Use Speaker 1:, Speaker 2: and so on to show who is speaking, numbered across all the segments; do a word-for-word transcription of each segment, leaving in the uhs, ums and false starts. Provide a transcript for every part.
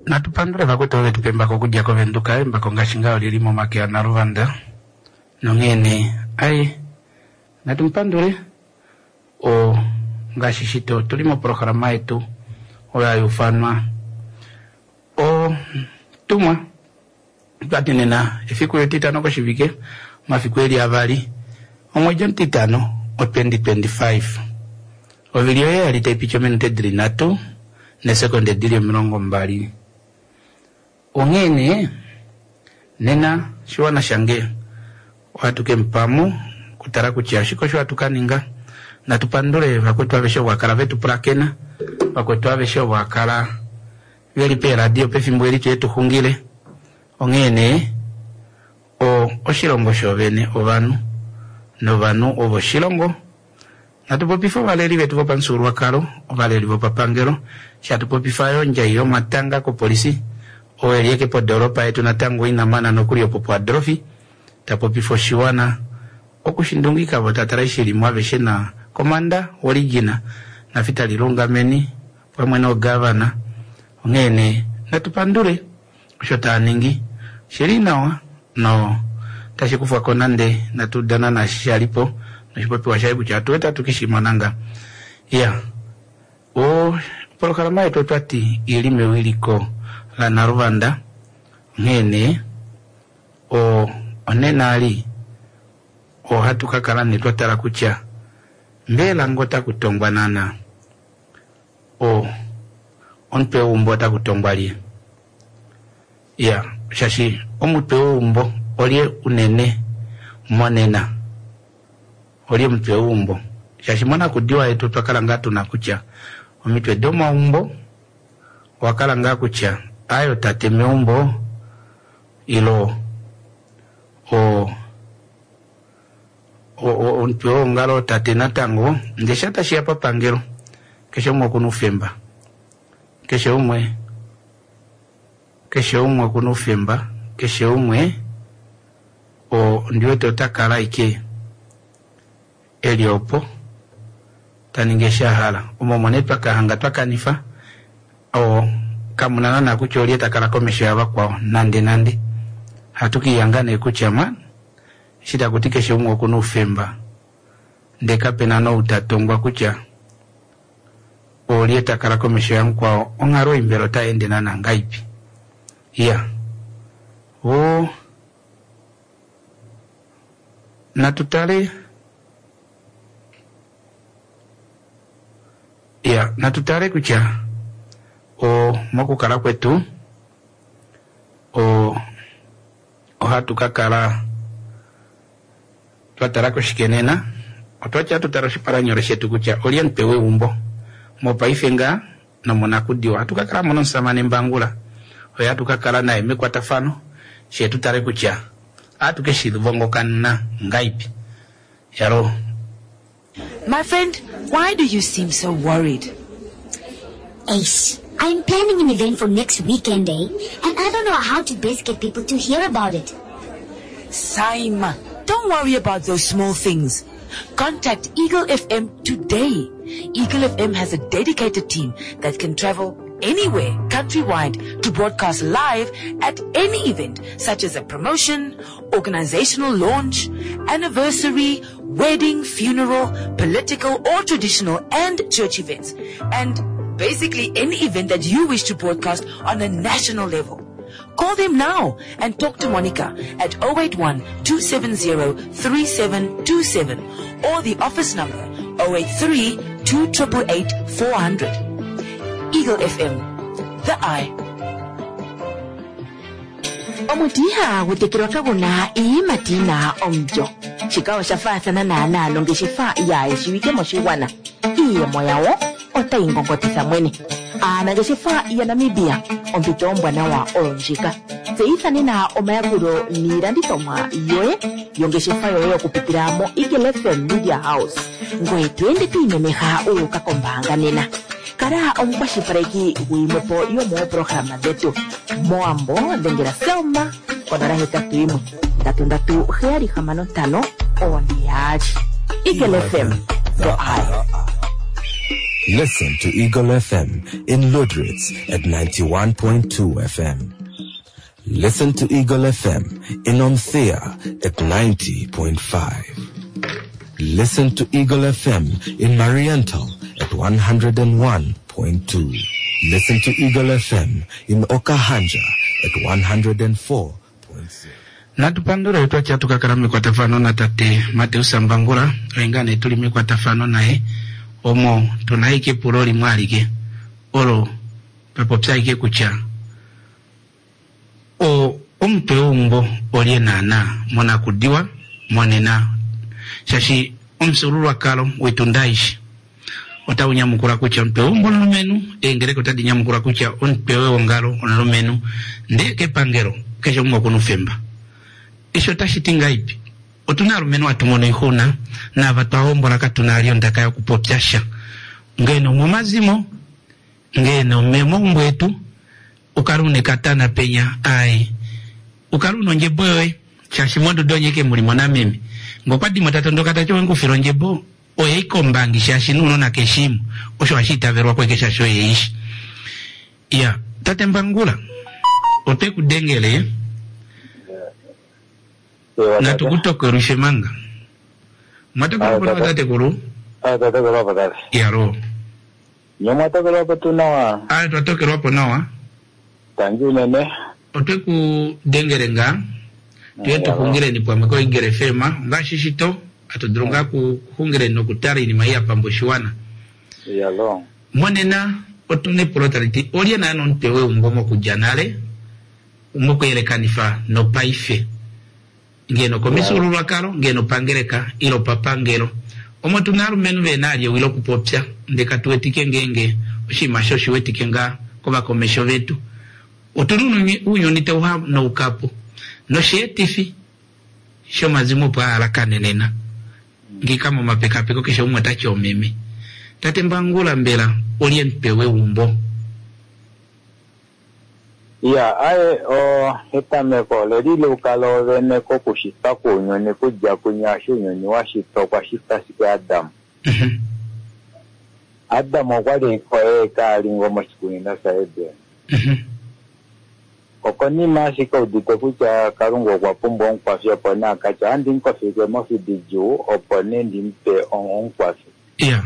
Speaker 1: natupandure vakutowe tupemba kukudya kovenduka embako ngashinga lilimo make ya Rwanda nongene ai natumpandure o ngashishito tulimo programa yetu oya yufanwa o tumwa batinena ifiku yetitano ko shivike mafiku eli avali omwejo ntitano o twenty twenty-five o video ye alite picho minute drinato ne sekonde dili mrongo mbali ongene nena shwana shange watu kempamu kutara kuchiashiko shwa tukaninga na tupandure vakwetu avesho wakala vetu prakena vakwetu avesho wakala veli pe radio pe fimbweli chetu hungile ongene o oshilongo shovene ovanu no vanu ovo shilongo na tupopifo valeri vetu vopansuru wakalo valeri vopapangelo shatupopifayo njairo matanga ko polisi o elieke po doropa yetu natango ina mana nokurio popo adrofi tapopifo shiwana okushindungika votataraishi limwa veshena komanda origina na fita lilunga meni kwa mweno gavana ongene natupandure kushota ningi shirinawa no tashikufa konande natudana na shalipo nashipopi wa shaibu cha tuweta tukishimananga ya o polokalama yetu twati ilime wiliko la na Rwanda ngene o onenali o hatu kakalani twatara kucha mbela ngota kutongwa nana o onpe umbo ta kutongwali ya shashi omupe umbo olie unene monena olie mpe umbo shashi mwana kudiwa yetu twakalanga tunakucha omitwe doma umbo wakalanga kucha ayo tateme umbo ilo o o o onpeo ngalo tatena tango ndeshata shia papangero kesho mwa kunufemba kesho umwe kesho umwe kunufemba kesho umwe o ndiwe totakala ike eliopo taningesha hala umomone paka hanga twakanifa o kamunana na kucholie takala komesho yabakwa nande nande hatuki yangane kuchama shida kutike shumwa kuno femba ndeka pena no utatongwa kucha olieta kala komesho yankwa ongaro imbero taende na ngaipi yeah o natutale yeah natutale kucha o moku kala kwetu o o hatu kakala twatara ko shikenena otwacha tutara shipara nyoreshe tukucha olien pewe umbo mo paifenga no monakudiwa tukakala mono samane mbangula oya tukakala na emekwa tafano shetu tare kucha atuke shilvongo kanna ngaipi yaro.
Speaker 2: My friend, why do you seem so worried?
Speaker 3: Ace, I'm planning an event for next weekend, eh? And I don't know how to best get people to hear about it.
Speaker 2: Saima, don't worry about those small things. Contact Eagle F M today. Eagle F M has a dedicated team that can travel anywhere countrywide to broadcast live at any event, such as a promotion, organizational launch, anniversary, wedding, funeral, political or traditional and church events, and basically any event that you wish to broadcast on a national level. Call them now and talk to Monica at zero eight one, two seven zero, three seven two seven or the office number zero eight three, two eight eight, four hundred. Eagle F M, the eye.
Speaker 4: Omutiha gutekirwa kaguna ii matina omjo. Chikao shafathana na nalo ngeshifa ya eshiwike moshiwana. Iye moyawo ota ingongotisa mwene. Ana ngeshifa ya Namibia ompito mbwana wa olonjika. Seithane na omayakuro niranditoma yoe yongeshifa yoyo kupitiramo Eagle F M Media House. Ngwe twende tuimemeha uyu kakombanga nena. Kara omukwashi pareki uimepo yomo programa detu. Moambo dengera selma konara hetatu imwe. Datundatu heari hamano tano ondiaji. Eagle F M, the eye.
Speaker 5: Listen to Eagle F M in Lodritz at ninety-one point two F M. Listen to Eagle F M in Omthea at ninety point five. Listen to Eagle F M in Mariental at one hundred one point two. Listen to Eagle F M in Okahanja at one hundred four point zero.
Speaker 1: Natupandura itwa chatuka karami kwa tafano na tate Mateus Mbangura wengane tulimi kwa tafano nae omo tunaike puroli mwalike olo pepopsaike kucha o umpe umbo olie nana mwana kudiwa mwanena shashi umsururu wakalo wetundaishi ota unyamukura kucha mpe umbo nalumenu engereko tadi nyamukura kucha unpewe ongalo onalumenu ndeke pangero kesho mwa kunufemba isho tashitinga ipi otuna alumenu watumono ihuna na vatuahombo laka tunalio ndakayo kupopyasha ngeno mwamazimo ngeno memo mbwetu ukarune katana penya ai ukaruno njeboe chashimondo donyeke mulimo na mimi ngopadi matatondoka tacho ngufiro njebo oye ikombangi shashinuno na keshimu osho washita verwa kweke shasho yeishi ya tate Mbangula ote kudengele yeah. Na tukutoke rushemanga matokoro kwa tate kuru
Speaker 6: ah tate kuru kwa tate
Speaker 1: yaro
Speaker 6: nyoma tate kuru kwa tunawa
Speaker 1: ah tuatoke ropo nawa
Speaker 6: tangu nene
Speaker 1: ote kudengele nga tuyetu hungire ni kwa meko ingere fema nga shishito atudrunga ku hungire no kutari ni maiya pamboshiwana
Speaker 6: yalo
Speaker 1: mwanena otune protariti olie na non tewe umbomo kujanale umoko yele kanifa no paife ngeno komisuru wakaro ngeno pangereka ilo papangero omo tunaru menu venali wilo kupopya ndeka tuwetike ngenge oshima shoshi wetike nga koba komesho vetu uturunu unyo nite uha no ukapo no shietifi sho mazimu pa alakane nena ngikamo mapeka peko kisha umwe tachi omeme tate Mbangula mbela olie mpewe umbo
Speaker 6: ya ae o hetame ko leli ukalo vene ko kushita kunyo ne kujja kunyashu nyonyi washito kwa shita sike Adam
Speaker 1: mhm
Speaker 6: Adam okwali ko e kali ngomo sikunina saebe
Speaker 1: mhm
Speaker 6: okoni masika udite kucha karungo kwa pumbo nkwafi opona kacha andi nkwafi ke mofi biju opone ndimpe on nkwafi
Speaker 1: yeah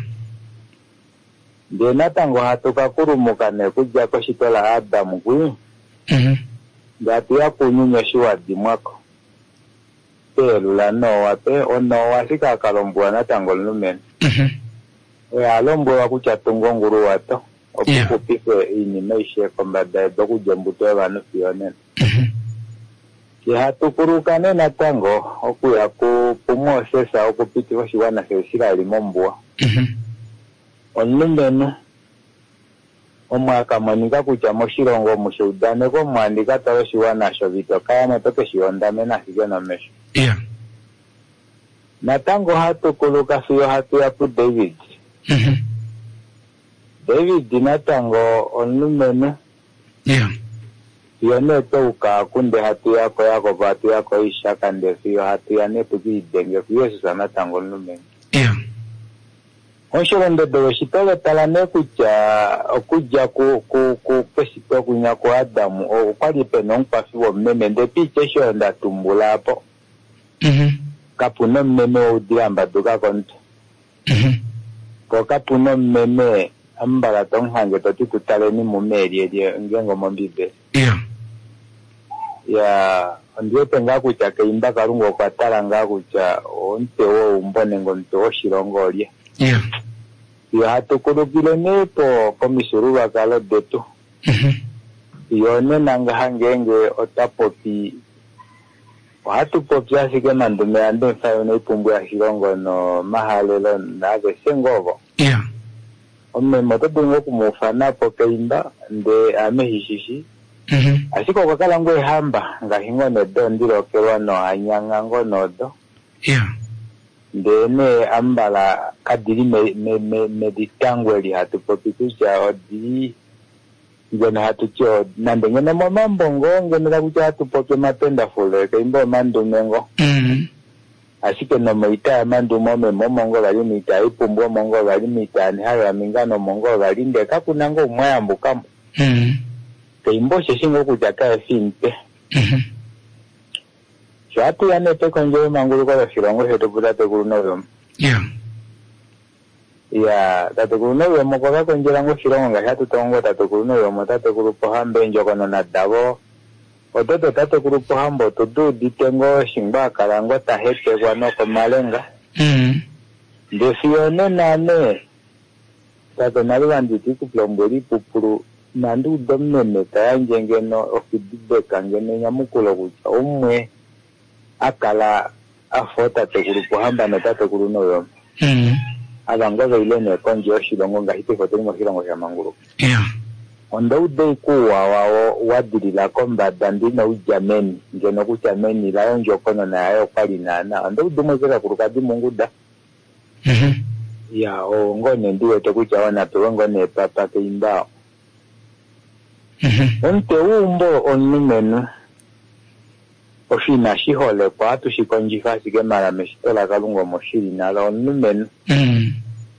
Speaker 6: de natango hatuka kurumuka ne kujja ko shitola Adam kwi
Speaker 1: mhm
Speaker 6: ngati ya kunyunya shiwa dimwako pelu la noa pe ono wasika kalombwa natango lumen
Speaker 1: mhm
Speaker 6: e alombo wa kucha tungonguru wato
Speaker 1: yeah.
Speaker 6: Opukupike ini meishe kombada doku jambutwe wanu fione
Speaker 1: mhm
Speaker 6: ki hatukurukane natango okuya ku pumosesa okupiti washiwana sesira limombwa
Speaker 1: mhm
Speaker 6: onumenu omwaka manika kucha moshirongo mushaudane ko mwandika tawe shiwana shovito kaya netoke shiondame na sigeno mesho
Speaker 1: yeah
Speaker 6: natango hatukuluka fiyo hatu ya pu David
Speaker 1: mhm
Speaker 6: David natango onumenu
Speaker 1: yeah
Speaker 6: yone touka kunde hatu yako yako hatu yako ishaka nde fiyo hatu ya netu kidenge fiyo susana tango onumenu
Speaker 1: yeah
Speaker 6: Onshirende dewe shitole talane kucha okuja ku ku ku pesito kunya ku Adamu o kwali peno nkwafi wo meme nde piche sho nda tumbula hapo
Speaker 1: mhm
Speaker 6: kapuno meme udiamba duka konto
Speaker 1: mhm
Speaker 6: ko kapuno meme ambala tonhange toti kutale ni mumeri ye ngengo mombibe
Speaker 1: yeah
Speaker 6: ya ndiye penga kucha keimba karungo kwa talanga kucha onte wo umbone ngonto shirongo lye
Speaker 1: yeah
Speaker 6: ya hatukurukile nepo komisuru wakalo detu
Speaker 1: mhm
Speaker 6: yone nanga hangenge otapopi watu popya sike mandume ande fayo ne pumbu ya hirongo no mahalelo nage sengovo
Speaker 1: yeah
Speaker 6: omme moto dungo kumufana pokeimba nde amehishishi
Speaker 1: mhm
Speaker 6: asiko wakala ngwe hamba ngahingo ne dondiro kewa no anyanga ngono do
Speaker 1: yeah
Speaker 6: ndene ambala kadiri me me me meditangweli hatupopi kucha odi ngene hatucho nande ngene mambo ngonge nela kucha hatupopi matenda fule keimbo mandu mengo
Speaker 1: mhm
Speaker 6: asike no moita mandu mome momongo bali mita ipumbo mongo bali mita ni haya mingano mongo bali ndeka kunango mwayambuka
Speaker 1: mhm
Speaker 6: keimbo shingo kujaka finte
Speaker 1: mhm
Speaker 6: Shatu yane te konjo mangulu kwa shirongo heto pula te kuruno yom.
Speaker 1: Yeah.
Speaker 6: Ya, tate kuruno yom kwa konjo lango shirongo nga shatu tongo tate kuruno yom tate kurupo hambe njo kono na dabo. Ototo tate kurupo hambo tudu ditengo shingba kalango tahete kwa noko malenga.
Speaker 1: Mhm.
Speaker 6: Ndesione nane. Tate naluwa nditi kuplombori pupuru nandu domnene tayanje no okidibe kangene nyamukulo kucha umwe. Akala afota teguru hamba na tate guru no yo.
Speaker 1: Mhm.
Speaker 6: Abangoza ile ne konje oshilongo nga hite foto mo shilongo ya manguru.
Speaker 1: Yeah.
Speaker 6: Ondo ude kuwa wao wadiri la komba dandina ujameni ngeno kuchameni la onjo kono na ayo pali nana ondo ude mwezeka kurukadi mungu da.
Speaker 1: Mhm.
Speaker 6: Ya o ngone ndiwe to kuchaona to ngone papa ke imbao.
Speaker 1: Mhm.
Speaker 6: Onte umbo onumenu Ofina shihole kwa atu shikonji fasi ke mara meshitola kalungo moshiri nala onumenu.
Speaker 1: Mhm.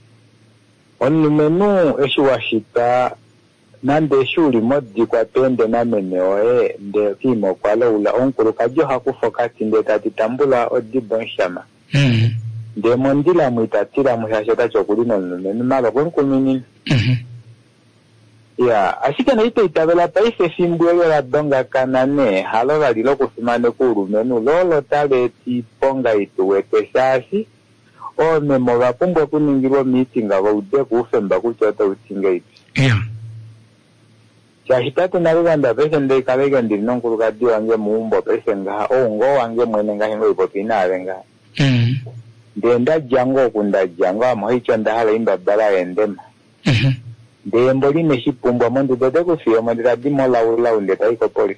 Speaker 6: Onumenu eshu washita nande shuli modi kwa pende na meneoe nde kimo kwa laula onkuru kajo hakufokati nde tatitambula odibon shama.
Speaker 1: Mhm.
Speaker 6: Nde mondila muitatira muhasheta chokulino onumenu malo kunkumini.
Speaker 1: Mhm.
Speaker 6: Ya, asika na ite itabela paise simbuele la donga kanane, halo la lilo kusimane kuru menu, lolo tale ti ponga itu wete shasi, o memoga kumbwa kuningirwa meetinga wa ude kufemba kuchota utinga itu.
Speaker 1: Yeah.
Speaker 6: Shahitatu naruganda pese nde kabega ndiri nonkuru kadi wange muumbo pese ngaha, o ngo wange mwene ngahi ngo ipopina avenga.
Speaker 1: Mhm.
Speaker 6: Ndenda jango kunda jango, amohicho ndahala imba bala endema.
Speaker 1: Mhm.
Speaker 6: De mboli meshipumbwa mundu dode kufiyo mandira dimo lau lau ndeta iko polisi.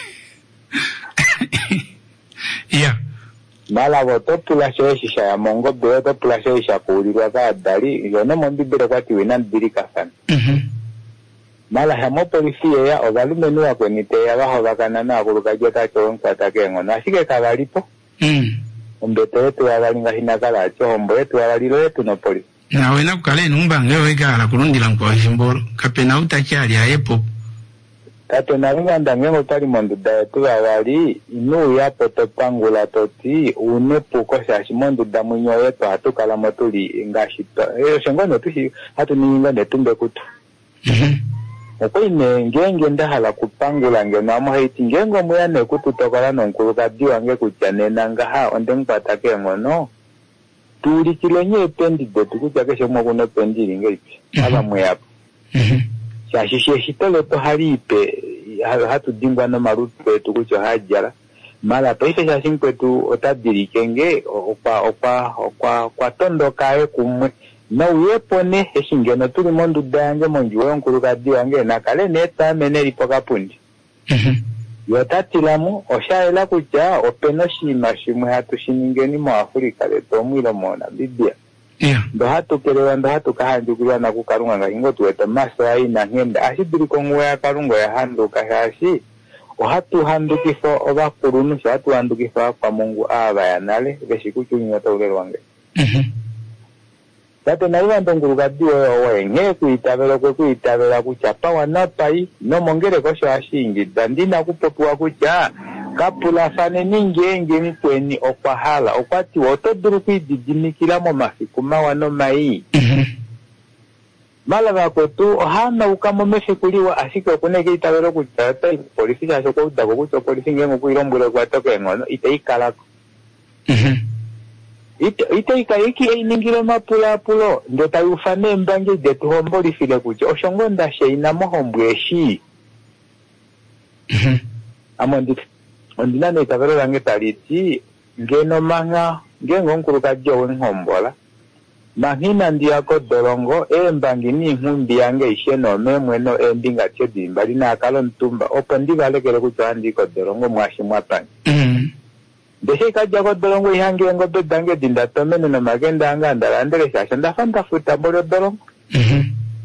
Speaker 1: Yeah.
Speaker 6: Mala voto pula shisha ya mongo beto pula shisha kuulirwa ka dali yono mondi bere kwati wena ndiri kafana.
Speaker 1: Mhm.
Speaker 6: Mala hamo polisi ya ogalume nuwa kwenite ya baho bakana na kuluka jeta chonka takengo na shike kabalipo.
Speaker 1: Mhm.
Speaker 6: Umbeto yetu wagalinga hinakala cho hombo yetu wagalilo yetu no polisi.
Speaker 1: Na wena kukale numba ngeo weka ala kurundila mkwa shimboro kapena utachari ya epo.
Speaker 6: Tato naringa ndangengo tali mondu daetu wawali inu ya poto pangula toti unepu kosa shimondu damunyo yetu hatu kala motuli ngashito. Eyo shengono tushi hatu niinga netumbe kutu.
Speaker 1: Mhm.
Speaker 6: Oko ine ngenge ndahala kupangula ngeno amo haiti ngengo muyane kutu tokala nonkuluka diwa nge kuchanena ngaha onde mpatake ngono. Turi kilonye pendi detu kuchakeshe mwakuna pendi ringepi. Aba mweyapu.
Speaker 1: Mhm.
Speaker 6: Shashishe shitolo to haripe hatu dingwa no marutu petu kucho hajara. Mala paise shashin petu otadiri kenge okwa okwa okwa kwa tondo kae kumwe. Na uyepone heshingeno turi mondu dange monjuwe onkuluka diwange na kale neta meneri poka pundi.
Speaker 1: Mhm.
Speaker 6: Yotatilamu oshaela kucha openo shima shimwe hatu shiningeni mu Afrika leto mwilo mona bibia.
Speaker 1: Yeah.
Speaker 6: Ndo hatu kelewa ndo hatu kahanjukiliwa na kukarunga nga hingo tuweta maso aina ngenda ashidiri kongwe ya karungo ya handuka hashi o hatu handukifo oba kurunusha hatu handukifo kwa mungu aba ya nale veshikuchu nyota ulelu wange.
Speaker 1: Mhm.
Speaker 6: Tate naiwa ndonguruka diwe owe nge kuitabela kwe kuitabela kuchapa wanapai no mongere kosho ashingi dandina kupopuwa kucha kapula fane ninge mkweni okwahala okwati wotoduru kuididimikila mo mafikuma wano mai.
Speaker 1: Mhm.
Speaker 6: Mala bakotu ohana ukamo mefikuliwa asike okuneke itabela kucha ta polisi shasho kwa udako kucho polisi ngengo kuilombule kwa toke ngono ite ikalako.
Speaker 1: Mhm.
Speaker 6: Ite ite ikaiki einingiro mapula pulo ndo tayufane mbange detu homboli file kucho oshongonda sheina mohombweshi.
Speaker 1: Mhm.
Speaker 6: Amondi ondina ne tabero lange taliti ngeno manga ngengo nkuluka jo nhombola mahina ndiyako dolongo e mbangi ni nkumbi yange isheno memwe no endinga chedimba lina akalo ntumba opo ndibalekele kucho andiko dolongo mwashi mwapani.
Speaker 1: Mhm.
Speaker 6: Deshe kaja ko dolongo ihange ngo bedange dinda tomene no magenda anga ndalandele shasha ndafanda futa bolo dolongo.
Speaker 1: Mhm.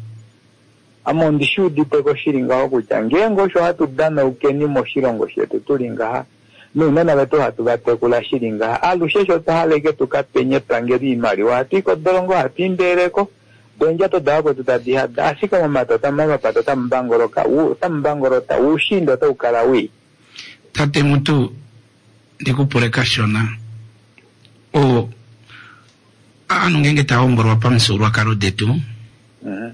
Speaker 6: Amondi shudi teko shiringa ho kucha ngengo sho hatu dana ukeni mo shirongo shetu tulinga ha nuna na betu hatu batekula shilinga alushesho tahaleke tukapenye plangeri imari watiko dolongo hatimbereko donja to dago tutadiha asika mamato tamama pato tambangoroka u tambangorota ushindo to ukalawi
Speaker 1: tate mutu ndikupuleka shona o anu ngenge taomboro wapamsuru wakalo detu
Speaker 6: mhm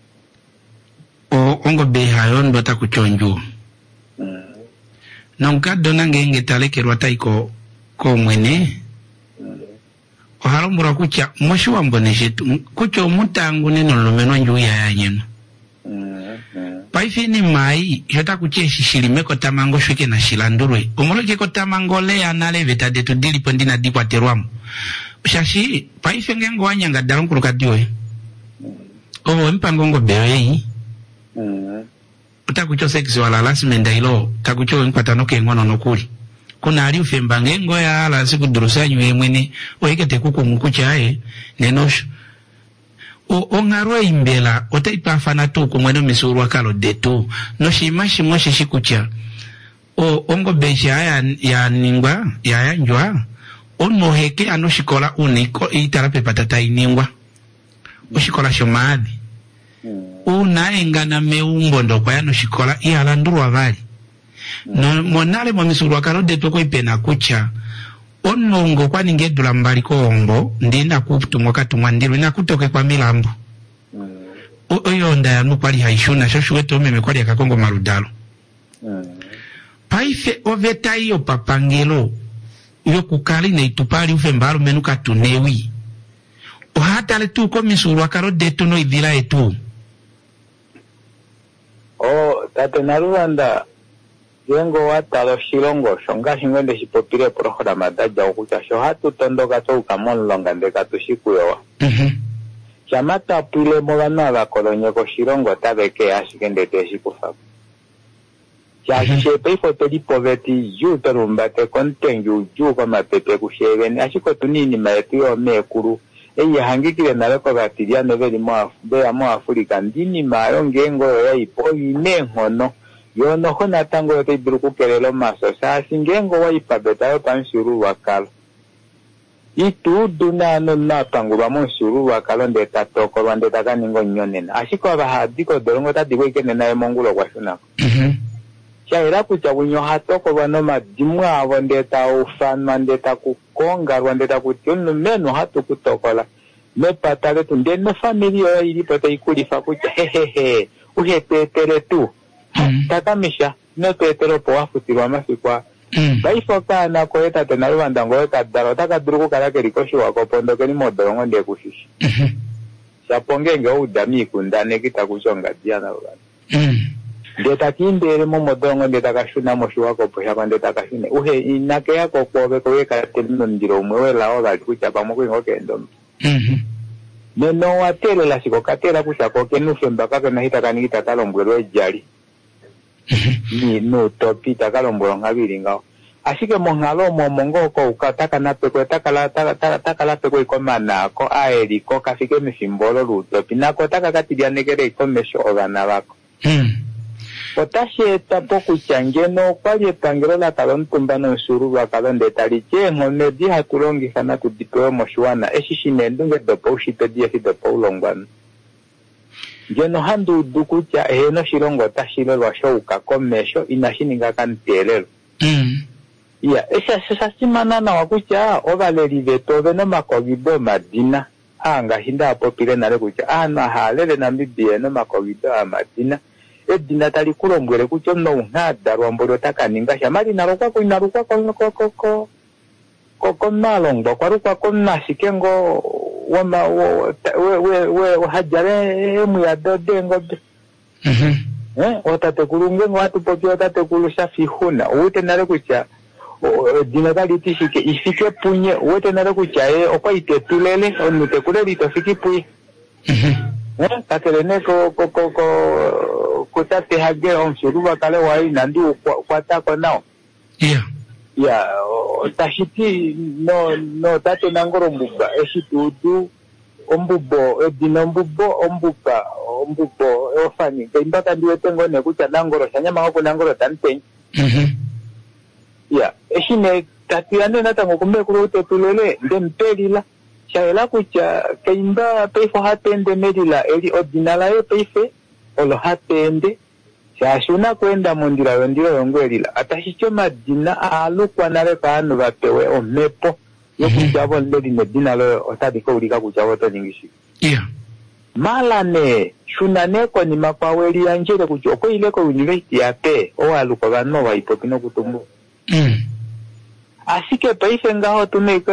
Speaker 1: o ongo behayon bata kuchonju
Speaker 6: mhm
Speaker 1: nonka dona ngenge talekerwa taiko ko mwene o halomboro kucha moshu wamboneshe kucho mutangu neno lomeno nju ya yanyeno
Speaker 6: mhm
Speaker 1: paifini mai yota kuche shishilimeko tamango shweke na shilandurwe omoloke ko tamango le anale veta detu dili pondina dikwa terwamu shashi paife ngengo wanyanga darunkulu kadiwe o mpango ngo bewe
Speaker 6: mhm
Speaker 1: utakucho seksi wala lasmenda ilo takucho nkwatano ke ngono nokuli kuna ali ufemba ngengo ya ala siku durusanyu yemwene oikete kuku mukuchae nenosho o ongarwa imbela otaipafana tu kumweno misuru wakalo detu no shimashi moshe shikucha o ongo besha ya, ya ningwa ya yanjwa ono heke ano shikola uniko itarape patata iningwa o shikola shomadi una engana meumbo ndo kwa yano shikola iya nduru wavali no monale mwa misuru wakalo detu ko ipena kucha ono ngo kwa ningedula mbali ko ongo ndina kutumwa katumwa ndiru na kutoke kwa milambo mm. oyo nda ya nukwali haishuna shoshu wetu umeme kwali ya kakongo marudalo mm. paife oveta iyo papangelo iyo kukali na itupali ufe mbalo menuka tunewi o hata le tu ko misuru wakalo detu no idhila etu
Speaker 6: o tate naruranda yengo watalo shilongo shonga shingwende shipopire prohora madaja okucha sho hatu tondoka to ukamon longa ndeka tushikuyo
Speaker 1: mhm
Speaker 6: chamata pile mogana la kolonye ko shilongo tabeke ashikende teshikufa chache pe foto di poverty yu torumba te kontenju yu kama pepe kusheveni ashiko tunini maetio mekuru eye hangikile naleko batiria neveli mo be mo Afrika ndini mayo ngengo ya ipo ine nkono yono hona tango yote biruku kelelo maso sa singengo wa ipabeta yo pansuru wakalo itu duna no na tango ba monsuru wakalo ndeta toko bandeta kaningo nyonena ashiko abahadiko dolongo tadi wekene na emongulo kwa shuna
Speaker 1: mhm
Speaker 6: chaira kucha kunyo hatoko bano madimwa abo ndeta ufana ndeta kukonga rwandeta kutyono meno hatu kutokola me patale tunde no familia ili pata ikulifa kucha hehehe uhetetere tu Mm. Tatamisha no tetero po afutirwa mafikwa mm. baifoka na ko eta tenaru bandango ka daro taka druko kala ke rikoshi wako pondo ke ni modongo ndie kushishi mhm saponge ngo udami kundane kitakuchonga diana bana mm ndeta kindere mo modongo ndeta kashuna mo shiwako po yaba ndeta kashine uhe inake yako ko ko ka telino ndiro mwe la ola kucha pamo ko ngoke ndo mhm neno watele la sikokatela kuchako ke nufemba ka na hita kanita talombwelo ejali ni no topita kalombo ngabiri ngao ashike mongalo mo mongo ko ukataka na peko takala takala takala peko ikomana ko aeri ko kafike misimbolo luto pinako taka katidia negere ikomesho ogana bako mm potashe tapoku changeno kwali pangelo la kalontumba no suru wa kalonde taliche ngone di hatulongi sana kudipewa moshwana eshishine ndunge dopo ushite dia ki dopo ulongwan Jeno handu dukucha eno shilongo tashilo wa shouka komesho inashininga kantelelo. Mm. Ya, esa sasa simana na wakucha ovaleri veto veno makogido madina. Anga hinda apopile nale kucha. Ana halele na mbibie no makogido madina. Edina talikulo mbwele kucho no unhada rwambolo taka ningasha. Mali narukwa ko inarukwa ko ko ko ko ko ko nalongbo kwa rukwa ko nasikengo wama we we we hajare mu ya dodengo mhm eh otate kulunge watu popi otate kulusha fihuna ute nale kucha dina kali tishike ifike punye ute nale kucha e okwaite tulele onute kuleli tofiki pui mhm eh takelene ko ko ko ko kutate hage omshuruba kale wai nandu kwata kwa nao yeah ya tashiti no no tate nangoro mbuga eshitudu ombubo edina mbubo ombuka ombubo ofani kaimbaka ndiwe tengo ne kucha nangoro shanyama wako nangoro tante mhm ya eshine tatiane natango kumbe kurote tulele ndempelila shaela kucha kaimba peifo hatende medila eli ordinala yo peife olo hatende shashuna kwenda mondira wendiro yongwelila atashicho madina alukwa nale kaanu bapewe omepo yokuchabo ndeli medina lo otadiko ulika kuchabo to ningishi
Speaker 1: yeah
Speaker 6: malane shunane ko ni mapaweli yanjere kucho ko ile ko university yape o alukwa bano wa ipopino kutumbu
Speaker 1: mm
Speaker 6: asike peife ngaho tumeka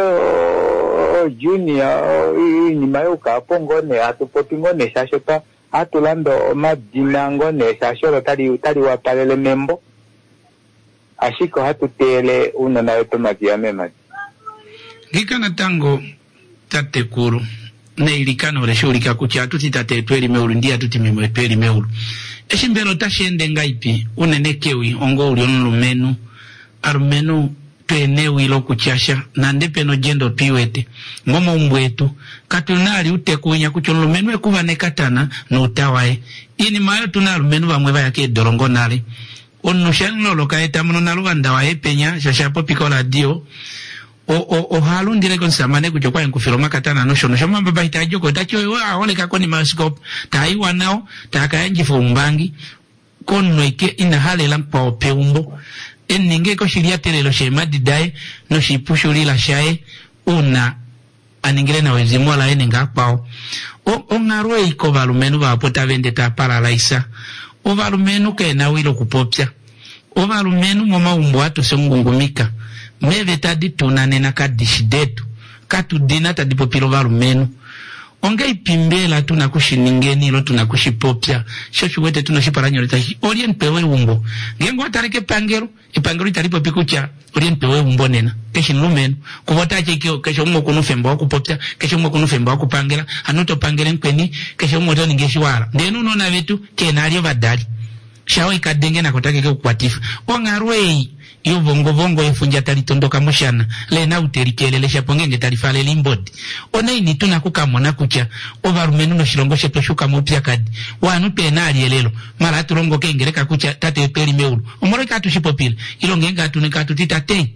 Speaker 6: junior ni mayo kapo ngone atupopi ngone shashota atulando madina ngone shashoro tali tali wapalele membo ashiko hatutele una nayo tomakia mema
Speaker 1: gikana tango tatekuru ne ilikano le shulika kucha tuti tate tweli meulu ndia tuti mimwe tweli meulu eshimbelo tashende ngaipi unenekewi ongo uli onulumenu arumenu twenewi ilo kuchasha na ndepe no jendo piwete ngoma umbwetu katunali utekunya kuchonulumenu ekuva nekatana no utawae ini mayo tunalumenu vamweva yake dorongo nale onushani lolo kaeta mno naluwa ndawae penya shashapo pikola dio o o o halu ndire konsamane kuchokwa enkufiro makatana no shono shoma baba itajoko tacho wa ole kakoni maskop taiwa nao takayanji fumbangi konno ike ina hale lampa peumbo eninge ko shiria telelo shema didae no shipushuli la shae una aningire na wezimu la eninga pao o ongarwe iko valumenu va pota vendeta paralaisa o valumenu ke na wilo kupopya o valumenu moma umbwatu songungumika meve tadi tunane na kadishidetu katu dina tadi popilo valumenu onge ipimbela tunakushiningeni lo tunakushipopya shoshu wete tunashiparanyo litashi orien pewe umbo ngengo atareke pangero ipangero italipo pikucha orien pewe umbo nena keshin lumenu kubota chekio kesho mwo kunufemba wakupopya kesho mwo kunufemba wakupangela anoto pangele nkweni kesho mwo toni ngeshiwara ndenu nona vetu kenalio vadali shawa ikadenge na kotake ke kukwatifa ongarwei iyo vongo vongo efunja talitondoka mushana lena uterikelele shapongenge talifale limbodi ona ini tunakukamona kucha ovarumenu no shilongo shepe shuka mopya kadi wanu pena alielelo mara aturongo kengereka kucha tate peli meulu omoreka tushipopile ilongenga tunika tutita te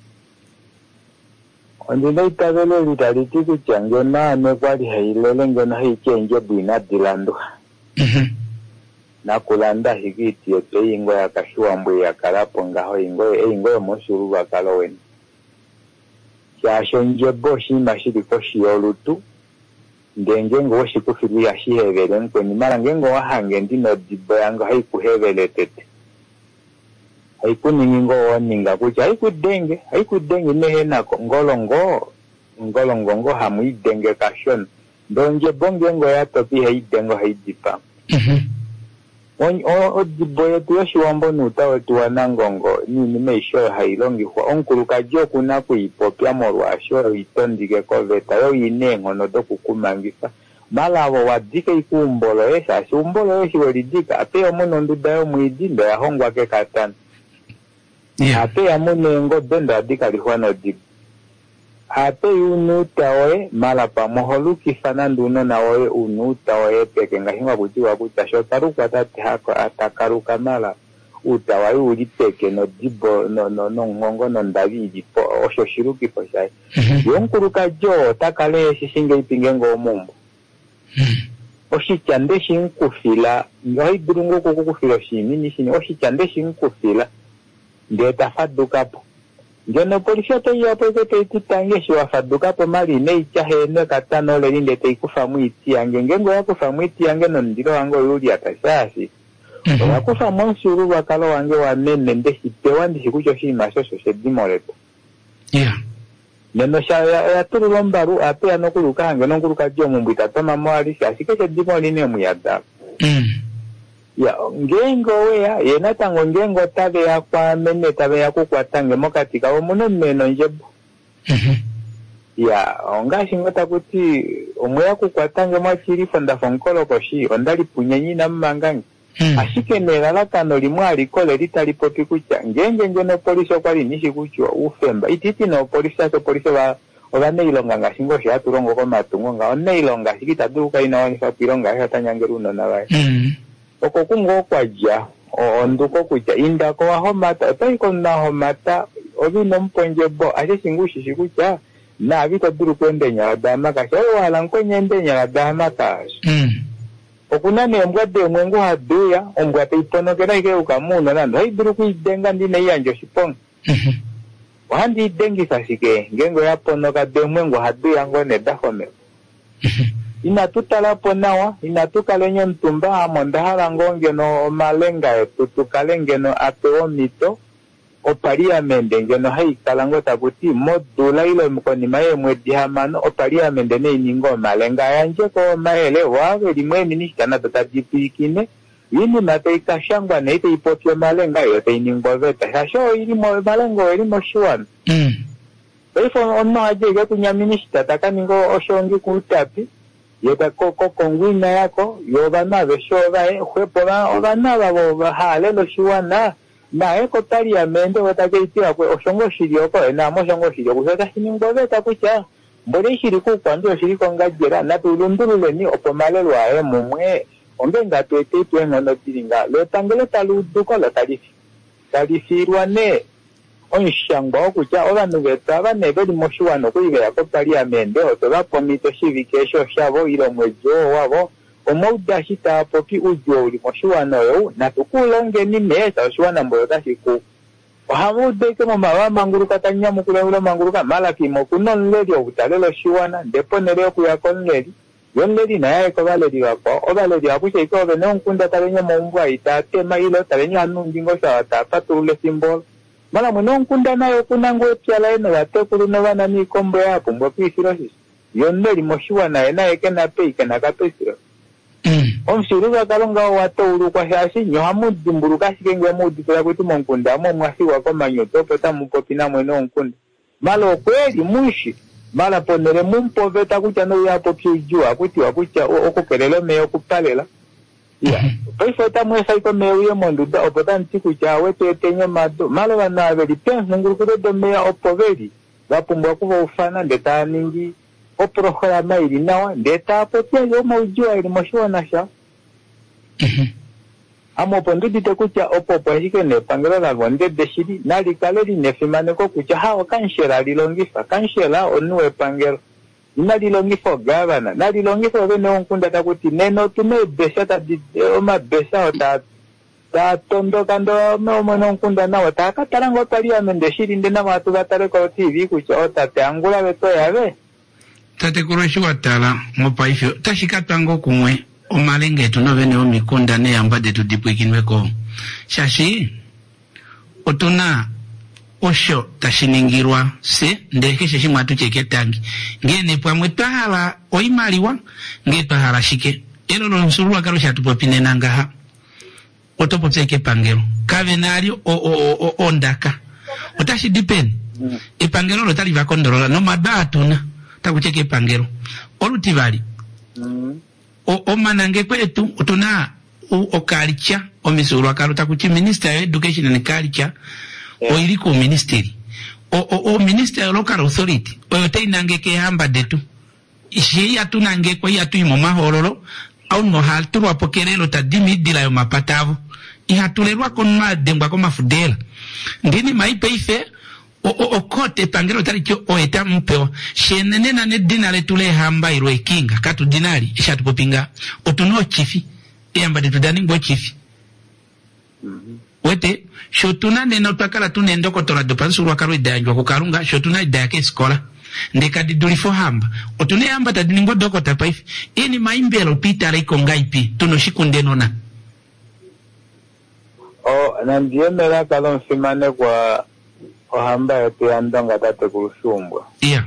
Speaker 6: ondile itavele litaliti kucha ngena mekwali hailele ngena haichenje buina dilando
Speaker 1: mhm
Speaker 6: na kulanda higiti yote ingo ya kashuwa mbu ya kalapo ngaho ingo e ingo ya monsuru wa kaloweni kiasho njebo shi mashiri koshi yolutu ndenge ngo shi kufili ya shi hevele nko ni mara ngengo wa hange ndino dibo yango haiku hevele tete haiku ningingo wa ninga kucha haiku denge haiku denge nehe na ngolongo ngolongo ngo hamu idenge kashon ndonje bonge ngo ya topi haidengo haidipa
Speaker 1: mhm
Speaker 6: on o diboye tuyoshi wambo nuta tuwanangongo nini meisho hailongi kwa onkuluka jo kuna kuipopya morwasho itondike koveta yo inengo no dokukumangisa malabo wadike ikumbolo esa umbolo esi welidika ape omuno ndudayo muidindo ya hongwa ke katana
Speaker 1: yeah
Speaker 6: ape ya munengo dendo adika lihwano dibu ape unuta oe mala pa moholuki fanandu no na oe unuta oe peke ngahinga kutiwa kutasho taruka tati hako atakaruka mala uta oe uli peke no dibo no no no ngongo no ndavidi po osho shiruki po shai yonkuruka jo takale shishinge ipingengo omumbo oshichande shinkufila ngai durungo kukufila shimini shini oshichande shinkufila ndeta fadukapo Jono polisi to ya peke te titange shwa faduka po mali ne chahene katano le linde te kufa mwiti ange ngengo ya kufa mwiti ange no ndiro wango yuli atashasi ya kufa monsuru wakalo wange wa nene ndeshi pewandi shikucho shima shosho shedimoleto
Speaker 1: yeah
Speaker 6: neno sha ya turu lombaru ape anokuluka ange nokuluka jo mumbita toma mwali shasike shedimoli ne muyada
Speaker 1: mm
Speaker 6: ya ngengo wea yena tango ngengo tabe ya kwa mene tabe ya kukwatange mokatika omuno meno njebo
Speaker 1: mhm
Speaker 6: ya ongashi ngota kuti omuya kukwatange mwachiri fonda fonkolo koshi ondali punyenyi na mmangangi
Speaker 1: mm.
Speaker 6: ashike nela kano limwali kole litali poti kucha ngenge njono polisi kwali nishi kuchwa ufemba ititi no polisi aso polisi wa oba neilonga ngashingo sha turongo ko matungo nga oneilonga shikita duka ina wani sapilonga ya tanyangeru no nawe
Speaker 1: mm
Speaker 6: oko kungo kwaja onduko kucha inda ko homata taiko na homata obi no mponje bo ate singushi shikucha na vito duru kwende nyala dama kasha wala nkwenye ende nyala dama kasha
Speaker 1: mm
Speaker 6: okunane mbwade mwengu haduya ombwate iponokera ike ukamuna nando hai duru kuidenga ndine yanjo shipong
Speaker 1: mhm
Speaker 6: wandi dengi kasike ngengo ya ponoka de mwengu haduya ngone dahome ina tutala ponawa ina tukalenye mtumba amondahala ngonge no malenga etu tukalenge no apeo mito o pariamende ngeno haikala ngota kuti modula ilo mkoni maye mwedi hamano o pariamende ne iningo malenga yanje ko maele wawe limwe ministana tatadipikine yini mateika shangwa ne ite ipotyo malenga yote iningo veta hasho ili mo malengo ili mo shuan
Speaker 1: mm
Speaker 6: efo onno ajege kunya minister takaningo oshongi kutapi yeta koko kongwina yako yobana beshoba e hwepola obana babo bahale lo shuana na eko pariamende watakeitira kwe oshongo shirioko na moshongo shirioko kusota siningo beta kucha mbole shiriku kwando shiriko ngajera na tulundulule ni opomalelo ae mumwe ongenga twete twenga no tiringa lo tangelo taluduko lo talifi talifirwa ne onshangwa kucha obanu beta bane beli moshuano kuiga ko pariamende otoba pomito shivikesho shabo ilo mwejo wabo omauda shita popi ujo uli moshuano yo na tukulonge ni mesa oshuana mboyo tashiku ohamude ke mama manguru katanya mukula ula manguru ka malaki mokunon ledi obutalelo shuana depo nereo kuya konleri yonleri na yae ko valeri wako ovaleri apuche iko bene onkunda talenya mombwa itate mailo talenya anundingo sa tapatule simbol mala mwe onkunda nayo kunango epyala eno yatekulu no bana ni kombo yapo mbo pisirosis yonleri moshuana ena ekena pe ikena kapesiro
Speaker 1: mm
Speaker 6: omshiruga kalonga wato urukwa shashi nyohamu dimburuka shikenge mudi kwa kuti monkunda mo mwasi wako manyoto pota mupopina mwene onkunda malo kweli mushi mala ponere mumpoveta kucha no yapo pyujua kuti wakucha okukelelo meyo kupalela ya paiso tamwe saiko meyo ye monduda opota ntiku cha wete tenyo mado malo bana beli pen ngurukuro do meya opoveri bapumbwa kuba ufana ndeta ningi o programa ili nawa ndeta potia yo mojua ili moshuana sha
Speaker 1: mhm
Speaker 6: amo pondu dite kucha opopo hike ne pangela la gonde de shiri nali kaleri ne fimane ko kucha hawa kanshera lilongifa kanshera onwe pangela nali longifa gavana nali longifa bene onkunda takuti neno tume besha ta o ma besha ota ta tondo kando no mono onkunda na ota katarango pariamende shiri ndena watu batare ko T V kucha ota te angula beto yabe
Speaker 1: tate kuroshi watala mopaifyo tashikatango kumwe omalenge tunovene omikunda ne ambade tudipwikinweko shashi otuna osho tashiningirwa se ndeke sheshi mwatu cheketangi ngene pamwe tahala oimaliwa nge tahala shike elo no msurua karo shatupopine nangaha otopoteke pangero kavenalio o o o ondaka otashi dipeni ipangero lo tali vakondorola no madatuna takucheke pangero olutivali
Speaker 6: mm
Speaker 1: o o manange kwetu utuna o culture o misuru akalu takuchi minister of education and culture yeah. O iliko ministry o o o minister of local authority o yote inange ke hamba detu ishi ya tunange kwa ya tuimo mahororo au no haltu wapokerelo tadimi dila yo mapatavu ihatulelwa konma dengwa kwa mafudela ndini maipe ife o o kote pangero tarikyo o eta mpewa shenene na ne dinale tule hamba irwe kinga katu dinari isha tupopinga otuno chifi eyamba de tudani ngbo chifi
Speaker 6: mhm
Speaker 1: wete shotuna neno takala tunendo kotola do pansuru akaro idanjwa ko karunga shotuna idake eskola ndeka didulifo hamba otune hamba tadingo doko tapaifi ini maimbelo pita iko ngaipi tuno shikunde nona
Speaker 6: o na ndiemera kalon simane kwa ohamba yote ya ndonga tate kusumbwa
Speaker 1: yeah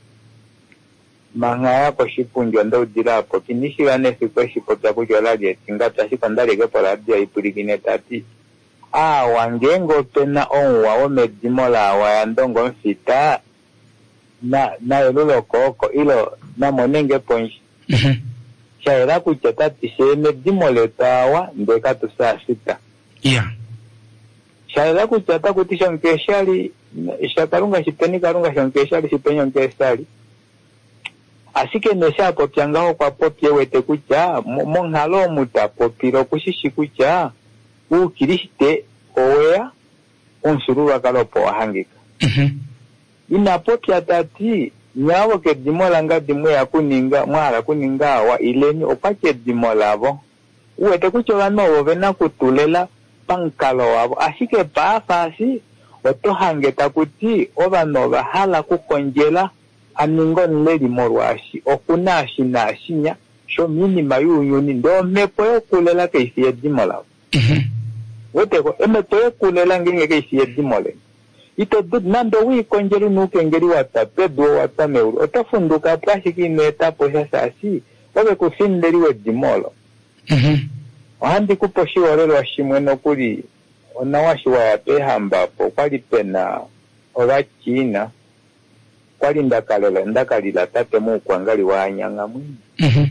Speaker 6: manga yako shipunjwa ndo dirapo kinishi wane siko shipo kya kujola je tingata shipo ndale ke pola dia ipulikine tati ah wangengo pena onwa ome dimola wa ya ndongo mfita na na yolulo koko ilo na monenge ponshi
Speaker 1: mhm
Speaker 6: shaira kuchata tisheme dimole tawa ndeka tusasita
Speaker 1: yeah
Speaker 6: shaila kuchata kutisha mkeshali shakarunga shipeni karunga shankeshali shipenyo mkeshali asike nesha popyangaho kwa popye wete kucha monghalo muta popiro kushishi kucha ukiriste owea unsurura kalopo wahangika
Speaker 1: Mhm.
Speaker 6: Inapopya tati nyawo ke dimola nga dimwe ya kuninga mwala kuninga wa ileni opache dimola abo uwete kuchola no vena kutulela pankalo wabo ashike paafasi otohangeta kuti obano bahala kukonjela aningo nleri morwashi okunashi nashinya sho minima yunyuni ndo mepo yokulela keisi edimola.
Speaker 1: Mhm.
Speaker 6: Wete ko emepo yokulela ngenge keisi edimole ito dud nando wi konjeli nuke ngeli wata pedwo wata meuru otofunduka plashiki neta posha sasi obe kufindeli we dimolo.
Speaker 1: Mhm.
Speaker 6: Wahandi kuposhi walelo washimwe no kuli onawashi wa yape hambapo kwali pena ola China kwali ndakalela ndakalila tate mu kwangali wa nyanga mwini.
Speaker 1: Mhm.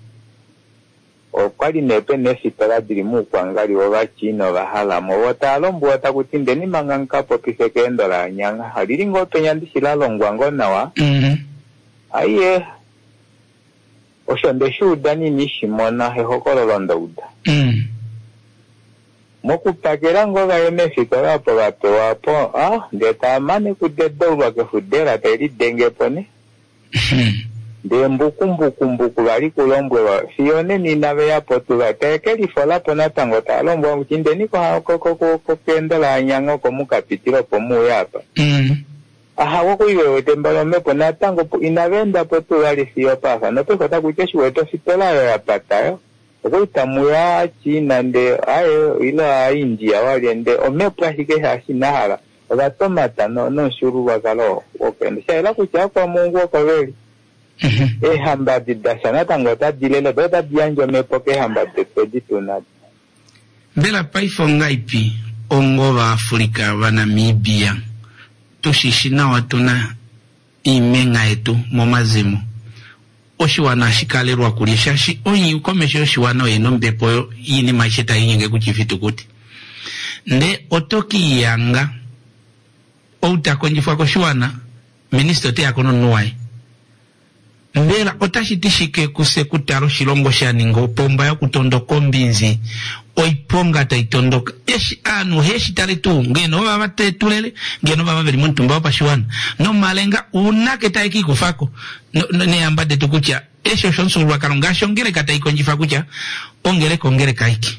Speaker 6: O kwali nepe nesitala dili mu kwangali wa China wa halamo watalombu watakutinde ni mangankapo pisekendo la nyanga halili ngope nyandishila longwango nawa.
Speaker 1: Mhm.
Speaker 6: Aye oshonde shuda ni nishimona hehokolo londouda.
Speaker 1: Mhm.
Speaker 6: Mokupakela ngoga yemefika wapo wape wapo ah ndeta mane kudedo wake fudera teli denge pone.
Speaker 1: Mhm.
Speaker 6: De mbuku mbuku mbuku bali kulombwe wa fione ni nawe yapo tuwa tekeli fola pona tango talombwa mchinde niko hako koko kokendo la nyango komukapitilo pomu yapa.
Speaker 1: Mhm.
Speaker 6: Aha wako iwe wetembalo mepo na tango inavenda po tuwa li siyo pasa no peko takucheshu weto sitola ya patayo okoita muya China nde ayo ila India wali nde omepo hike hashi nahala oga tomata no no shuru wakalo okende shaila kucha kwa mungu wako weli.
Speaker 1: Mhm.
Speaker 6: E hamba didasha na tango ta dilele beta bianjo mepo ke hamba depedi tunati.
Speaker 1: Bela paifo ngaipi ongo wa Afrika wa Namibia tushishina watuna imenga etu momazimu oshiwana shikalirwa kulisha shi onyi ukomeshe oshiwana eno mbepo yini macheta yinge kuchifitu kuti nde otoki yanga outa konjifwa koshiwana minister te akono nuwai mbela otashitishike kusekutaro shilongo shaningo pomba ya kutondoko mbinzi oiponga taitondoka eshi anu heshi taritu ngeno baba tetulele ngeno baba beri muntu mbao pashiwana no malenga unake taiki kufako no, no, ne ambade tukucha esho shonsulwa kalonga shongere kataiko njifa kucha ongere kongere kaiki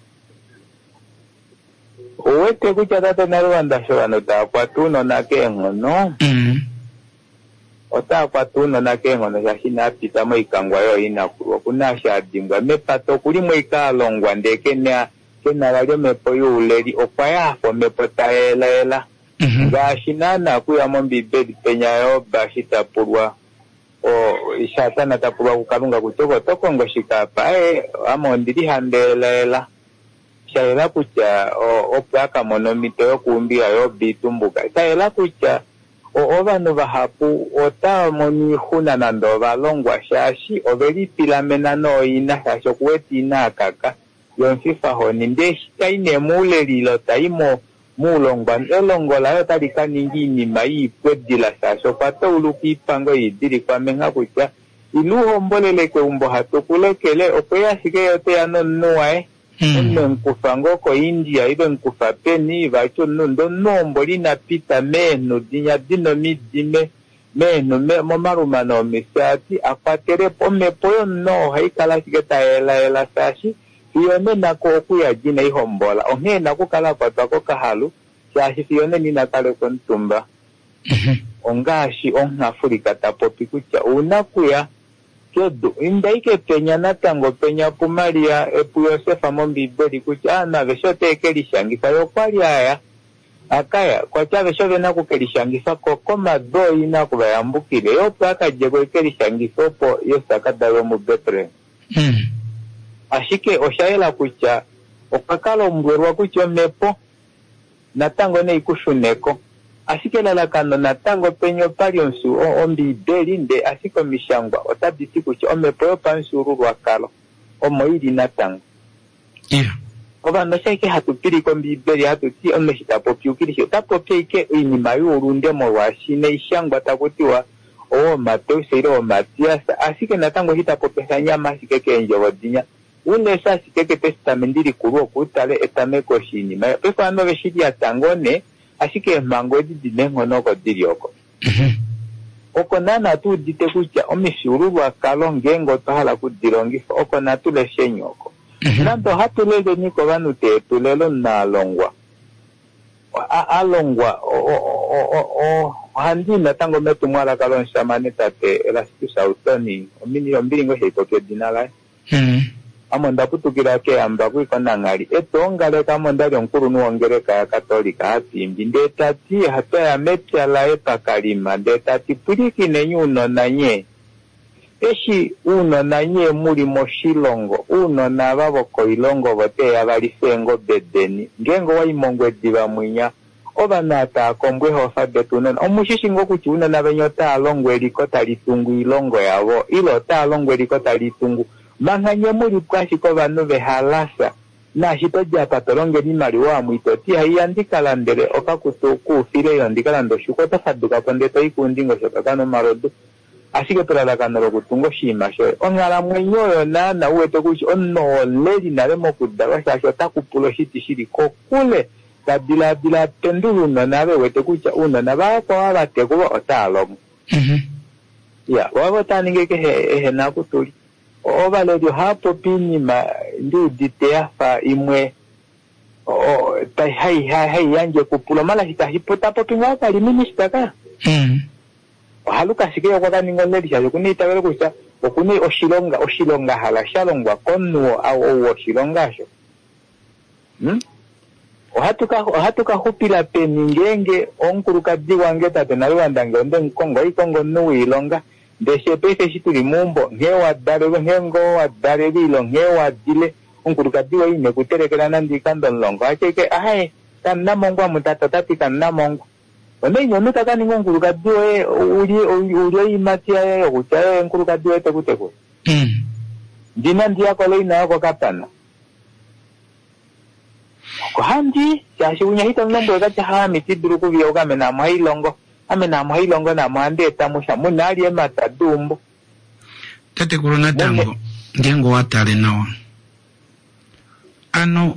Speaker 6: Uwete kucha tate naruanda shwano ta kwa tuno na kengo no.
Speaker 1: Mhm.
Speaker 6: Ota kwa tuno na kengo no shashina pita mo ikangwa yo ina kuwa kuna shadimba mepato kuli mo ikalongwa ndeke nea kena walio mepo yu uleri okwaya hafo mepo taela ela.
Speaker 1: Mhm.
Speaker 6: Gashinana kuya mombi bedi penya yo bashita purwa o ishatana tapurwa kukalunga kutoko toko ngo shikapa e amondiri handela ela. Shaila kucha o opaka monomito yo kumbia yo bitumbuka. Shaila kucha o ovanu bahapu ota moni huna nando balongwa shashi overi pilamena no ina shasho kuweti ina kaka yonfifa honi ndeshi kaine mule lilo taimo mulongwa elongola yo talika ningi nima ipwedila shasho pato uluki pango idiri kwa menga kucha iluho mbolele ke umbo hatu kulekele okwea shike yote ya no nuwae. Mme nkufango ko India ibe nkufa peni vacho nundo nombo lina pita menu dinya dino midime menu me momaruma no misati akwatere pome poyo no haikala sigeta ela ela sashi fione na ko kuya jina ihombola onge na kukala kwa tako kahalu sashi fione ni nakale kontumba. Ongashi on Afrika tapopi kucha unakuya kedo indaike penya natango penya pumalia epu Yosefa mombi bedi kucha na veshote ekelishangisa yokwali haya akaya kwa chave shove na kukelishangisa kokoma do ina kubayambukile yopo akajego ekelishangisa opo yosakadawe mu betre.
Speaker 1: Mhm.
Speaker 6: Ashike oshaela kucha okakalo mbwerwa kucha mepo natango ne ikushuneko asike lalakano natango penyo palionsu ombi belinde asiko mishangwa otabiti kucha omepo pansuru rwakalo omoidi natango.
Speaker 1: Yeah.
Speaker 6: Oba no shake hatupiri kombi beli hatuti omeshita popi ukirishi utapopi ike inima yurunde mo washine ishangwa takutiwa o mateo seiro o matiasa asike natango hita popesa nyama asike kenjo wadinya une sasi keke testamendiri kuruo kutale etameko shini. Pefa ano veshidi ya tangone asike mango di nengo noko dirioko oko nana tu dite kucha omishuru wa kalongengo tahala kudirongi oko na tu le shenyoko nando hatu lele niko vanu te tulelo na longwa alongwa o o o o handi na tango metu mwala kalon shamane tate elastu sautoni omini ombiringo heito ke dinala
Speaker 1: mhm
Speaker 6: amonda putukira ke amba kuikona ngari etongale kamonda lyonkuru nuongereka ya katolika hatimbi ndetati hata ya metyala epakalima ndetati puliki nenyuno nanye eshi uno nanye muri moshilongo uno na baboko ilongo bote ya balisengo bedeni ngengo waimongwe diba mwinya oba nata kombwe hofa betunen omushishingo kuchuna na benyota alongwe likota litungu ilongo yabo ilo ta alongwe likota litungu manganye muri kwashi ko banu behalasa na hito japa tolonge ni mali wa mwitoti hayandika landele okakutuku file yandika ndo shukota faduka kondeto ikundingo shokakano marodu asike tulala kanalo kutungo shima shoy ongala mwenyoyo na na uwete kuchi onno leli na lemo kudawa shasho takupulo shiti shiri kokule kabila bila pendulu na nawe wete kucha una na ba kwa abate kuba otalo
Speaker 1: mhm
Speaker 6: ya wabo taningeke he he na kutuli oba ledio hapo pini ma ndi diteafa imwe o tai hai hai hai yanje kupula mala hita hipota po pinga kali minista ka
Speaker 1: mhm
Speaker 6: haluka sikio kwa ningo leli shayo kuni tawele kucha okuni oshilonga oshilonga hala shalongwa konnuo au o oshilonga sho hm ohatuka ohatuka hupila peni ngenge onkuruka diwange tate nalwandange onde nkongo ikongo nuilonga deshe pese shituli mumbo ngewa dale ngengo wa dale bilo ngewa dile onkuruka diwa ine kuterekera nandi kandolongo acheke ahe kanna mongwa mutata tati kanna mongo one nyono taka ningo onkuruka diwa uli uli imatia yo kucha onkuruka diwa tekuteko
Speaker 1: mhm
Speaker 6: dina ndia ko leina yako kapana ko handi ya shiunya hita ngombo ga cha mitiduru ku byoga mena mailongo amena mailongo na mande tamusha munali emata dumbo
Speaker 1: tate corona tango ngengo watale nawa ano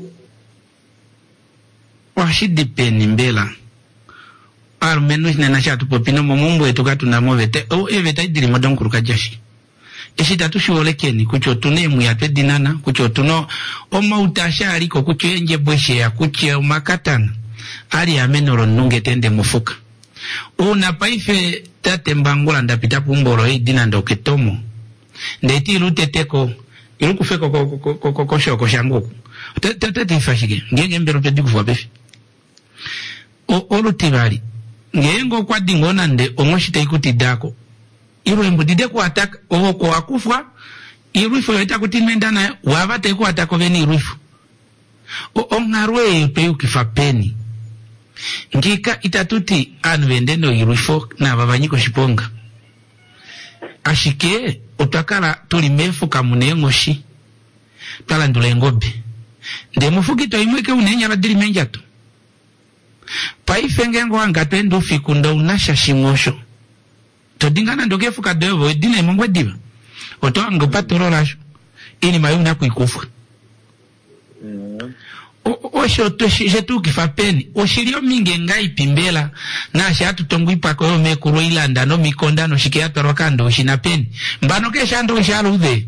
Speaker 1: washidi peni mbela al menos na chatu popino momumbo etukatu na movete o eveta idiri modon kuruka jashi esi tatu shiolekeni kucho tunemu ya pedinana kucho tuno oma utasha aliko kucho enje bweshe ya kucho makatana ali ya menoro nunge tende mufuka una paife tate mbangula ndapita pumboro hii dina ndoke tomo ndeti ilute teko iluku feko kokosho koshanguku tate tifashike ngenge mbero pedi kufuwa befi olu tibali ngengo kwa dingona nde ongoshite ikuti dako iru embudide ku attack oho ko akufwa iruifo yota kutimenda na wabate ku attack veni iruifo o ongarwe pe ukifa peni ngika itatuti anwende no iruifo na babanyiko shiponga ashike otakala tulimefu kamunengoshi tala ndule ngobe nde mufugito imweke unenya badiri menjato paifengengo angatendo fikunda unasha shingosho todingana ndokefu kadevo dine mongwe diva oto ango patoro rasho ini mayuna kuikufa mm. o osho to shetu kifa peni oshilio minge ngai pimbela na shatu tongwi pako yo mekuru ilanda no mikonda no shike atoroka ndo shina peni mbano ke shando shalo ude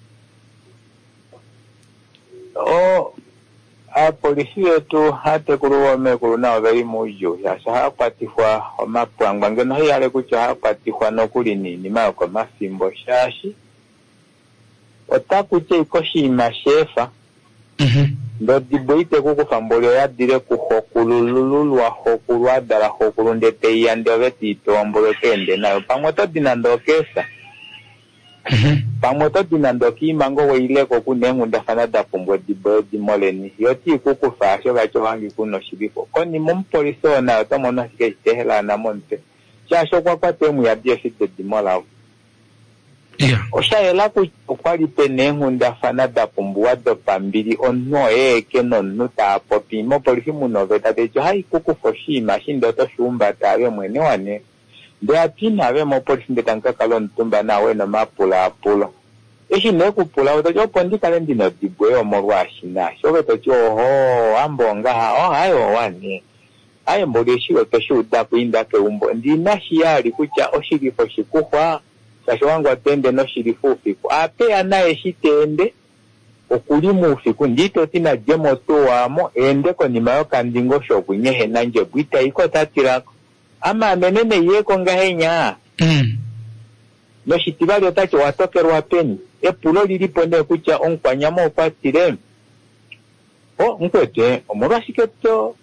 Speaker 6: o a polisi yetu hate kuruwa mekuru na vei mujo ya saha patifwa omapwangwa ngeno yale kucho ha patifwa no kuli nini mako mafimbo shashi otakuche ikoshima shefa
Speaker 1: mhm
Speaker 6: ndo diboite kukufa mbolio ya dire kuhokulululu wa hokulwa dala hokulu ndete yande veti itombolo kende nayo pamweto dinandokesa
Speaker 1: mhm
Speaker 6: pamweto dinandoki mango weileko kunengu ndafana da pumbwe dibo dimoleni yoti kukufa asho gacho hangi kuno shibiko koni mumpoliso na otomono shike itehela na monte shasho kwa kwa temu ya bia shite dimola
Speaker 1: yeah
Speaker 6: osha ela kukwali penengu ndafana da pumbwa do pambili ono eke no nuta popi mo polisi munoveta de jo hai kukufa shima shindo to shumba tawe mwene wane de apina ave mo polisi ndetanka kalon tumba na we no mapula apulo eshi ne kupula oto jo pondi kalendi no dibwe o morwa shina shobe to jo ho ambonga ha o hayo wane aye mbole shiwe kesho da kuinda ke umbo ndina shiali kucha oshirifo shikuhwa shasho wangu atende no shirifu ufiku ape anaye shitende okulimu ufiku ndito tina jemo tuwamo endeko ni mayo kandingo shoku nyehe nanje buita iko tatirako ama amenene yeko ngahenya
Speaker 1: mm.
Speaker 6: no shitibali otacho watokerwa peni epulo lilipo ne kucha onkwanyamo opatire o nkwete omurwashiketo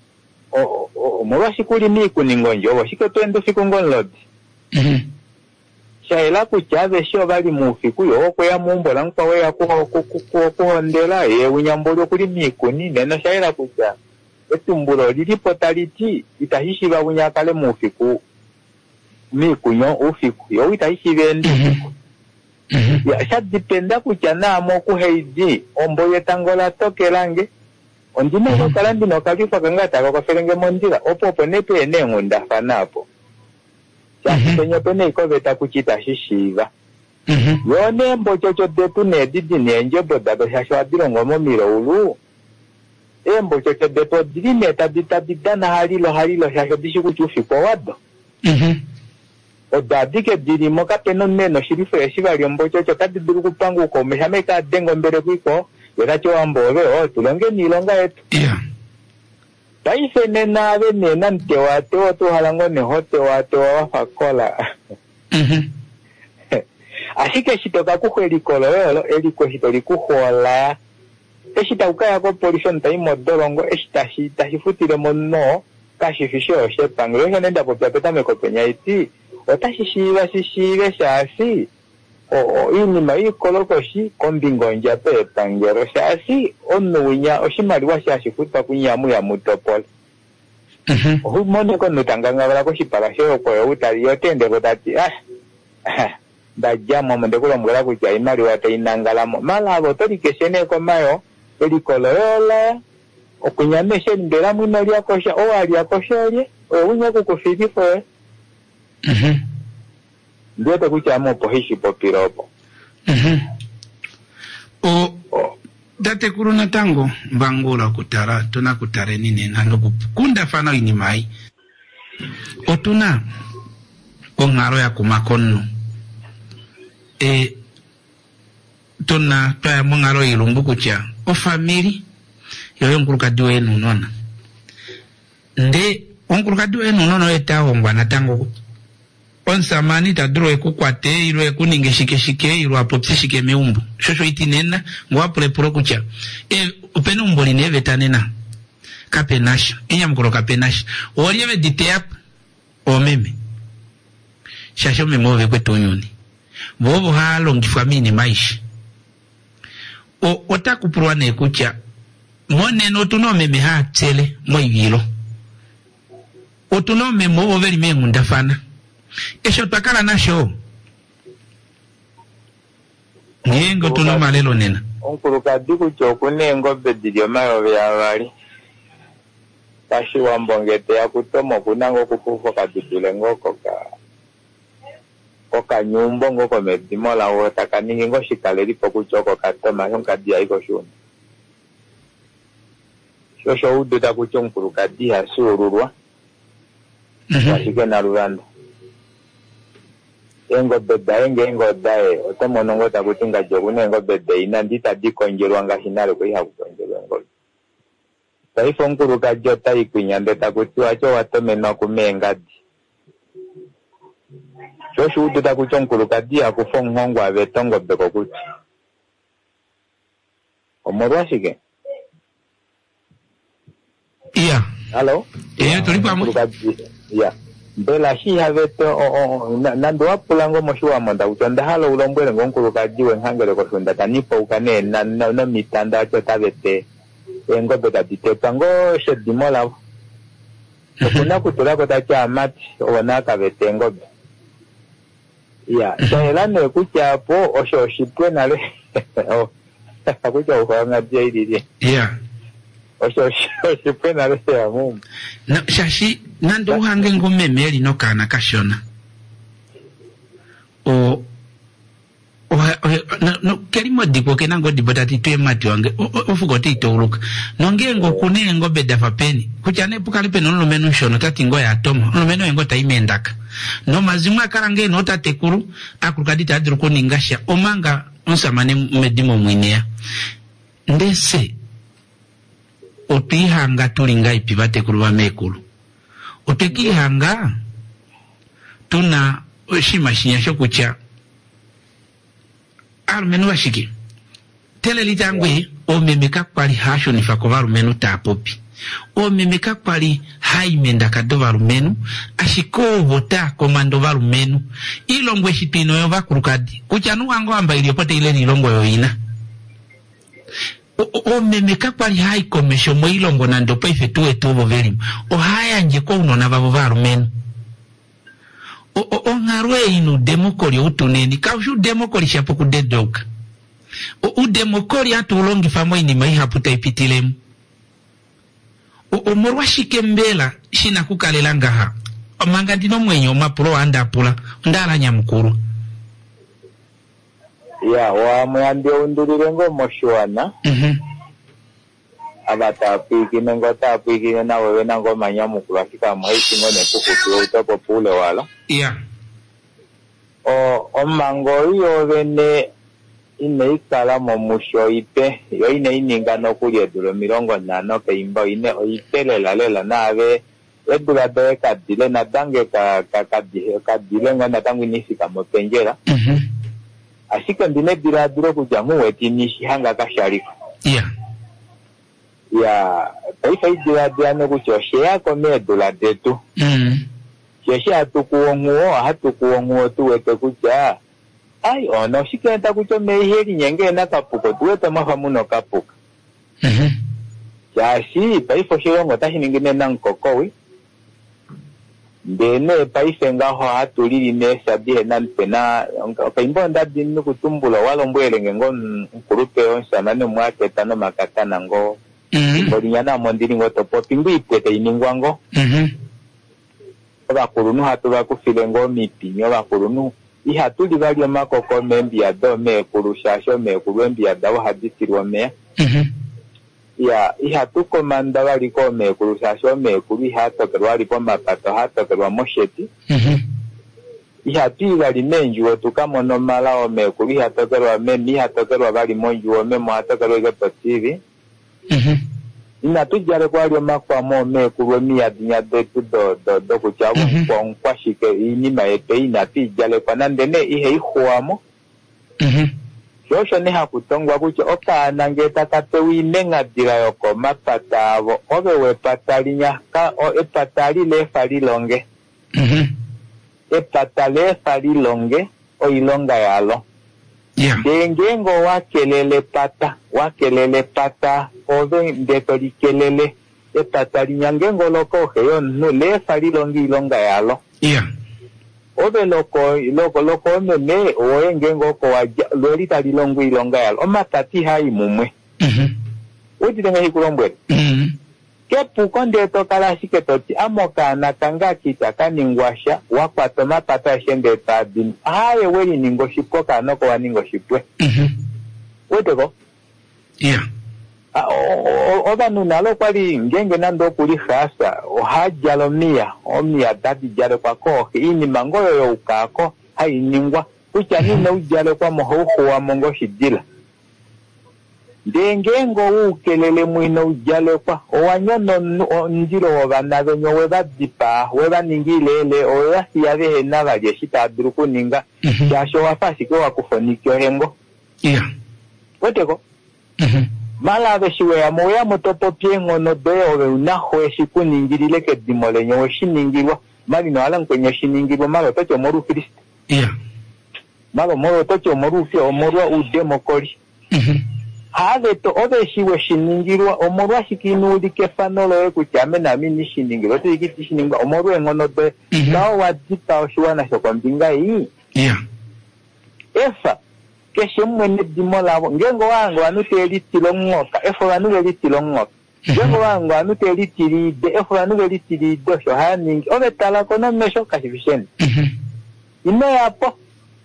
Speaker 6: o omurwashikuli miku ningonjo washiketo endo fikungonlodi
Speaker 1: mhm
Speaker 6: shaela kuchave sho bali mufiku yo ko ya mumbola nkwa we ya ko ko ko ndela ye unyambolo kuli miku ni neno shaela kucha etumbulo lilipo taliti itahishi ba unyakale mufiku miku nyo ufiku yo itahishi bendi
Speaker 1: mhm
Speaker 6: ya shadipenda kucha namo ku heidi omboye tangola tokelange ondine ko kalandi no kalifa kangata ko ferenge mondira opopo nepe ene ngunda fanapo penye pene iko beta kuchita shishiva
Speaker 1: mhm
Speaker 6: yone mbocho chote tune didi nenje boda do shashwa dilongo momiro ulu e mbocho chote to didi neta bita bidana halilo halilo shashwa dishiku chufi kwa wado
Speaker 1: mhm
Speaker 6: oda dike didi moka peno neno shirifu ya shiva liyo mbocho chote didiru kupangu uko mehameka dengo mbele kuiko yotacho wambobe o tulonge nilonga etu
Speaker 1: yeah
Speaker 6: taife nena ave nena ntewate watu halango ne hote wate wafakola
Speaker 1: mhm
Speaker 6: asike shitoka kuho elikolo yolo eliko shito likuhola eshita ukaya ko polisi taimo dolongo eshita shita shifutile monno kashifishe oshepango yo nenda popeta mekopenya iti otashishiva shishive shasi o ini mai kolokoshi kombingo nja pe pangero shasi onunya oshimaliwa shashi futa kunyamu ya mutopol
Speaker 1: mhm
Speaker 6: o mone ko nutanganga bala ko shipala sho ko utali yotende ko tati ah ndajama mende ko mbula kuja imali wate inangalamo malabo tolikeshene ko mayo elikolo yola okunyameshe ndela mwino lya kosha o ali akoshoye o unya ko kufidifo
Speaker 1: mhm
Speaker 6: ndio takucha mopo hishi popiropo
Speaker 1: mhm o date kuruna tango mbangula kutara tuna kutare nini nalo kunda fana ini mai otuna ongaro ya kumakono e tuna pa mongaro ilungu kucha o family yoyo nkuluka diwe nunona nde onkuluka diwe nunona etawo ngwana tango onsamani tadro ekukwate iro ekuninge shike shike iro apopsi shike meumbu shosho itinena ngwapule puro kucha e upene umboli neve tanena kapenash inya mkuro kapenash olieve diteap o meme shasho memove kwetu nyoni bobo halo ngifamini maishi o otaku purwa ne kucha mone no tuno meme ha tele moivilo otuno meme mo veri mengu ndafana esho takala nasho nyengo tuno malelo nena
Speaker 6: onkuluka diku chokunengo bedilyo mayo byabali kashi wambongete ya kutomo kunango kukufa kadudule ngoko ka oka nyumbo ngoko medimola wota kaningi ngo shikaleri poku choko katoma honka dia iko shuni shosho udu da kuchonkuluka dia sururwa washike na ruranda engo beda enge engo dae otomo nongo takutinga jogune engo beda ina ndita dikonjerwa ngahinalo ko iha kukonjerwa ngo taifo nkuluka jota ikunyande takutiwa cho watome no kumengadi shosho udu da kuchonkuluka dia kufong hongo abetongo beko kuti omorwashike
Speaker 1: iya
Speaker 6: halo
Speaker 1: iya tulipa mo
Speaker 6: iya mbela hi haveto o nando apulango moshuwa monda utonda halo ulombwele ngonkuluka jiwe nhangele ko sunda tanipo ukane na no mitanda cho tabete engo beta ditepa ngo shedimola kuna kutula ko tacha amati ona kabete ngo iya shaelane kucha po osho shipwe nale o akucha ufanga dia ili
Speaker 1: iya
Speaker 6: osho shipwe nale ya mumu
Speaker 1: na shashi nando hange ngome meli no kana kashona o o no kelimo di koke nango dibotati tuye mati wange ufugote itoluka nonge ngo kune ngo bedafa peni kuchane pukali peno lumenu shono tati ngo ya tomo lumenu ngo taimendaka no mazimwa karange no tatekuru akurukadita adiruko ningasha omanga onsamane medimo mwinea ndese otihanga tulinga ipibate kuruwa mekulu otekihanga tuna oshima shinyasho kucha arumenu washiki tele litangwe o memeka kwali hasho nifako varumenu tapopi o memeka kwali haimenda kado varumenu ashiko vota komando varumenu ilongwe shipino yo vakurukadi kuchanu wango amba iliopote ile ilongwe yo ina o, o memeka kwali hai komesho mo ilongo na ndopa ifetuwe tuvo verimu o haya nje kwa unona vavo varumenu o, o, o ngarwe inu demokori utuneni kaushu demokori shapo kudedoka o u demokori atu ulongi famo ini mai haputa ipitilemu o, o morwa shikembela shina kukalelanga ha o mangandino mwenye omapuro anda apula ndala nyamukuru
Speaker 6: ya wa mwandi undurirengo moshuana
Speaker 1: mhm
Speaker 6: abata piki nengo ta piki na wewe nango manyamukuru afika mwaisi ngone kukutu utapo pule wala
Speaker 1: yeah
Speaker 6: o o mango yo vene ine ikala mo musho ipe yo ine ininga no kuli eduro mirongo nano ke imba ine o ipele la lela nave edura de kadile na dange ka ka kadile kadile ngana tangu nisika mo penjera
Speaker 1: mhm
Speaker 6: asika ndine dira duro kujamu wetinishi hanga kasharifu
Speaker 1: yeah
Speaker 6: ya taifa idira dira no kuchoshea kome dola detu
Speaker 1: mhm
Speaker 6: Yeshi atukuonguo hatukuonguo tuwete kucha ai ono shikenta kucho meheri nyenge na kapuko tuwete mafamuno kapuka
Speaker 1: mhm
Speaker 6: yashi paifo shiyongo tashi ningine na nkokowi ndene paife ngaho hatulili nesa bihe nanpena kaimbo ndadi nukutumbula walo mbwelenge ngo nkurupe onsana ne mwaketa no makatana ngo
Speaker 1: mhm
Speaker 6: mbolinyana mondiri ngo topo pingu ipwete iningwango
Speaker 1: mhm bakurunu hatu bakufile ngo mipinyo bakurunu ihatuli bali makoko membi ya do me kurushasho me kurembi ya dawo haditirwa me mhm
Speaker 6: ya ihatu komanda bali ko me kurushasho me kuri hato kerwali po mapato hato kerwa mosheti
Speaker 1: mhm
Speaker 6: ihatu bali menju otukamo no mala o me kuri hato kerwa me mi hato kerwa bali monju o me mo hato kerwa ge posivi
Speaker 1: mhm
Speaker 6: ina tujare kwa lio makwa mo me kuremi ya dinya de do do do kuchawu kwa kwa shike ini maepe ina tijale kwa nandene ihe ihuamo
Speaker 1: mhm
Speaker 6: yosho ne hakutongwa kucho oka nangeta katewi nenga dira yoko mapatavo obe we patalinya ka o epatali le fali longe
Speaker 1: mhm
Speaker 6: epatale fali longe o ilonga yalo
Speaker 1: yeah
Speaker 6: dengengo wakelele pata wakelele pata obe ndetoli kelele epatali nyangengo loko heyo no le fali longi ilonga yalo
Speaker 1: yeah
Speaker 6: obe loko loko loko meme o ngengo ko lori tali longo ilonga yalo o matati hai mumwe
Speaker 1: mhm
Speaker 6: udi denga hikulombwe
Speaker 1: mhm
Speaker 6: kepu konde to kala siketoti amoka na kanga kita kaningwasha wakwato mapata shende tabin aye weli ningo shipoka noko waningo shipwe
Speaker 1: mhm
Speaker 6: weteko
Speaker 1: yeah
Speaker 6: oba nunalo kwali ngenge nando kuli khasa o hajalo mia o mia dadi jalo kwa ko ini mangoyo yo ukako hai ningwa kucha nina ujalo kwa mohoho wa mongo shidila ndengengo ukelele mwino ujalo kwa owanyono njiro wabana venyo weba dipa weba ningilele oya siyabe hena valye shita aduruku ninga jasho wafasi kwa wakufonikyo hengo
Speaker 1: yeah
Speaker 6: weteko
Speaker 1: mhm
Speaker 6: mala beshiwe ya moya motopo piengo no de obe unaho eshiku ningilile ke dimole nyo shiningilwa mali no ala nkwenye shiningilwa malo tocho moru kristo
Speaker 1: yeah
Speaker 6: malo moro tocho moru fi o moru udemokori
Speaker 1: mhm
Speaker 6: have to obe shiwe shiningilwa o moru shikinu dike fanolo e kuchame na mini shiningilwa to ikiti shiningwa o moru engono de nawo wajita oshuwana shokombinga yi
Speaker 1: yeah
Speaker 6: efa keshe mwene dimola ngengo wangu anuteli tilongoka efo anuteli tilongoka ngengo wangu anuteli tilide efo anuteli tilide so haningi obe tala kono mesho kashivisheni
Speaker 1: mhm
Speaker 6: ime yapo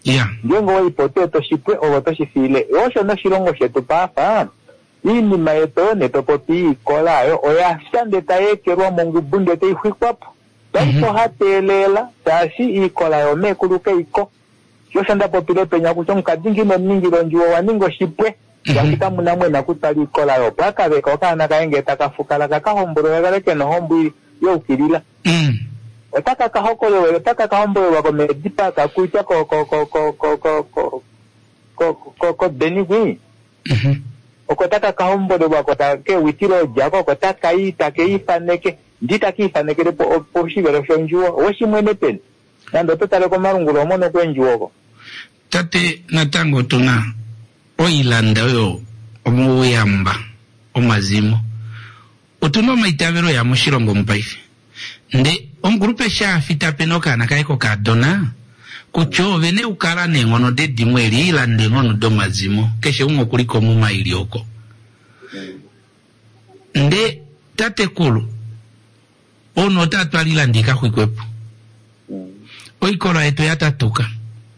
Speaker 1: Yeah.
Speaker 6: Ngengo wa ipoteto shipwe o to shifile. Osho na shilongo shetu pafa. Ini maeto ne topopi kolayo oya sande tae kerwa mongu bunde te hikwapo. Tanto hatelela tashi ikolayo me kuluke iko. Yo sanda popile penya kuchom kadingi no ningi ronjuwa waningo shipwe. Yakita munamwe na kutali ikolayo paka beka kana kaenge takafukala kakahomboro yagaleke no hombu yo ukirila.
Speaker 1: Mm.
Speaker 6: Otaka kahokole we otaka kahomboro wako medipa kakuita ko ko ko ko ko ko ko ko ko ko benigwi.
Speaker 1: Mhm.
Speaker 6: Okotaka kahomboro wako take witiro jako kotaka ita ke ifaneke ndita ki ifaneke po po shibero shonjuwa oshimwene pen. Nando totale ko marungulo mono kwenjuwa.
Speaker 1: Tate natango tuna oilanda yo omuyamba omazimo otuno maitabero ya mushirongo mpaife nde omgrupe sha fita penoka na kaiko kadona kucho vene ukara nengono de dimweli ilande ngono do mazimo keshe ungo kuliko muma ilioko nde tate kulu ono tatu alilandika kwikwepo oikora eto yatatuka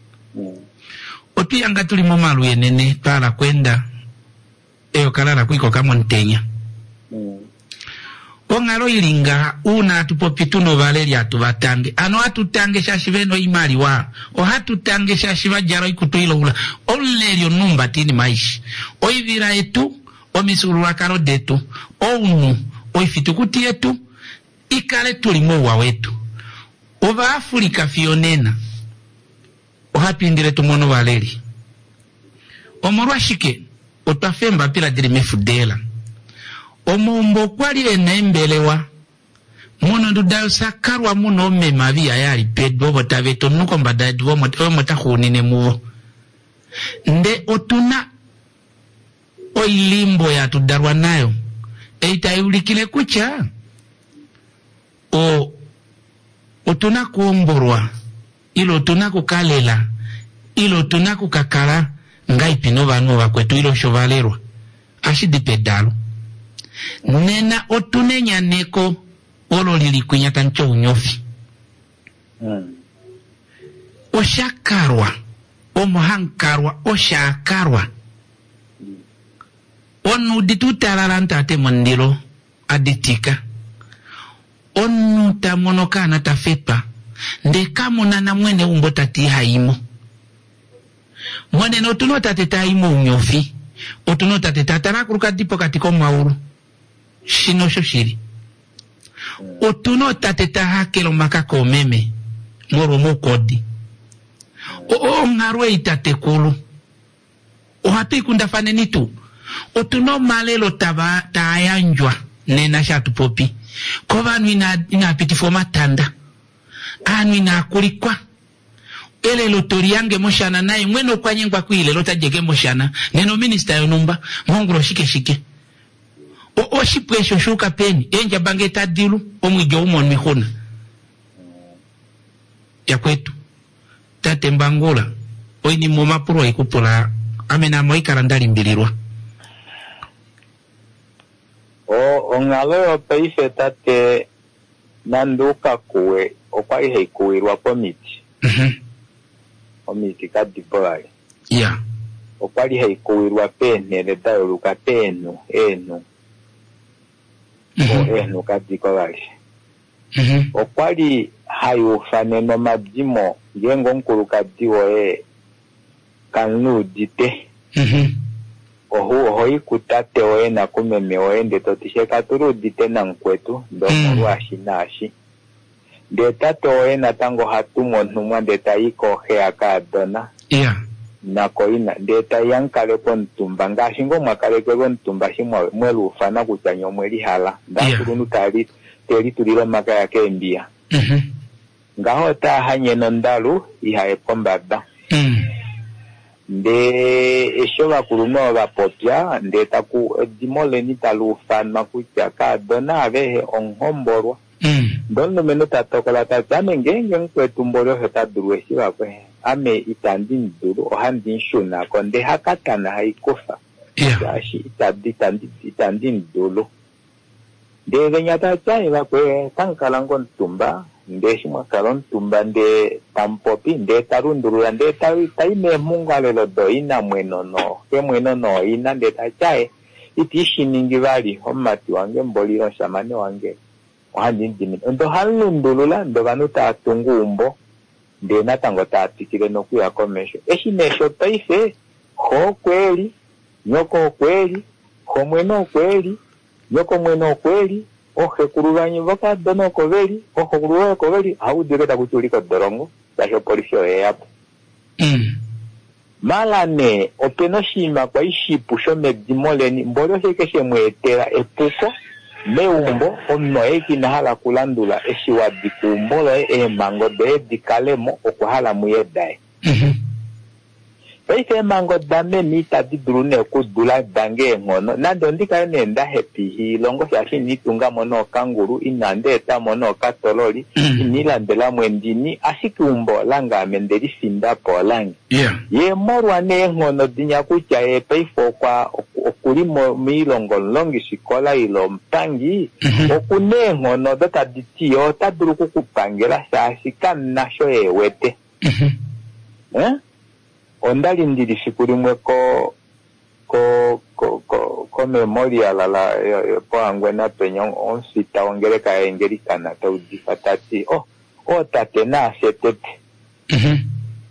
Speaker 1: Opi anga tuli momalu yenene para kwenda eyo kalala kuiko kama ntenya. Mm. Ongaro ilinga una atupopituno valeri atuvatange. Ano atutange shashiveno imali wa. O hatutange shashiva jaro ikutuilo ula. Olerio numba tini maishi. O ivira etu, o misuru wakaro detu, o unu, o ifitukuti etu, ikale tulimo wa wetu. Ova Afrika fionena. Ohapindire tumono valeri omorwa shike otafemba pila dirime fudela omombo kwali enembelewa mono ndudayo sakarwa muno mema via yali pedbo botaveto nuko mbadadwo motakhunine muvo nde otuna oilimbo ya tudarwa nayo eita yulikile kucha o otuna kuomborwa ilo tunakukalela ilo tunakukakala ngai pino vanu vakwetu ilo shovalerwa ashidi pedalo nena otunenya neko olo lilikwinya tancho unyofi mm. oshakarwa omohankarwa oshakarwa mm. onu ditutararanta ate mondilo aditika onu tamonokana tafepa ndeka munana mwene umbo tati haimo mwene no tuno tateta haimo unyofi otuno tateta tarakuruka dipo katiko mauru shino shoshiri otuno tateta hakelo makako meme moro mokodi o ngarwe itatekulu o hapi kundafane nitu otuno malelo taba tayanjwa nena shatu popi kovanu ina, ina pitifoma tanda anu ina kulikwa ele lotoriange moshana nae mweno kwa nyengwa kuile lota jege moshana neno minister yonumba mongro shike shike o o shipwesho shuka peni enja bange tadilu omwijo umon mihuna ya kwetu tate mbangula oini moma puro ikupula amena moikarandali mbilirwa
Speaker 6: o ongalo o peife tate nanduka kuwe okwai heikuirwa pomiti
Speaker 1: mhm
Speaker 6: omiti kadipolai
Speaker 1: yeah
Speaker 6: okwali heikuirwa pene letayo luka penu enu
Speaker 1: mhm
Speaker 6: o enu kadipolai
Speaker 1: mhm
Speaker 6: okwali hayufane no majimo yengo nkuluka diwo e kanu dite
Speaker 1: mhm
Speaker 6: ohu hoi kutate oe na kumeme oe ndeto tisheka turu dite na nkwetu ndo muru ashinashi ndeta oe na tango hatumo numwa ndeta iko hea kadona
Speaker 1: yeah
Speaker 6: nako ina ndeta yankale po ntumba ngashingo mwakale kwa ntumba shimwa mwelu ufana kutanyo mweli hala ndakuru tari teri tulilo maka yake mbia
Speaker 1: mhm
Speaker 6: ngaho ta hanye nondalu ihae pombada
Speaker 1: mhm
Speaker 6: nde eshoba kuruno ba popya ndeta ku dimole ni talufana kucha kadona avehe onhomborwa
Speaker 1: mm
Speaker 6: dono meno tatokola tatame ngenge nkwetumbolo heta durueshi bakwe ame itandi nduru ohandi shuna konde hakatana haikofa
Speaker 1: yeah
Speaker 6: yashi itandi tandi itandi ndulu de nyata chai bakwe tankalango ntumba ndeshi mwakalon tumba nde tampopi nde tarundurula nde taime mungu alelo do ina mweno no ke mweno no ina nde tachae iti shiningi vali omati wange mboliro shamane wange wahandi ndimi ndo halundulula ndo vanu tatungu umbo nde natango tatikile no kuya komesho eshi mesho taife ho kweli nyoko kweli ho mweno kweli nyoko mweno kweli ohe kuruganyi voka dono koveli oho kuruganyi koveli hau direta kuchulika dorongo dasho polisio eapo
Speaker 1: mm.
Speaker 6: malane openo shima kwa ishipu shome dimoleni mbolo shekeshe mwetera epuko meumbo omno eki na hala kulandula eshi wadikumbolo e mango de dikalemo okuhala muyedae
Speaker 1: mm-hmm.
Speaker 6: Paise mango dame mita didrune kudula dange ngono nando ndika nenda happy hi longo shashi nitunga mono kanguru inande eta mono katololi
Speaker 1: mm.
Speaker 6: inilandela mwendini asikumbo langa mendeli sinda polangi
Speaker 1: yeah.
Speaker 6: ye morwa ne ngono dinya kucha e paifo kwa okulimo milongo longi sikola ilo mpangi
Speaker 1: mm-hmm.
Speaker 6: okune ngono data ditio taduru kukupangela shashi kanasho e wete
Speaker 1: mm-hmm.
Speaker 6: eh ondali ndili sikulimwe ko ko ko ko ko memoria la la po angwena penyo on sita ongereka engerikana taudi fatati oh o tate na setete
Speaker 1: mhm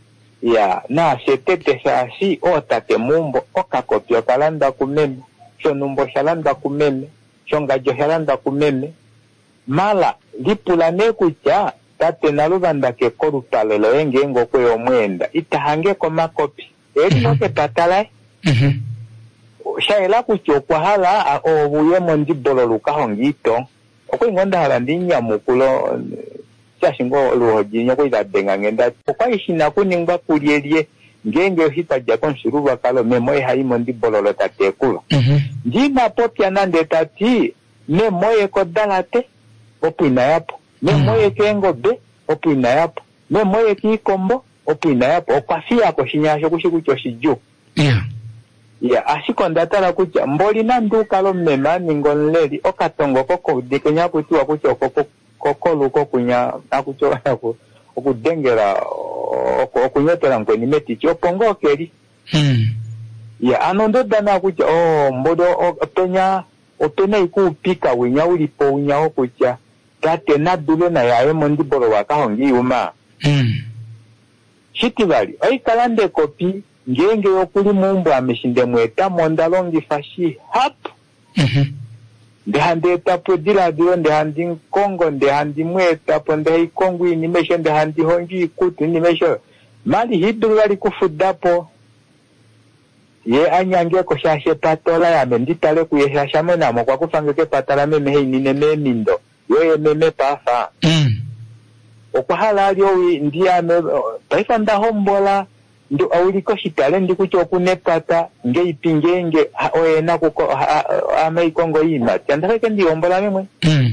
Speaker 6: ya na setete sa si o tate mumbo okakopio kalanda kumeme shonumbo shalanda kumeme shongajo shalanda kumeme mala lipulane kucha tate nalubanda ke korutalelo enge ngo kwe omwenda itahange ko makopi eri no ke patalai
Speaker 1: mhm
Speaker 6: shaela kuchokwa hala obuye mondi bololu ka hongito okwe ngonda hala ndinya mukulo chashingo luhoji nyoko ida denga ngenda kwa ishina kuningba kulielie ngenge hitaja konsuruba kalo memoy hayi mondi bololo tate kulo
Speaker 1: mhm
Speaker 6: ndima popya nande tati memoy ko dalate opina yapo me mm. moye kengo be opina yapo me moye kikombo opina yapo okwafia ko shinyasho kushikucho shiju
Speaker 1: yeah
Speaker 6: ya ashikonda tala kucha mboli na nduka lo mema ningonleri okatongo koko dikenya kutiwa kucho koko koko luko kunya akucho ako okudengera okunyotera nkweni metichi opongo keri
Speaker 1: mm.
Speaker 6: ya anondo dana kucha oh mbodo openya opena ikupika winya ulipo unya okucha tate na dule na yae mondi bolo waka hongi uma
Speaker 1: mm.
Speaker 6: shitivali ai kalande kopi ngenge okuli mumbo ameshinde mweta mondalongi fashi hap
Speaker 1: mhm
Speaker 6: de hande tapo dira dio de handi kongo de handi mweta ponde ikongo ni meshe de handi hongi kutu ni meshe mali hidulali kufudapo ye anyange ko shashe patola ya menditale kuyesha mena mo kwa kufangeke patala meme hini ne memindo yoye meme pafa
Speaker 1: mm.
Speaker 6: okwahala alio ndia me taifa nda hombola ndo awuliko shitale ndi kucho kunepata nge ipingenge oye na kuko ame kongo yima tandake ndi hombola memwe
Speaker 1: mm.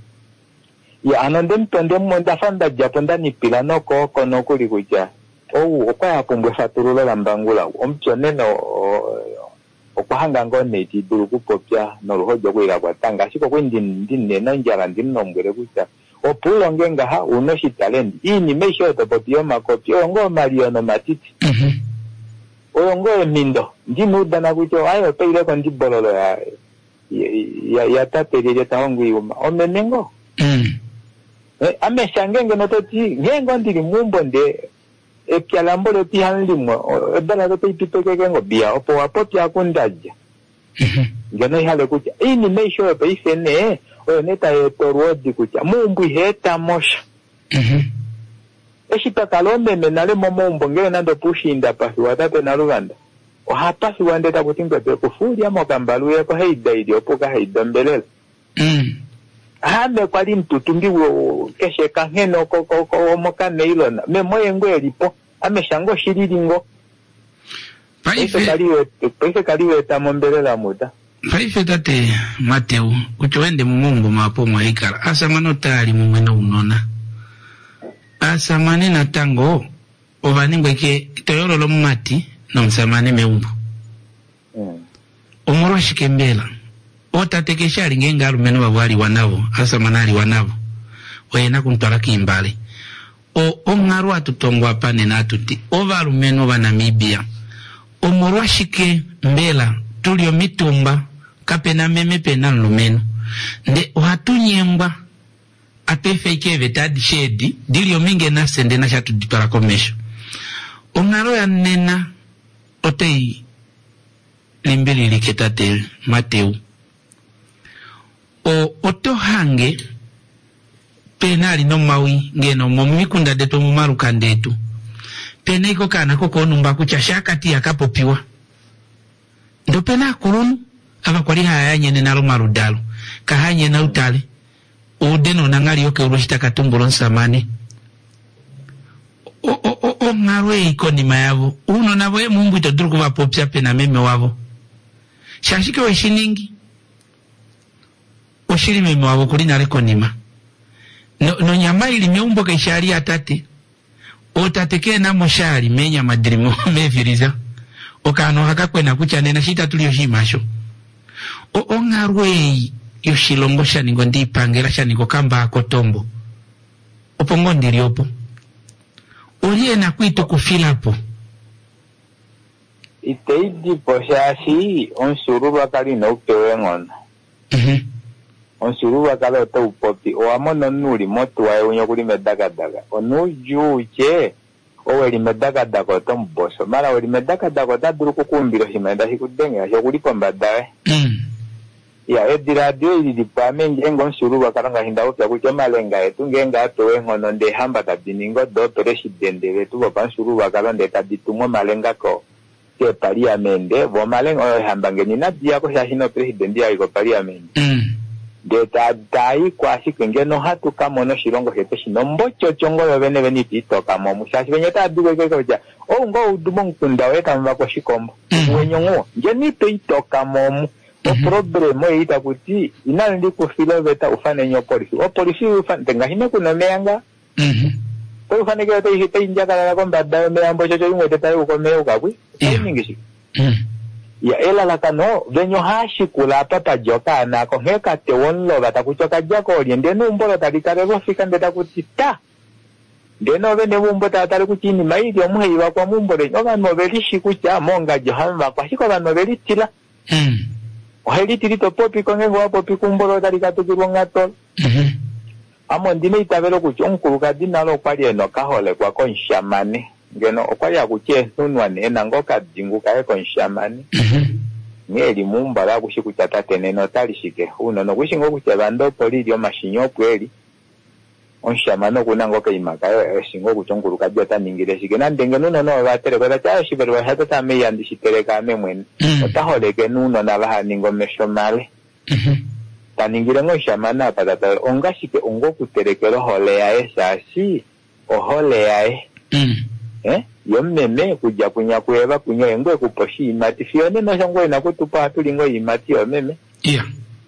Speaker 6: ya anonde mtonde mwenda fanda japonda ni pilano ko kono kuli kuja owu okwaya pumbwe faturulo lambangula omchoneno okwahanga ngone tiduru kupopya noluhojo kwira kwatanga siko kwendi ndine nanjara ndinombwere kucha opulo ngenga ha uno shitalendi ini mesho to popyo makopi ongo mariono matiti
Speaker 1: mhm
Speaker 6: ongo emindo ndimuda na kucho ayo peire ko ndibololo ya ya ya taperere taongo yuma omenengo
Speaker 1: mm.
Speaker 6: eh ameshangenge nototi ngengo ndiri mumbo nde ekyalambolo tihanlimo edala to pipitokeke ngo bia opo apopya kundaja
Speaker 1: mhm
Speaker 6: ngeno ihale kucha ini mesho pe ifene oyo neta etorodi kucha mumbu heta mosha
Speaker 1: mhm
Speaker 6: eshita kalombe menale momombo ngene nando pushinda pasi watape na Rwanda o hapa si wandeta kutinga pe kufuria mokambalu yako heida idi opoka heida mbelela
Speaker 1: mm.
Speaker 6: hame kwali mtutungi wo keshe kankeno ko ko ko mokane ilona me moye ngwelipo ameshango shiriringo
Speaker 1: paife
Speaker 6: kaliwe paife kaliwe tamombelela muda
Speaker 1: paife tate Mateo kuchwende mumombo mapo mwaikala asa manotali mumwena unona asa manena tango obaningwe ke toyolo lo mati no msamane meumbu
Speaker 6: mm.
Speaker 1: omoro shikembela otate keshali ngenga alumeno babwali wanabo asa manali wanabo oyena kuntwala kimbale o ongaru atutongwa apane natuti ovalumeno va Namibia omorwashike mbela tulio mitumba kapena meme pena lumeno nde ohatunyembwa atefeke vetadi shedi dilio minge na sende na chatu dipara komesho ongaro ya nena otei limbili liketate Mateu o otohange penali no mawi ngeno momikunda deto mumaru kandetu pena iko kana koko numba kuchashaka tia kapopiwa ndo pena kurunu ava kwali hayanye nena rumaru dalu kahanye na utale udeno nangali yoke uroshita katumbulo nsamani o o o o ngarwe iko ni mayavo uno navo ye mumbu itoduru kuva popya pena meme wavo shashike wa shiningi oshiri meme wavo kulina reko nima no, no nyama ili meumbo ka ishari atate o tateke na moshari menya madrimo mefiriza o kano haka kwena kuchane na shita tulio shimasho o o ngarwe yoshilongo shaningo ndipangela shaningo kamba akotombo opongo ndiriopo olie na kuito kufilapo
Speaker 6: iteidi poshashi onsuru wakali na upewe ngona
Speaker 1: mhm
Speaker 6: onsuru wakali oto upopi o amono nuli motu wae unyo kuli medaka daga onuju uche owe li medaka daga oto mboso mara we li medaka daga oto duru kukumbilo shimenda hikudenge ya shokuli mbadawe
Speaker 1: mhm
Speaker 6: ya edi radio ili dipame ngengo nsuru wakalanga hinda upya kuchema lenga etu ngenga atowe ngono nde hamba tabiningo do presidente wetu wapa nsuru wakalonde tabitumwa malenga ko ke paliamende bo malenga oyo hamba ngeni na dia ko shashino presidente ya iko paliamende
Speaker 1: mhm
Speaker 6: de ta dai kwa siku ngeno hatu kamono shirongo hepe shinombo chochongo yo bene beni pito kamo mushashi benye ta duwe ke koja o ngo udumo nkunda weka mbako shikombo wenyongo ngeni pito kamo o problema ita kuti inali ndi kufila beta ufane nyo polisi o polisi ufane tenga hine kuna meanga
Speaker 1: mhm
Speaker 6: ko ufane ke te hite injaka na komba da meambo chocho ngwe te uko meuka kwi ningishi
Speaker 1: mhm
Speaker 6: ya ela la kano venyo hashi kula papa joka na ko heka te wonlo bata kuchoka jako liende numbolo talikare rofika ndeta kutita deno vene mumbo tatari kuchini maidi omuhe iwa kwa mumbole oga novelishi kucha monga johamba kwa shiko ga novelitila
Speaker 1: mhm
Speaker 6: oheli tirito popi kongengo wa popi kumbolo talikatu kirungato
Speaker 1: mhm
Speaker 6: amo ndine itabelo kucho nkuluka dinalo kwali eno kahole kwa konshamane ngeno okwali akuche nunwane nangoka jinguka e konshamane
Speaker 1: mhm
Speaker 6: ngeli mumbala kushikuchata teneno talishike uno no kushingo kuchabando polio mashinyo kweli onshamano kunango kaimaka shingo kuchonguluka jota ningire shike nandenge nuno no batere kwa cha shibero hata tame yandishitereka memwen otaholeke nuno na baha ningo meshomale
Speaker 1: mhm
Speaker 6: taningire ngo shamana patata ongashike ongo kuterekero hole ya esasi o hole ya e
Speaker 1: mhm
Speaker 6: eh yomeme kuja kunya kueva kunya engwe kuposhi imati fione no shangwe na kutupa tulingo imati omeme
Speaker 1: yeah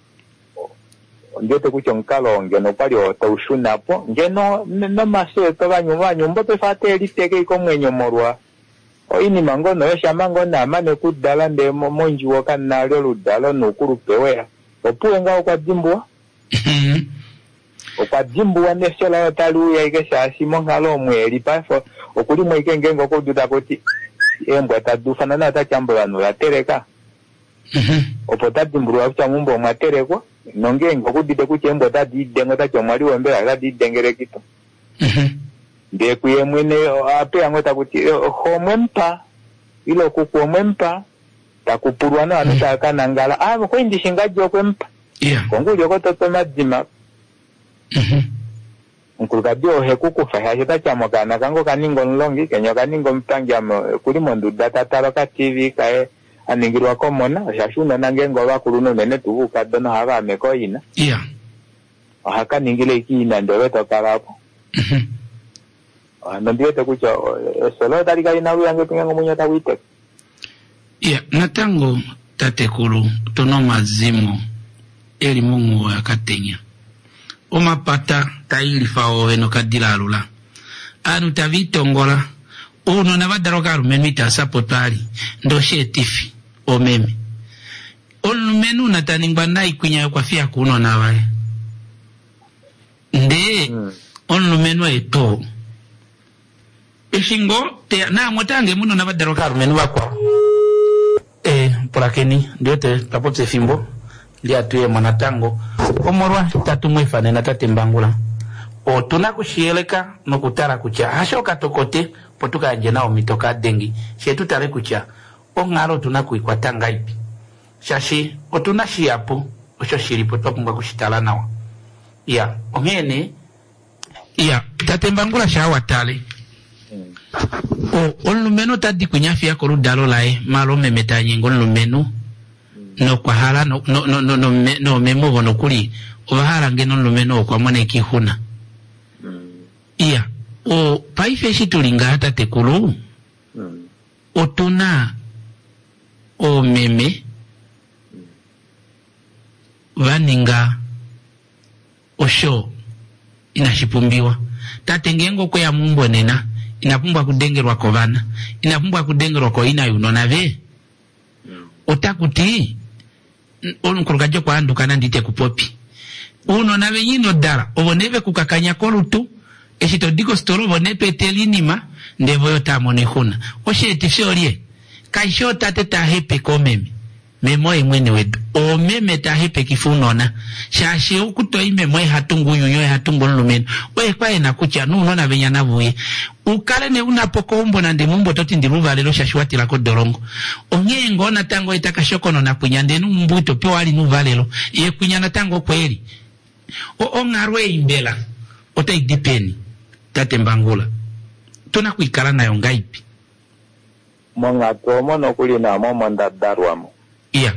Speaker 6: ndete kuchonkalo ngeno pali otaushuna-po ngeno no maso to banyuma nyumba pe fate liteke iko mwenyo morwa o ini mangono yo shamango na mane kudala nde monji woka nalyo ludalo nokulupewe opuenga kwa dimbwa
Speaker 1: mhm
Speaker 6: okwa dimbwa nesela talu ya ikesha simo ngalo mweli pafo okuli mwike ngengo ko duda koti embwa tadufana na ta chambula no la tereka
Speaker 1: mhm
Speaker 6: opota dimbwa cha mumbo mwaterekwa nongengo kudide kuchembo tadi dengo ta chomali wembera tadi dengere kito
Speaker 1: mhm
Speaker 6: de kuye mwene ape angota kuti homempa ilo kukomempa takupurwa na anata kana ngala ah ko indi shingajo kwempa
Speaker 1: yeah
Speaker 6: konguli ko toto madima
Speaker 1: mhm
Speaker 6: nkulukabyo he kukufa ha ta chamo kana kango kaningo nlongi kenyo kaningo mpangya kuli mondu data taraka tv kae aningirwa komona shashuna nangengo bakuluno nene tubuka dono haba mekoina
Speaker 1: yeah
Speaker 6: haka ningile kina ndowe tokalapo
Speaker 1: mhm
Speaker 6: ano ndiye kucha solo tarika ina uyange pinga ngomunya tawite
Speaker 1: yeah natango tatekulu tono mazimo eli mungu akatenya omapata tailifa oweno kadilalula anu tavitongola uno navadaroka rumemita sapotali ndoshe tifi omeme olumenu nataningwa nai kwinya kwa fia kuno nawe nde mm. on lumeno eto eshingo te na motange muno na badaro ka lumeno bakwa eh porakeni ndio te tapote fimbo ndia tuye mwanatango omorwa tatu mwefane na tate mbangula o tunakushieleka no kutara kucha hasho katokote potuka jenao mitoka dengi shetu tare kucha o ngaro tunakuikwatanga ipi shashi o tunashiapo osho shiripo twakumba kushitala nawa ya ongene ya tate mbangula shawa tale o olumeno tadi kunyafia ko ludalo lae malo memeta nyengo lumeno no kwa hala no no no no no, me, no memo bono kuli obahala ngeno lumeno kwa mwana kihuna iya o paife shitulinga hata tekulu o tuna o meme vaninga osho inashipumbiwa tatengengo kwa ya mumbo nena inapumbwa kudengerwa ko bana inapumbwa kudengerwa ko ina yuno nave otakuti olunkurugajo kwa andukana ndite kupopi uno nave yino dara oboneve kukakanya kolutu eshito digo storo bonepe telinima ndevo yotamone huna osheti fyolie kaisho tate tahepe komeme memoe mwene wedu o meme tahepe kifunona shashi ukuto ime mwe hatungu yunyo hatungu lumeno we kwa ena kucha nuno na venya navuye ukale ne unapoko umbo na ndimumbo toti ndiruva lelo shashwati lako dorongo onyengo na tango itaka shokono na kunyande numbuto pio wali nuva lelo ye kunyana tango kweli o ongarwe imbela ota idipeni tate mbangula tuna kuikala na yongaipi
Speaker 6: monga tomo no kulina momo ndadarwamo
Speaker 1: iya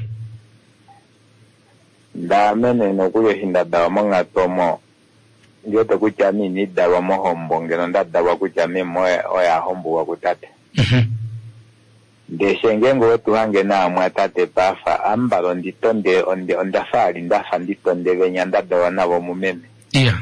Speaker 6: ndamene no kuyo hinda dawa monga tomo ndio to kucha mini dawa mo hombo ngeno ndadawa kucha mimo oya hombo wa kutate
Speaker 1: mhm
Speaker 6: ndeshenge ngo tuhange na mwatate pafa ambalo nditonde onde ondafali ndafa nditonde benya ndadawa nabo mumeme
Speaker 1: iya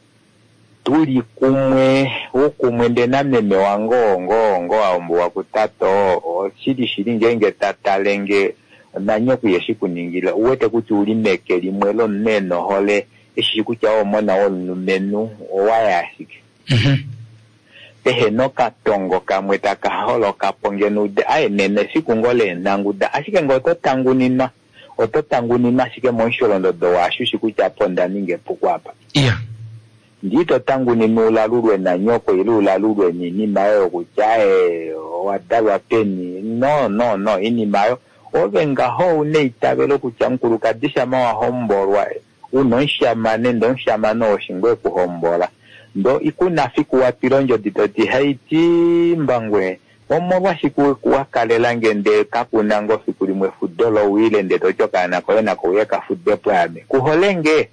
Speaker 6: tuli kumwe hukumwe ndena meme wango ngo ngo aombo wa kutato shidi shidi ngenge tatalenge nanyo kuyeshiku ningila uwete kuti uli meke limwelo neno hole eshiku cha omona olumenu owayashike
Speaker 1: mhm
Speaker 6: ehe no katongo kamwe takaholo kapongenude aye nene siku ngole nanguda ashike ngoto tangunina oto tangunina shike monsholondo do washu shiku cha ponda ninge pukwapa
Speaker 1: iya
Speaker 6: ndito tangu ni nulalulwe na nyoko ilulalulwe ni ni mayo kuchae wadalwa peni no no no ini mayo ovenga ho ne itabelo kuchankuru kadisha mawa homborwa unosha manendo nsha mano shingwe kuhombola ndo ikuna fiku wa pilonjo ditoti haiti mbangwe omorwa shiku kuwakalela ngende kapunango fikuli mwe fudolo wile ndeto choka na koyena kuyeka fudepo yame kuholenge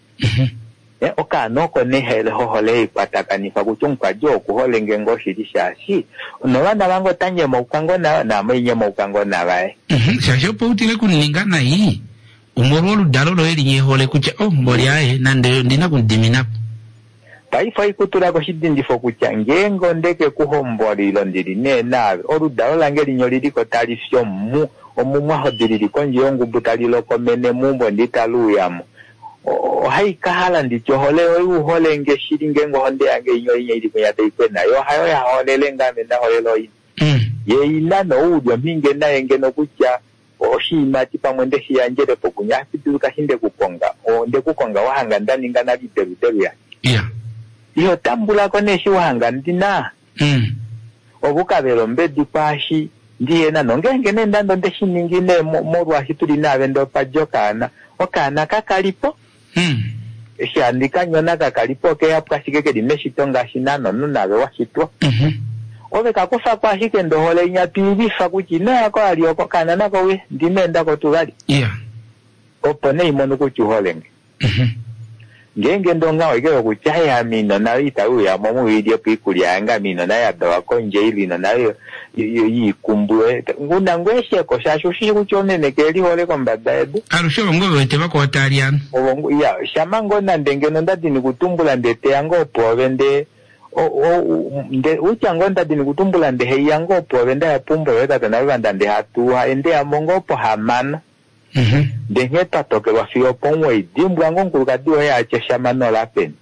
Speaker 6: eh oka noko ne hele hohole ipatakanifa kuchunka jo kuholenge ngoshirisha shi no bana bango tanye mu kango na na menye mu kango na bae
Speaker 1: mhm shasho potile kuningana hii umoro ludalo eri nyehole kucha oh mboli aye nande ndina kundimina
Speaker 6: taifa ikutura ko shidindi fo kucha ngengo ndeke kuhomboli londiri ne na oludalo langeli nyoliri ko talifyo mu omumwa hodiriri konje yongu butali lokomene mumbo nditaluyamo o hai kahala ndicho hole oyu hole nge shiringe ngo honde yange inyo inyo iri kunyate ikwena yo hayo ya hole lenga menda hole loi
Speaker 1: mm
Speaker 6: ye ina no udio minge na yenge no kucha o shima tipa mwende shi yanjere po kunya fituka hinde kukonga o nde kukonga wahanga ndani ngana biteru teru ya
Speaker 1: iya
Speaker 6: iyo tambula kone shi wahanga ndina
Speaker 1: mm
Speaker 6: obukabelo mbedi pashi ndiye na nongenge nenda ndo ndeshi ningine morwa hituli na vendo pajokana okana kakalipo
Speaker 1: mm
Speaker 6: eshandika nyona kakalipo ke apkashike dimeshitonga shinano nunabe washitwa
Speaker 1: mhm
Speaker 6: obe kakufa kwa hike ndo hole nyapibi fa kuchina ko ali okokana nako we ndimenda ko tugali
Speaker 1: iya
Speaker 6: opone imonu kuchuholenge
Speaker 1: mhm
Speaker 6: ngenge ndo ngawe ke kuchaya mino na ita uya momu video pikuli anga mino na ya dawa konje ili na nayo yikumbwe ngunda ngweshe ko shasho shi kuchonene ke li hole ko mbadaebu
Speaker 1: arusho ngo wete bako wataliano
Speaker 6: obongo ya shamango na ndenge no ndati ni kutumbula ndete yango povende o o nde uchango ndati ni kutumbula nde yango povende ya pumbo weta tana banda nde hatuha ende amongo po hamana
Speaker 1: mhm
Speaker 6: ndenge tatoke wa fio pomwe dimbwa ngo nguluka dio ya che shamano la pen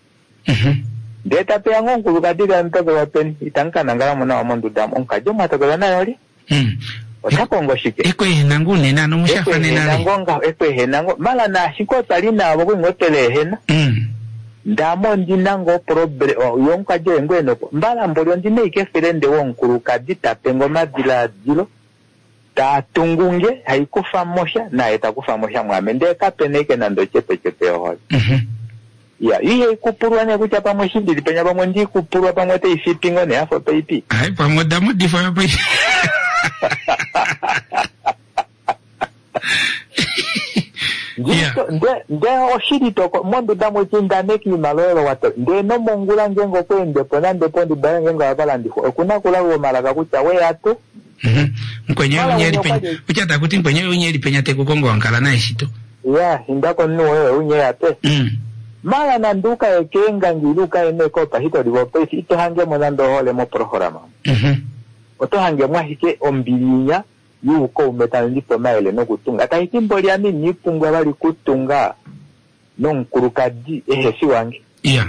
Speaker 1: Mhm.
Speaker 6: Deta pe yango nkuluka dira ntoko wa pen itanka nangala mona wa mondu dam onka joma tokola na yoli.
Speaker 1: Mm.
Speaker 6: Otakongo shike.
Speaker 1: Eko henangu nena no mushafa nena.
Speaker 6: Henango nga eko henango mala na shiko talina abo ngotele hena.
Speaker 1: Mm.
Speaker 6: Ndamo ndinango probre yonka je ngweno mbala mbolyo ndine ike ferende wonkuluka dita pengo madila dilo. Ta tungunge haikufa mosha na itakufa mosha mwame ndeka peneke na ndo chepe chepe ho.
Speaker 1: Mhm.
Speaker 6: Ya, iye kupurwa ne kucha pamwe shindi penya pamwe ndi kupurwa pamwe te ifipingo ne afo peipi.
Speaker 1: Ai pamwe damu difo ya peipi.
Speaker 6: Ndito nde nde oshiri toko mondo damu chinda neki malolo wato. Nde no mongula ngengo kwende pona nde pondi baya ngengo abala ndiko. Okuna kula wo malaka kucha we atu.
Speaker 1: Mhm. Mkwenye unyeri penya. Kucha takuti mkwenye unyeri penya te kukongo wankala na ishito.
Speaker 6: Ya, indako nu wewe unye ate.
Speaker 1: Mm.
Speaker 6: Mala nanduka ekenga ngiluka ene kota hito diwope ito hange monando hole mo programa.
Speaker 1: Mhm.
Speaker 6: Oto hange mwahike ombilinya yuko umetandipo maile no kutunga. Ata hikimboli ya mini nipungwa wali kutunga no nkurukadi ehesi wangi.
Speaker 1: Yeah.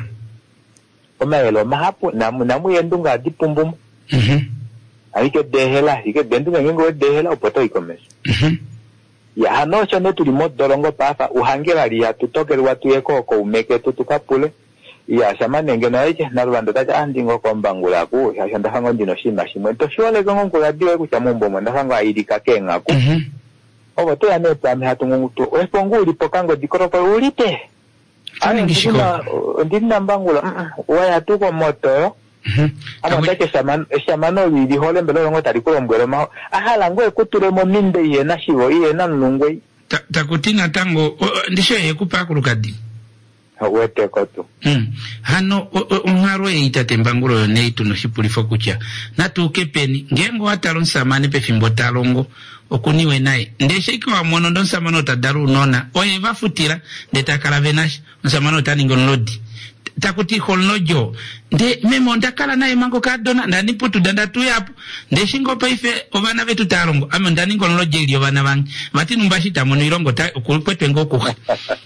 Speaker 6: Omailo mahapu namu namu yendunga dipumbumu.
Speaker 1: Mhm.
Speaker 6: Ahike dehela, hike dendunga ngengo dehela upoto ikomesi.
Speaker 1: Mhm.
Speaker 6: Ya hanocho no tulimot dorongo papa uhangela liya tutoke watu yeko ko umeke tutukapule. Ya samane ngeno eche narubando tacha andingo kombangula ku ya shanda hango ndino shima shimo to shole gongo kuladiwe ku chamumbo mwanda hango aidika kenga ku.
Speaker 1: Mhm.
Speaker 6: Obo to ya nepa me hatungu tu oepongu ulipokango dikoropo ulite.
Speaker 1: Ani ngishiko.
Speaker 6: Ndina mbangula waya tuko moto.
Speaker 1: Mhm.
Speaker 6: Ama ndake shaman shamano lidi hole mbelo ngo tarikulo mbwelo ma ahala ngwe kuturemo minde ye na shiwo iye na nungwe.
Speaker 1: Takutina tango ndisho yekupa kulukadi.
Speaker 6: Wete kotu.
Speaker 1: Mm. Hano unharo e itatembangulo yone itu no shipulifo kucha. Natu ukepeni ngengo atalon samani pe fimbo talongo okuniwe nae. Ndeshe ikiwa mwono don samano tadaru nona. Oye vafutira ndeta karavenash nsamano taningon lodi. Takuti holnojo. Nde memo ndakala nae mango kadona ndani putu dandatu yapu. Ndeshe ngo paife ovana vetu talongo. Ame ndani ngon loje ili ovana vangi. Mati numbashita mono ilongo ta ukulipwetwe ngo kuha.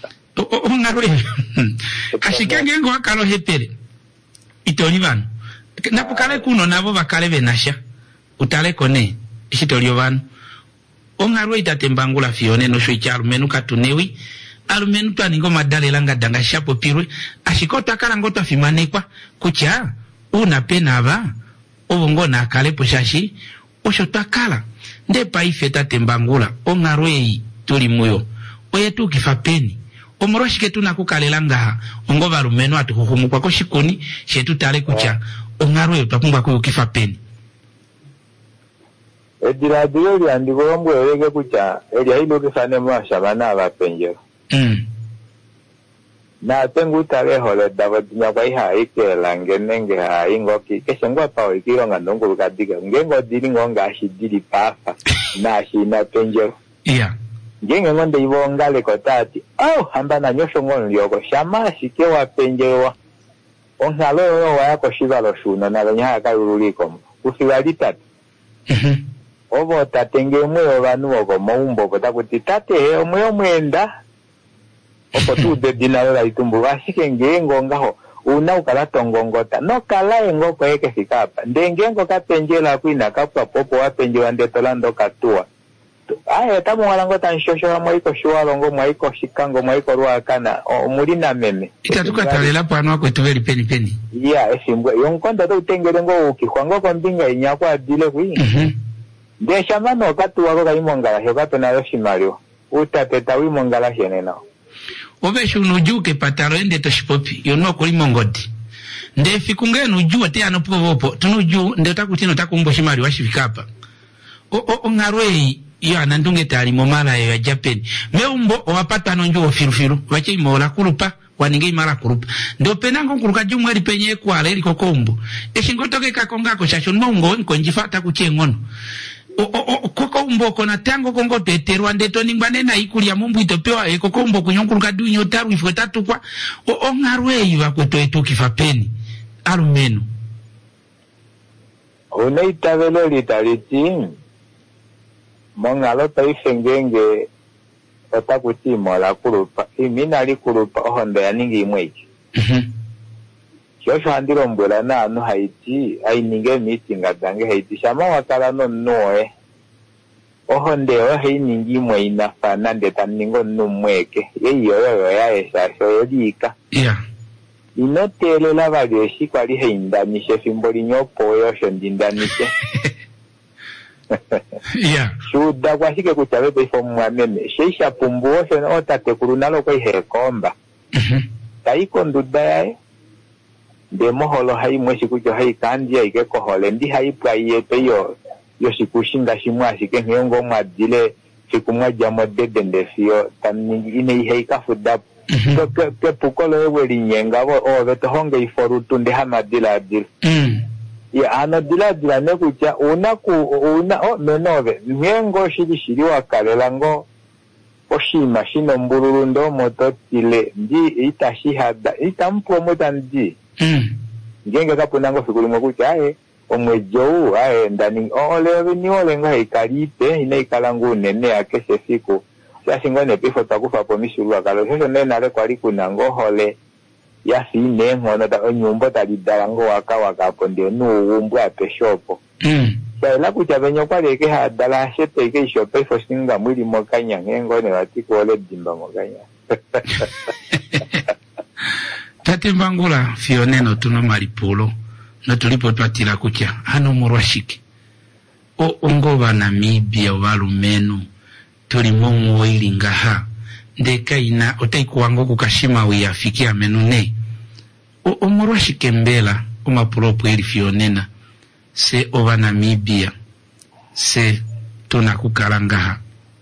Speaker 1: Ongarwe ashikenge ngo akalo hepere itoni bano napukale kuno nabo bakale benasha utale kone ishitolio bano ongarwe itatembangula fione no shwicha alumenu katunewi alumenu twaningo madale langa danga shapo pirwe ashikota kala ngota fimanekwa kucha una pena aba obongo na kale pushashi oshotakala nde paifeta tembangula ongarwe tuli muyo oyetu kifapeni omoroshike tunakukalela ngaha ongo balumeno atuhuhumu kwa koshikuni shetu tale kucha ongarwe utakumba kuyo kifa peni
Speaker 6: edira dilo lya ndikolombo elege kucha elya hilo kifane mwasha bana abapenjero
Speaker 1: mm
Speaker 6: na tengu tale hole dava dunya kwa iha ikela ngenenge ha ingo ki kesengwa pawo ikilonga ndongo kadiga ngengo dili ngonga ashidili pafa na ashina penjero
Speaker 1: yeah
Speaker 6: ngenge ngonde ibongale kotati oh hamba na nyosho ngon lyoko shama shike wa penjewa onhalo yo wa yako shibalo shuna na nya ka uruliko usiwali tatu
Speaker 1: mhm
Speaker 6: obo tatenge mwe banu oko maumbo botakuti tate he mwe mwenda opo tu de dinalo la itumbu bashike ngengo ngaho una ukala tongongota no kala engo ko eke fikapa ndengengo ka penjela kwina kapwa popo wa penjewa ndetolando katua. Aye tamu walango tanshosho mwaiko shuwalongo mwaiko shikango mwaiko ruakana omulina meme
Speaker 1: itatuka talela pano wako ituveli peni peni
Speaker 6: yeah esimbwe yonkonda to utengere ngo ukihwango kombinga inyakwa adile kui
Speaker 1: mhm
Speaker 6: de shamano katu wako kaimongala hyo kato na yoshimario utapeta wimongala henena
Speaker 1: obeshu nujuke pataro ende toshipopi yono kuli mongodi nde fikunge nujuwa te anopovopo tunuju nde utakutino takumbo shimari washifikapa o o ongarwei iyo anandunge tali momala ya Japan meumbo wapata nonjo ofirufiru wache imola kurupa waninge imara kurupa ndio penango kuruka jumwe lipenye kwa leli kokombo eshingotoke kakonga ko shasho mongo nko njifata kuchengono o o kokombo kona tango kongo teterwa ndeto ningwane na ikulia mumbu itopewa e kokombo kunyonkuruka dunyo taru ifotatu kwa o ongarwe iwa kweto etu kifapeni alumenu
Speaker 6: unaita velo litaliti mongalo taifengenge otakuti mola kurupa imina li kurupa ohondo ya ningi imweji
Speaker 1: mhm
Speaker 6: Shosho handiro mbwela na anu Haiti, ai ninge meeting adange Haiti, shama wakala no noe. Oho ndewe hei ningi mwe inafana ndeta ningo numweke. Ye yoyo ya esa shoyodika.
Speaker 1: Yeah.
Speaker 6: Inotele la valioshi kwa li hei ndanishe fimboli nyopo yosho ndindanishe.
Speaker 1: Yeah.
Speaker 6: Shuda kwa shike kuchawe peifo mwameme. Sheisha pumbuo shone otate kurunalo kwa ihe komba.
Speaker 1: Mhm.
Speaker 6: Taiko nduda yae. Demo holo hai mwesi kucho hai kandia ike kohole. Ndi hai pra iye peyo. Yoshikushinga shimwa shike ngiongo mwadile. Shikumwa jamo dede ndefio. Taningi ine ihe ikafudapu. Ke ke pukolo ewe linyenga. O veto honge iforutu ndi hama dila dila.
Speaker 1: Mm.
Speaker 6: Ya ana dila dila nekucha una ku una o menove nyengo shiri shiri wakalela ngo oshima shino mbululu ndo mototile ndi itashihada itampromota ndi
Speaker 1: Mm.
Speaker 6: ngenge kapunango fikulimo kucha aye omwejo aye ndani ole ni ole ngo ikalipe ine ikalangu nene akese fiku sasa ngone pifo takufa pomishuru akalo sho nene ale kwali kunango hole ya fine ngono da onyumbo talidalango waka waka ponde no umbu apeshopo.
Speaker 1: Mm.
Speaker 6: Ya la kucha benyo kwale ke hadala shete ke shope fo singa mwili mokanya ngengo ne watiko ole dimba mokanya.
Speaker 1: Tate Mbangula Fioneno tuno maripulo no tulipo twatira kucha hano murwashiki. O ongoba Namibia walumenu tulimo mwoilinga ha. Ndeka ina otaikuwango kukashima wiyafikia menune. O omorwashi kembela omapulopu eli Fionena se ova Namibia se tuna kukalangaha.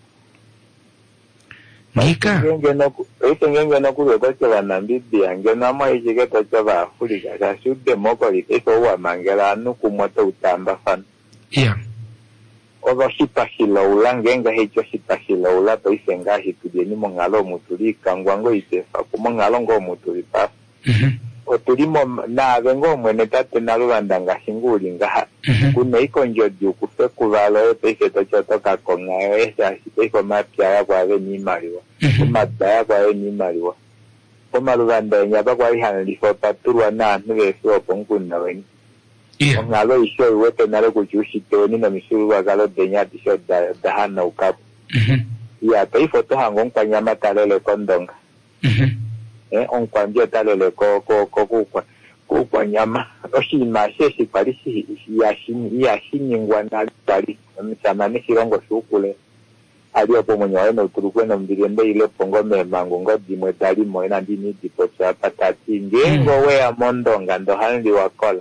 Speaker 1: Ngika
Speaker 6: Ngenge no ite ngenge no kuwe tocha Namibia ngena ma ijike tocha ba Afrika ka shude moko likeso wa mangela anu kumoto utamba fan.
Speaker 1: Yeah.
Speaker 6: Ozo shipashila ula ngenga hecho shipashila ula to isenga hitudeni mongalo mutulika ngwango itefa kumongalo ngo mutulipa.
Speaker 1: Mhm.
Speaker 6: Otulimo na vengo mwene tate na lubandanga shinguli ngaha.
Speaker 1: Mhm.
Speaker 6: Kuna iko njoju kufe kuvalo pese tocho toka konga esa iko mapya ya kwa we ni mariwa. Kumada ya kwa we ni mariwa. Kuma lubanda nyaba kwa ihana lifo paturwa na nuwe suwa pongkuna weni.
Speaker 1: Yeah.
Speaker 6: Ngalo isho iwete nalo kuchushi teoni na misuru wagalo denya tisho da, dahana ukapu.
Speaker 1: Mhm.
Speaker 6: Ya taifo toha ngongpa nyama talele kondonga.
Speaker 1: Mhm.
Speaker 6: Eh, onkwanjio talele ko ko ko kukwa kukwa nyama. Oshi masheshi parisi yashini yashini ngwana pari. Msamani shirongo shukule. Alio po mwenye weno uturukwe na mdirende ile pongo me mango ngodi mwe dali mwe na ndini dipocha patati. Ngengo mm. wea mondonga ndo handi wakola.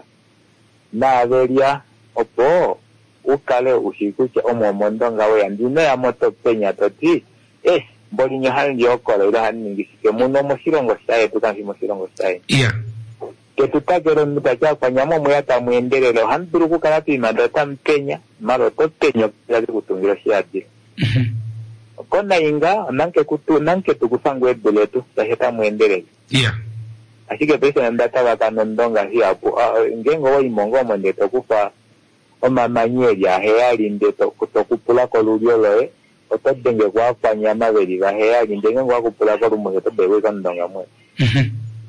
Speaker 6: Na averia opo ukale ushikuche omo mondonga we andine ya moto penya toti eh mboli nyohani ndiokola ila hani ngisike muno moshirongo sae tukanshi moshirongo sae.
Speaker 1: Yeah.
Speaker 6: Ke tutakero mutacha kwa nyamo mwata muendelelo handuru kukala pima dota mpenya maro to penyo yazi kutungira shiati.
Speaker 1: Mhm.
Speaker 6: Kona inga nanke kutu nanke tukufangu edeletu saheta muendelelo.
Speaker 1: Yeah.
Speaker 6: Así que pese ndata wakanondonga hiapo uh, ngengo wa imongo mwende tokufa o mamanyeri ya heali ndeto kutokupula ko luliolo eh otodenge kwa kwa nyama veli va heali ndenge kwa kupula ko lumo to bewe kandonga mwe.
Speaker 1: Mhm.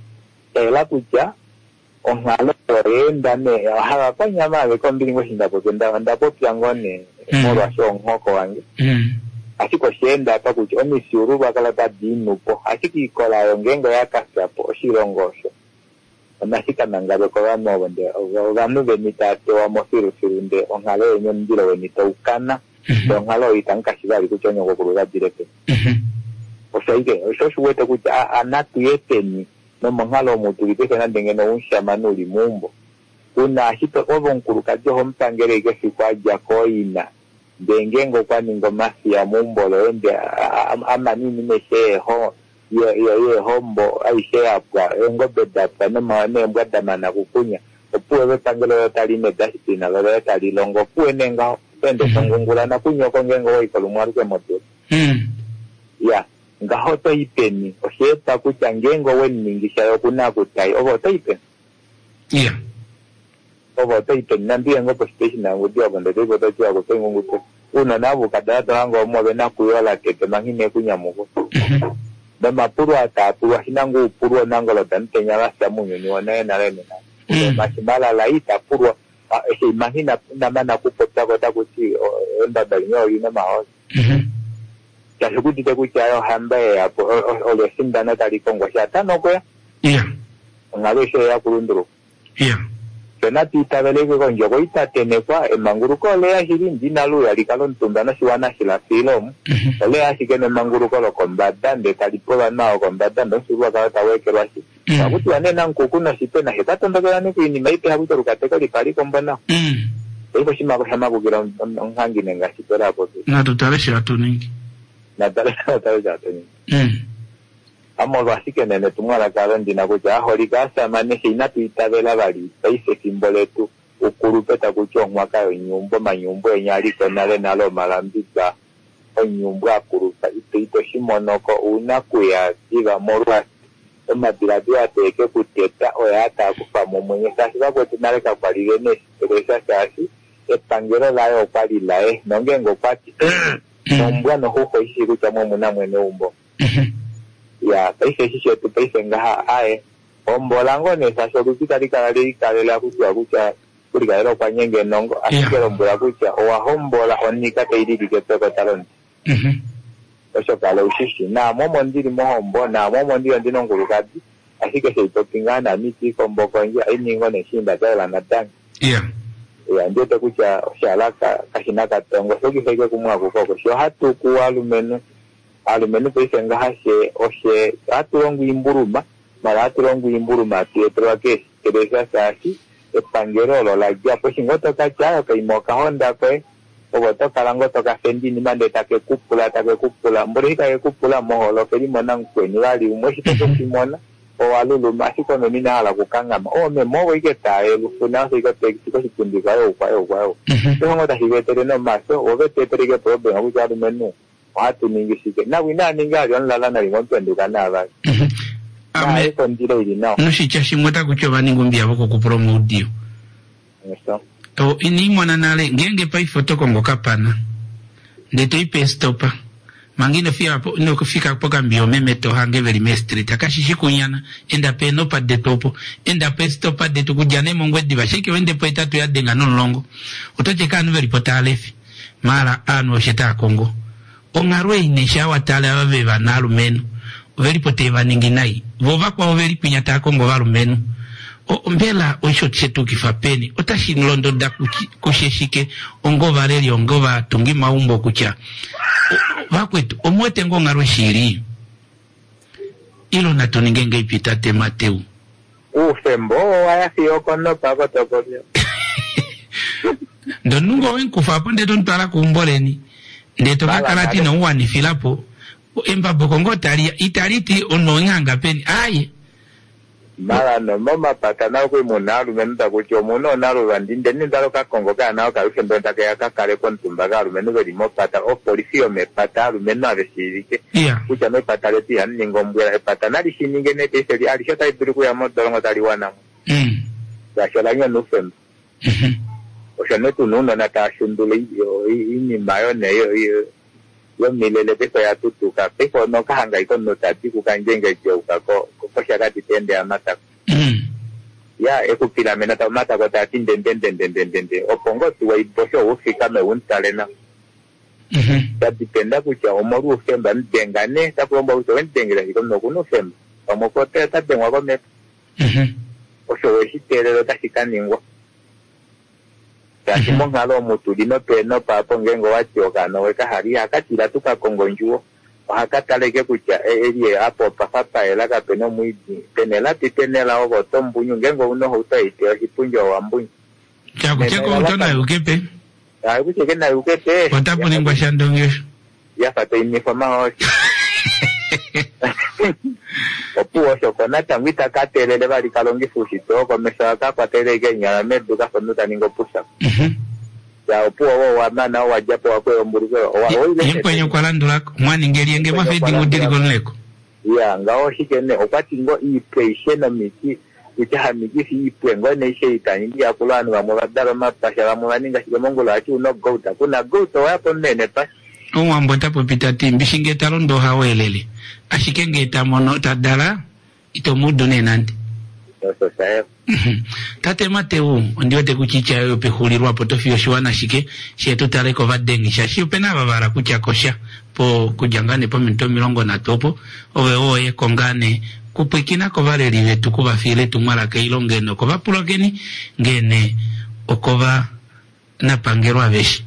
Speaker 6: Ela kucha ongalo renda ne haga kwa nyama ve kombilingo shindapo kenda ndapo pyangone moro asho ngoko wange.
Speaker 1: Mhm.
Speaker 6: Asiko shenda pa kucha omisiuru bakala ta dinupo asiki ikola yongengo ya kasapo shirongosho. Nasika nangabe ko vano wende vano venitato wa mosiru sirunde ongalo yenye ndilo wenita ukana ongalo itanka shibali kuchonyo kokuruga direte.
Speaker 1: Mhm.
Speaker 6: Osaike osho shuwete kucha anatu yeteni no mongalo mutulipese na ndengeno unshamanu limumbo. Una hito ovo nkuruka joho mpangere ike sikwa jakoina. Dengengo kwa ningo masi ya mumbolo ende ama nini meshe ho ye ye ye hombo aishe apwa engo bedata no mane mbwada mana kukunya opuwe betangelo tali medasi na lele tali longo puwe nenga pende songungula na kunyo kongengo wa ikolumwaru ke moto.
Speaker 1: Mhm.
Speaker 6: Ya ngaho to ipeni osheta kuchangengo weni ngisha yokuna kutai ovo to ipeni.
Speaker 1: Yeah.
Speaker 6: Ovo to ipeni nambiye ngo po station na ngudi abonde debo to chwa kutengo ngutu una nabu kadata hango mo bena kuyola kete mangine kunyamuko.
Speaker 1: Mhm.
Speaker 6: Bama puru ata puru hinangu puru nangolo dan kenyala samunyo ni wana na rene na. Masimala laita puru eh imagina na mana kupota kota kuti onda dalinyo ina mao.
Speaker 1: Mhm.
Speaker 6: Ya kuti te kuti ayo hambe apo ole sindana tali kongo shata no ko.
Speaker 1: Yeah.
Speaker 6: Ngalo she ya kurunduru.
Speaker 1: Yeah.
Speaker 6: Kena tita belege con yo goita tenekwa e manguruko lea hirin nalu ya likalon tumbana siwana sila silom. Lea sikene manguruko lo kombatan de talipola nao kombatan don suwa ka tawe ke basi. Abutu ane nang kokuna sipena heta tonda gani ko ini mai pe abutu rukateka di pali kombana.
Speaker 1: Mm.
Speaker 6: Iko shima ko hama ko gira ngangi nenga sipera po.
Speaker 1: Na tutale shira tuningi.
Speaker 6: Na tale tale jatoni.
Speaker 1: Mm.
Speaker 6: Amo basi que nene tumara karon dina ko ja hori kasa mane hina tuita vela bali paise kimboletu ukurupeta kucho mwaka nyumbo manyumbo enyali konale nalo malambika onyumbo akurupa ito shimonoko una kuya diga morwa ema dilabia teke kuteta oyata kufa mumwenye kasi bako tunale kapalirene peresa kasi epangero layo kwali lae nongengo kwati nombwa no huko isi kucha mumuna mwene umbo. Ya, paise sisi tu paise ngaha ae ombolango ne saso kupita dikalali kalela kutua kucha kurigalo kwa nyenge nongo asikero mbola kucha owa hombola honika teidi diketoko talon.
Speaker 1: Mhm.
Speaker 6: Osho kala ushishi na momo ndiri mohombo na momo ndiri ndino ngurukadi asike se topingana miti komboko nje ainingo ne shinda tala na tang.
Speaker 1: Yeah.
Speaker 6: Ya ndio te kucha oshalaka kashinaka tongo soki feke kumwa kukoko sho hatu kuwalumenu alumenu pese ngahashe oshe aturongu imburuma mara aturongu imburuma tietro ke kedesa sasi epangero la ya pues ngoto kacha ka imoka honda kwe oboto kalango to ka sendi ni mande take kupula take kupula mbori ka kupula moholo kedi monang kwe ni wali umoshi to kimona o alulu masi kono ni na ala kukanga o me mowo iketa e lufuna se ka te ko sikundi ka o kwa o kwa o to ngota hibetere no maso o vete perige problem ku ja menu watu ningi sike na wina ninga yon lala na ringo nduka na ba ame kondiro ili no
Speaker 1: no shicha shimota kuchoba ningumbia boko ku promote dio
Speaker 6: eso
Speaker 1: to ini mwana nale ngenge pai foto kongo kapana ndeto ipe stopa mangine fia hapo no kufika hapo kambio meme to hange veli mestre takashi kunyana enda pe no pa de topo enda pe stopa de tukujane mongwe diba shiki wende po itatu ya denga non longo otoche kanu veli potalefi mara anu sheta kongo ongarwe inesha watale abave banalu menu veli poteva ninginai vova kwa veli pinyata kongo valu menu o mbela osho tsetu kifapeni otashi nlondo da kusheshike ongova reli ongova tungi maumbo kucha vakwetu omwete ngongarwe shiri ilo natuningenge ipita temateu
Speaker 6: ufembo waya siyo kono pako tokorio
Speaker 1: ndo nungo wenkufa hapo ndeto ntwala kumboleni ndeto kakarati na uwa ni filapo emba bokongo talia itariti ono nganga peni aye
Speaker 6: mara no mama patana ko munalu menta ko chomo no nalu bandinde ni ndalo ka kongo ka na ka ufembo ntaka ya kakare kon tumbaga rumeno beri mo pata o polisio me pata rumeno avesirike kucha me pata leti an ningombwera e pata na dishininge ne teseri ali shota iburu ku ya modongo taliwana
Speaker 1: mm
Speaker 6: ya shalanya no fem oshane tu no na ta shundule yo ini mayo ne yo yo yo milele peso ya tutuka peso no kahanga iko no tati ku kanjenge jo ka ko ko shaka ditende amata
Speaker 1: mm
Speaker 6: ya ekupila mena ta mata ko tati ndende ndende ndende opongo tuwa ibosho ufika me untalena
Speaker 1: mhm
Speaker 6: tati penda kucha omoru ufemba ndengane ta kuomba uto ndengera iko no kuno femba omoko te ta dengwa ko me
Speaker 1: mhm
Speaker 6: osho weshitere ta shikaningwa kasi mongalo mutu dino peno papo ngengo wachoka no weka hari akatira tuka kongonjuo akataleke kucha eri apo papa ela ka peno muidi penela titenela ogo tombunyu ngengo uno huta ite hipunjo wambunyu
Speaker 1: chako chako utona ukepe
Speaker 6: ai kuche kena ukepe
Speaker 1: otapo ningwa shandonge
Speaker 6: ya fata uniforma ho opuo sokona tangwita katelele bali kalongi fushi to komesa ka kwatele genya medu ka fonuta ningo pusa
Speaker 1: mhm
Speaker 6: ya opuo wo wa mana wa japo wa kwe omburugo wa oile
Speaker 1: yekwenye kwa landulako mwani ngelienge mafedi ngudiri konleko
Speaker 6: ya ngao shikene okati ngo ipeishe na miki uchaha miki si ipwengo ne sheita ndi ya kulanu wa mwabadalo mapasha wa mwaninga shike mongola ati uno gouta kuna gouta wa hapo nene pa
Speaker 1: Omwambo tapopita timbi shingeta londo hawelele. Ashikengeta mono tadala ito mudu nenandi.
Speaker 6: Oso sayo.
Speaker 1: Tate Mateu ndio te kuchicha yo pehulirwa potofio shiwana shike shetu tare ko vadengi shashi upena babara kucha kosha po kujangane po minto milongo na topo owe oye kongane kupekina ko vale live tukuba file tumala ke ilongeno ko vapulogeni ngene okova na pangerwa veshi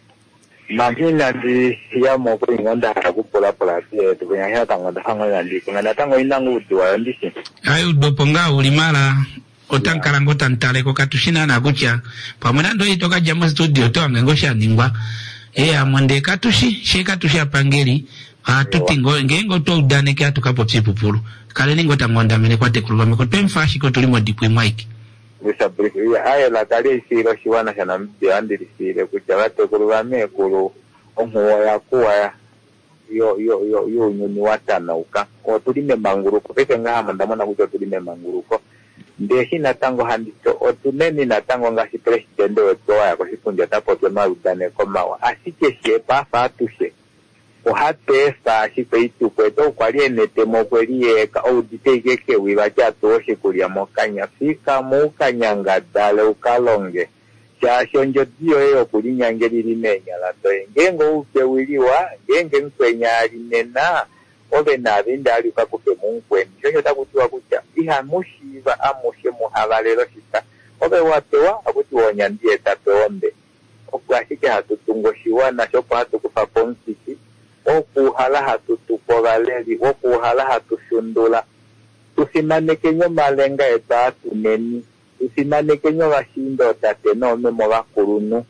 Speaker 6: Magina di ya mo ko ngonda ku pola pola tie to ya ya tango da hango ya ndi ngana tango inangu udwa ndisi
Speaker 1: ayo doponga ulimala otankala ngotantale ko katushina na kucha pamwana ndo itoka jamu studio to angengosha ningwa e amonde katushi she katusha pangeli atutingo ngengo to udane ke atukapo tsipupulu kale ningo tangonda mene kwate kulwa miko temfashi ko tulimo dipwe mike
Speaker 6: bisa brifu ya ayo la kale siro shiwana sana mbi andiri sire kucha wate kulwa me kulu onhuwa ya kuwa ya yo yo yo yo nyoni watana uka o tulime manguru ko peke ngama ndamona kucho tulime manguru ko ndeshi natango handito otuneni natango ngasi presidente wetua ya kosipundi atapo tuema udane komawa asike shepa fatushe ohate fa asike itu kweto kwali netemo kweli eka audite keke wibacha atoshe kulia mokanya fika mukanya ngadale ukalonge chasho njodio eyo kulinyangeli limenya lato ngengo uke wiliwa ngenge nkwenya alinena ove nabindi ali kakupe munkweni shosho takutiwa kucha iha mushiva amushe muhavalelo shita ove wapewa akuti wonya ndiye tapeombe okuashike hatutungoshiwa na shopo hatukufa ponsiki okuhala hatutukovaleli okuhala hatushundula tusimanekenyo malenga etatuneni tusimanekenyo vashindo tatenome mo vakulunu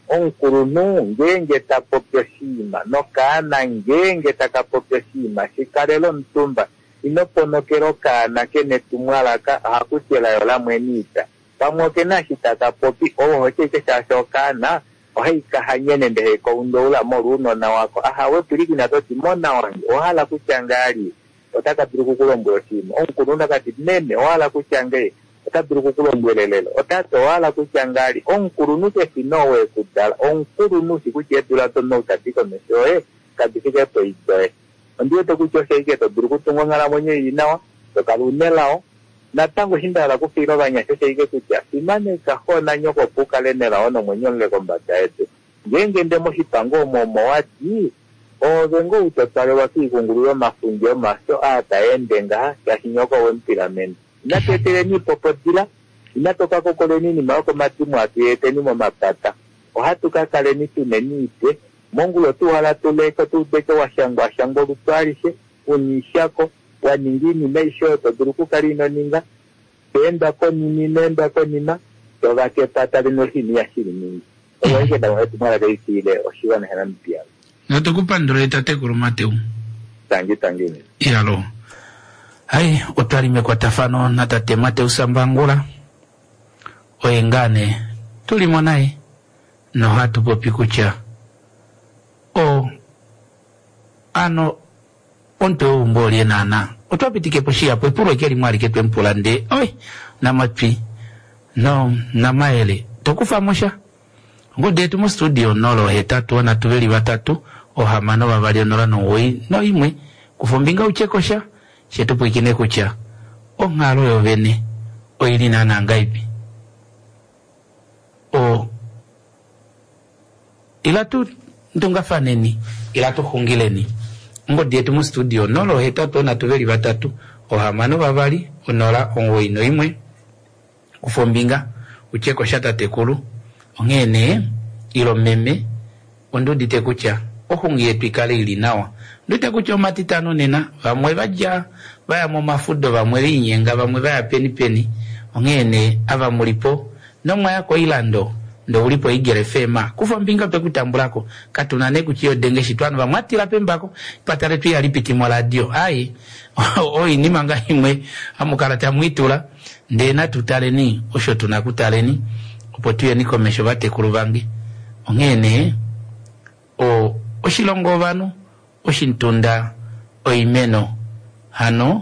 Speaker 6: onkurunu ngenge tapopyo shima no kana ngenge takapopyo shima shikalelo ntumba inoponokero kana kene tumwalaka hakutela yola mwenita pamoke na shitakapopi oho cheke shashokana ohaika hanyene ndehe ko undoula moruno na wako aha we piliki na toti mona wangi ohala kuchangali otaka piruku kulombo shima onkurunu kati nene ohala kuchangali otabiri kukulombwelelelo otato wala kuchangali onkurunu ke sinowe kudala onkurunu sikuchetula tono utatiko meshoe kabisike toidoe ndiyo tokuchoshe ike tobiri kutungongala mwenye inawa tokalunelao natango hindala kufiro banyashoshe ike kucha simane kahona nyoko puka lenela ono mwenye nleko mbata etu ngenge ndemo hipango momo wati ozengo utotale wakikunguluyo mafunjo maso ataendenga yahinyoko wempiramenti natetele ni popotila inatoka kokole nini maoko matimu atuyete mo mapata ohatuka kale ni tunenite mongulo tu hala tuleko tu beke washango washango lutwalishe unishako waningini meisho toduruku kalino ninga tenda ko nini nenda ko nina tobake pata lino hini ya shiri mingi owa ike dawa etu mara gaisi ile oshiwa na hena mpia
Speaker 1: natukupandole tate kurumateu
Speaker 6: tangi tangini
Speaker 1: iyalo hai otwalime kwa tafano na tate Mateu Sambangula oyengane tulimo naye no hatu popi kucha o ano onte umboli nana otwapitike poshia po puro keli mwali ketwe mpulande oi na matpi no na maele tokufa mosha ngode tu mu studio nolo hetatu na tuveli batatu ohamano babali onora no woi no imwe kufumbinga uchekosha shetupo ikine kucha o ngalo yo vene o ilina na ngaipi o ilatu ndunga faneni ilatu hungileni ngo dietu mu studio nolo hetatu na tuveli batatu o hamano babali onora onwoino imwe kufombinga ucheko shata tekulu ongene ilo meme ondo dite kucha ohungiye twikale ilinawa ndute kucho matitano nena bamwe bajja baya mu mafudo bamwe linyenga bamwe baya peni peni ongene ava mulipo nomwa yako ilando ndo ulipo igere fema kufa mbinga pe kutambulako katunane kuchiyo denge shitwano bamwatira pembako patare tu ya lipiti mwa radio ai oi ni manga imwe amukarata mwitula ndena tutaleni osho tunakutaleni opotuye niko mesho bate kulubangi ongene o oshilongo banu oshintunda oimeno hano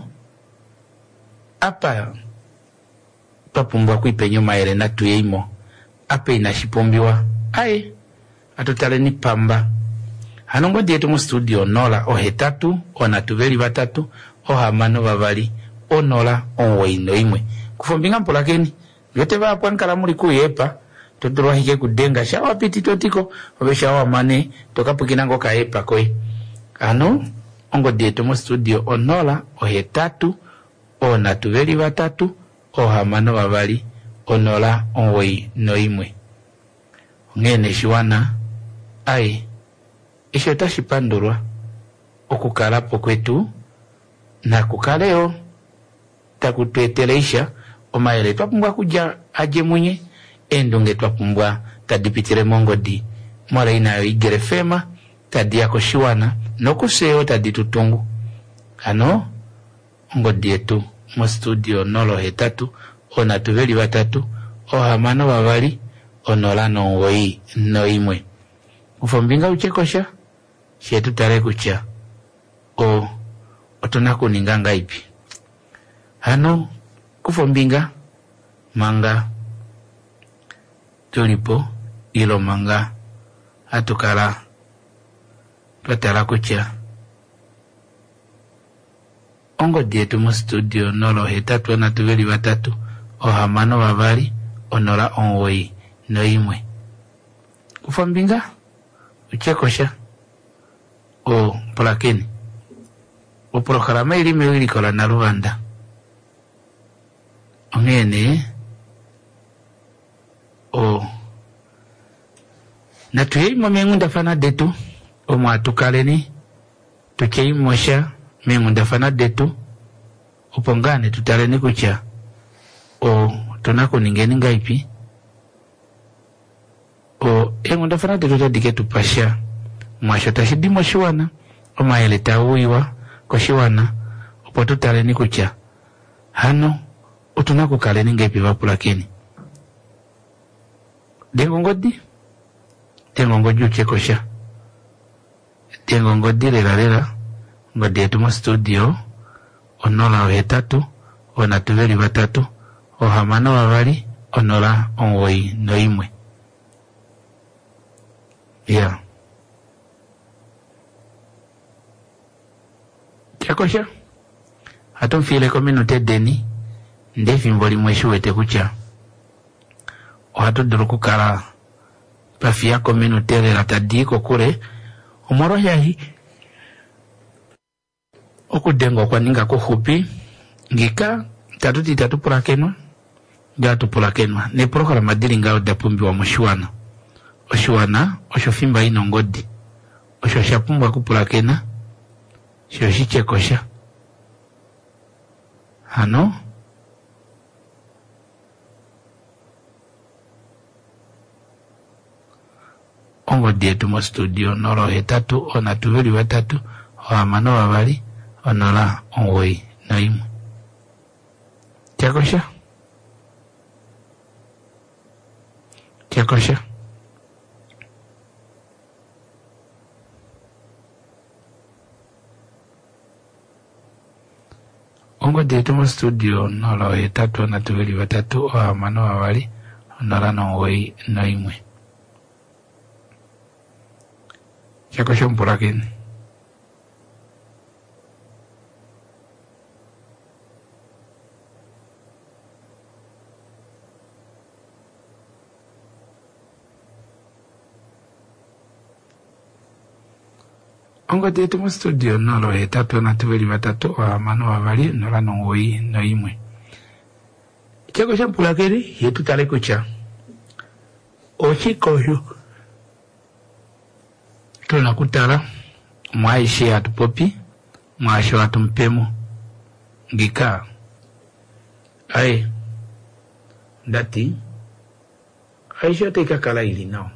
Speaker 1: apa papumbwa kuipenyo maere na tuyeimo apa inashipumbiwa ai atotale ni pamba Hanongo dietu mu studio nola o hetatu ona tuveli batatu o hamano babali o nola onwe ino imwe kufombinga mpolakeni yote ba kwankala muri kuyepa todorwa hike kudenga shawa piti totiko obeshawa mane tokapukina ngo kaepa koi ano ongo dietu mu studio o nola o hetatu ona tuveli batatu o hamano babali o nola onwe ino imwe ngene shiwana ai isho tashipandurwa okukalapo kwetu na kukaleo takutweteleisha omayele twapumbwa kuja aje mwenye endonge twapumbwa tadipitire mongodi mwala inayo igere fema tadi yako shiwana nokuseo tadi tutungu ano ngodi yetu mo studio nolo hetatu ona tuveli batatu ohamano babali onolano ngoi no imwe ufombinga uchekosha shetu tare kucha o otonako ninganga ipi hano kufombinga manga tulipo ilo manga atukala patala kucha ongo dietu mu studio nolo hetatu na tuveli batatu ohamano babali onola onwoi no imwe kufombinga uchekosha o polakeni o programa ili mewili kola na Rwanda ongene o na tuyeimo mengunda fana detu o mwatukaleni tucheimosha mengunda fana detu upongane tutaleni kucha o tonako ningeni ngaipi o engunda fana detu tadike tupasha mwasho tashidimo shiwana o maele tauiwa kwa shiwana upo tutaleni kucha hano utunako kaleni ngaipi vapulakeni dengo ngodi dengo ngodi uchekosha dengo ngodi lela lela ngodi yetu mu studio onola o hetatu ona tuveli batatu ohamano babali onola onwoi no imwe yeah chakosha hato mfile kominote deni ndefi mboli mweshu wete kucha o hato duruku kala pafia kominote lela tadiko kure umoro yahi okudengo kwa ninga kuhupi ngika tatuti tatu pulakenwa gatu pulakenwa ne programa dili ngao dapumbi wa mshuana oshuana oshofimba ino ngodi oshoshapumba kupulakena shoshiche kosha hano ongo dietu mo studio nolo hetatu ona tuveli batatu ohamano babali onola onwoi no imwe chakosha chakosha ongo dietu mo studio nolo hetatu ona tuveli batatu ohamano babali onola onwoi no imwe chakosha mpulakeni ongo dietu mu studio nolo hetatu na tuveli batatu ohamano babali onola onwoi no imwe chakosha mpulakeni yetu tale kucha ochikosho tuna kutala mwaishi atupopi mwasho atumpemu ngika ai dati aisho teka kala ili nao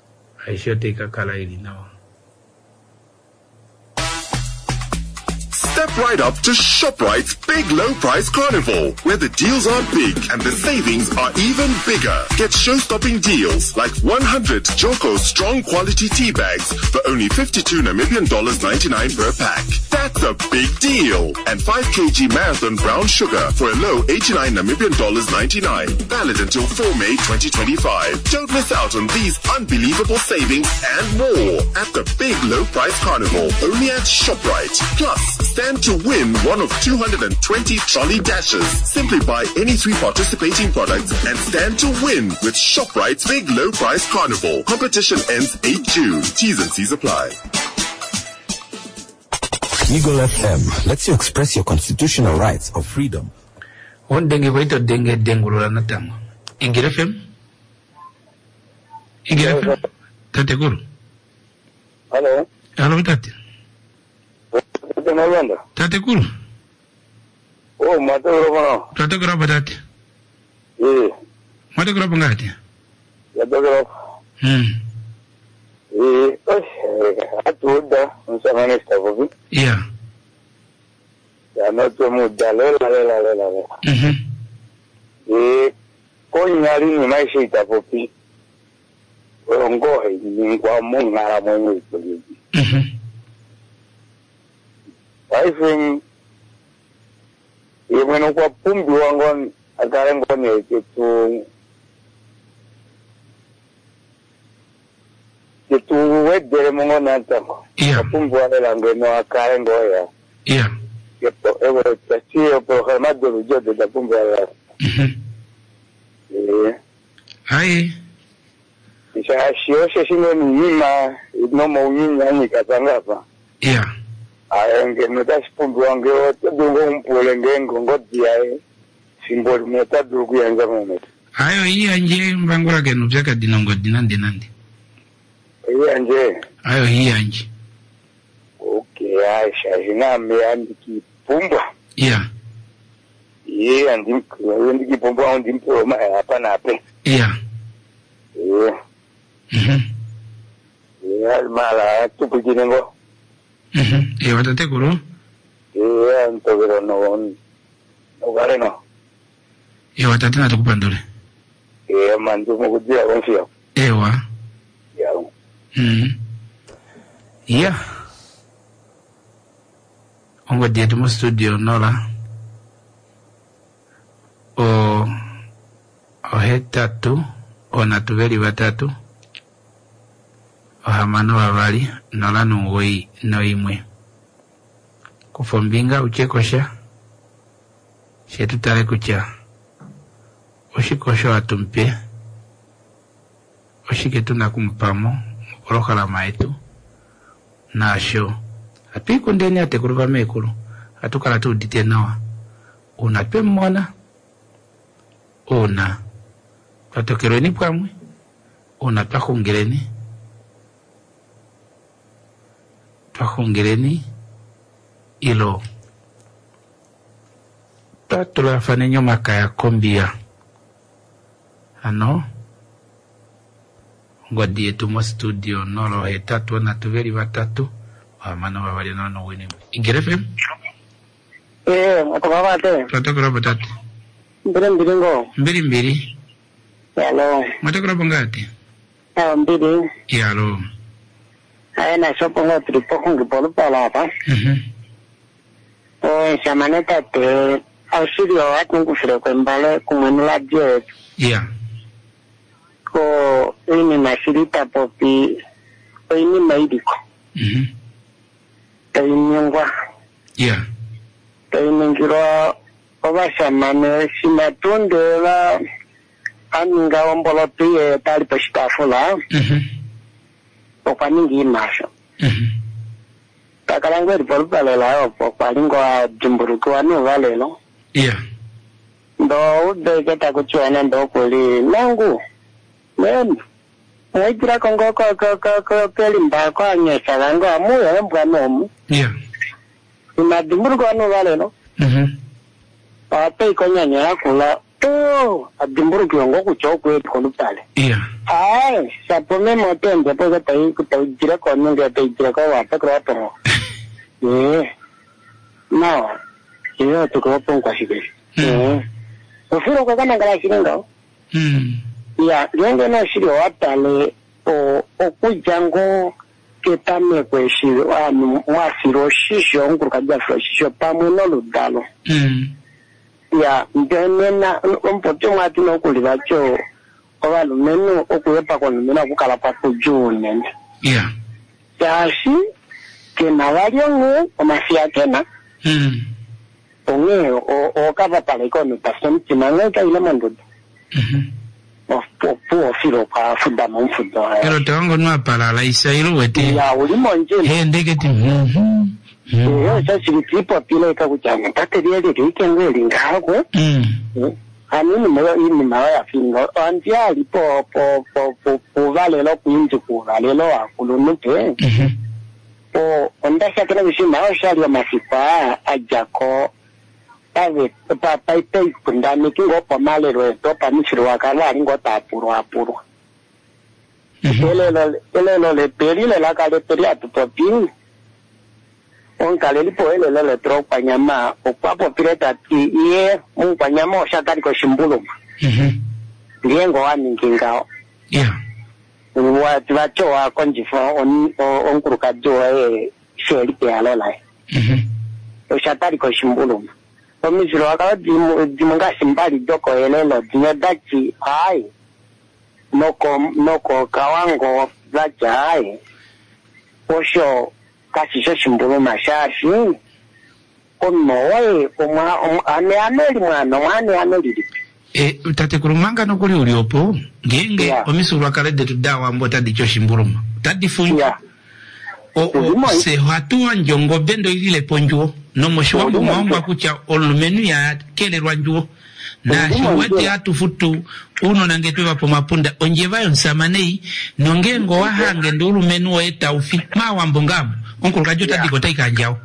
Speaker 1: aisho teka kala ili nao
Speaker 7: Step right up to ShopRite's Big Low Price Carnival, where the deals are big and the savings are even bigger. Get show-stopping deals like one hundred Joko strong quality tea bags for only fifty-two Namibian dollars ninety-nine per pack. That's a big deal. And five kilograms Marathon brown sugar for a low eighty-nine Namibian dollars ninety-nine. Valid until four May twenty twenty-five. Don't miss out on these unbelievable savings and more at the Big Low Price Carnival, only at ShopRite. Plus, stand to win one of two hundred twenty trolley dashes. Simply buy any three participating products and stand to win with ShopRite's Big Low Price Carnival. Competition ends eighth June. T's and C's apply.
Speaker 5: Eagle F M lets you express your constitutional rights of freedom.
Speaker 1: One dengue waito dengue dengulula natango. Eagle F M? Eagle F M? Tate Guru.
Speaker 6: Hello.
Speaker 1: Hello, Tate. Tate Guru.
Speaker 6: Oh, Mata Guru.
Speaker 1: Tate Guru Tate.
Speaker 6: Eh.
Speaker 1: Mata Guru Ngati.
Speaker 6: Mata Guru.
Speaker 1: Hmm.
Speaker 6: Eh, atuda unsamane stavubi.
Speaker 1: Yeah.
Speaker 6: Ya noto muda lela lela lela.
Speaker 1: Mhm.
Speaker 6: Eh, konyali ni maisha itapopi. Ongohe ni kwa mungara mwenye ipoliji.
Speaker 1: Mhm.
Speaker 6: I think even kwa pumbi wangon akarengo ni kitu kitu wedere mongo natamo.
Speaker 1: Yeah.
Speaker 6: Pumbi wale ngeno akarengo ya.
Speaker 1: Yeah.
Speaker 6: Yepo ewe tasio programa de lujo de la pumbi wale.
Speaker 1: Mhm.
Speaker 6: Eh.
Speaker 1: Hai.
Speaker 6: Isha shio shino ni yima no mo yima ni katanga pa.
Speaker 1: Yeah.
Speaker 6: Aenge metashi pumbi wange wote dungo mpole ngengo ngodi yae simboli meta dugu yanza mwe.
Speaker 1: Ayo hii anje mbangura genu vyaka dinongo dinandi nandi.
Speaker 6: Hii anje.
Speaker 1: Ayo hii anje.
Speaker 6: Okay, aisha jina me andiki pumba.
Speaker 1: Yeah.
Speaker 6: Ye andim andiki pumba andim poma hapa na pe.
Speaker 1: Yeah.
Speaker 6: Eh.
Speaker 1: Mhm.
Speaker 6: Ya mala tupu jinengo.
Speaker 1: Mhm. E watate Guru.
Speaker 6: Eh, antogero no no vale no.
Speaker 1: E watate na tukupandule.
Speaker 6: Eh, mandu mukujia konfio.
Speaker 1: Ewa.
Speaker 6: Ya.
Speaker 1: Mhm. Yeah. Ongo dietu mo studio nola. O o hetatu o natuveli batatu. O hamano wabali nola nungoi no imwe. Kufombinga uchekosha. Shetu tale kucha. Oshikosho atumpe. Oshiketu na kumpamo. Mporoka la maitu. Na asho. Apiku ndeni ate kuruva mekulu. Atukala tu udite nawa. Una pe mwona. Una. Patokerweni pwamwe. Una pakungireni. Pakungireni. Ilo. Tatula fanenyo makaya kombia. Ano. Ngodi yetu mo studio nolo hetatu na tuveri watatu. Amana wabali na no wini. Eagle F M?
Speaker 6: Eh, motokabate.
Speaker 1: Protokolo batatu.
Speaker 6: Mbiri mbiringo.
Speaker 1: Mbiri mbiri.
Speaker 6: Hello.
Speaker 1: Motokolo bongati.
Speaker 6: Ah, mbiri.
Speaker 1: Yalo.
Speaker 6: Ay na sopo ngo tripo kungi polo pala pa.
Speaker 1: Mhm.
Speaker 6: O shamaneta te auxilio wa kungu frequembale kumenula die.
Speaker 1: Yeah.
Speaker 6: Ko ini masirita popi o ini médico.
Speaker 1: Mhm.
Speaker 6: Tainingwa.
Speaker 1: Yeah.
Speaker 6: Tainingiro oba shamane simatunde la aninga ombolo pie tali pastafula.
Speaker 1: Mhm.
Speaker 6: Okaningi masho.
Speaker 1: Mhm.
Speaker 6: Takalango ripolo pale la opo palingo a jumburuku anu vale no.
Speaker 1: Yeah.
Speaker 6: Ndo de keta kuchuana ndo kuli nangu. Men. Mwitira kongo ko ko ko ko pelimba ko anyesa lango amu embwa nomu.
Speaker 1: Yeah.
Speaker 6: Ima jumburuku anu vale no.
Speaker 1: Mhm.
Speaker 6: Pape ikonyanya kula to adimburuku ngo kuchokwe konupale.
Speaker 1: Yeah.
Speaker 6: Ai, sapome motembe po tai kutai jira ko nunga tai jira ko wa pa krato. Eh.
Speaker 8: No. Yo tuko pongo shike. Eh. Ofiro kwa kana ngala shiringa.
Speaker 1: Mm.
Speaker 8: Ya, yenge na shiri watale o okujango ketame kweshi anu mwafiro shisho nguruka jafro shisho pamwe no ludalo.
Speaker 1: Mm.
Speaker 8: Ya, ndenena umpote mwati no kulibacho obalu menu okuyepa kono mena kukala pa kujune.
Speaker 1: Yeah.
Speaker 8: Yashi kena waliongo omafia kena.
Speaker 1: Mm.
Speaker 8: Onge o o kava pale kono pasemti mangeka ile mandodo.
Speaker 1: Mhm.
Speaker 8: Of po filo pa fuda mo fuda.
Speaker 1: Pero te wango no para la isairo wete.
Speaker 8: Ya uli monje.
Speaker 1: He ndege ti. Mhm.
Speaker 8: Yo sa si tipo pile ka kuchanga. Tate dia de ikenge linga ko.
Speaker 1: Mm.
Speaker 8: Ani ni mo ni ma ya fingo. Antia li po po po po po vale lo kuinji ku vale lo akulu nute.
Speaker 1: Mhm.
Speaker 8: Po onda sa kana bishi ma o shali masipa ajako. Ave pa pa pe kundani kingo pa malero to pa mishiro wakala ngo tapuro apuro. Ele lo ele lo le peri le la kale peri atu popin. On kale li po ele le tro pa nyama o pa po pireta ti ye un pa nyama o shakari ko shimbulu.
Speaker 1: Mhm.
Speaker 8: Liengo ani kingao.
Speaker 1: Yeah.
Speaker 8: Wa twa cho wa konji fo on on kuruka jo e sheli pe ale lai.
Speaker 1: Mhm.
Speaker 8: O shakari ko shimbulu. Komishiro wakala dimunga simbali doko elelo dinadachi ai noko noko kawango zacha ai osho kashisho shimbulu mashashi onoe oma ane ameli mwana ane ameli
Speaker 1: eh utate kurumanga no kuli uliopo ngenge yeah. Omisuru wakala de tudawa mbota dicho shimbuluma tadi funja yeah. O, o se hatua njongo bendo ilile ponjuo no moshi wangu maomba kucha olumenu ya kele rwanjuo na shiwete hatu futu uno nangepewa po mapunda onjevayo nsamanei nongengo wahange ndulu menu eta ufi mawa mbongamu onkulu kajota diko taika njao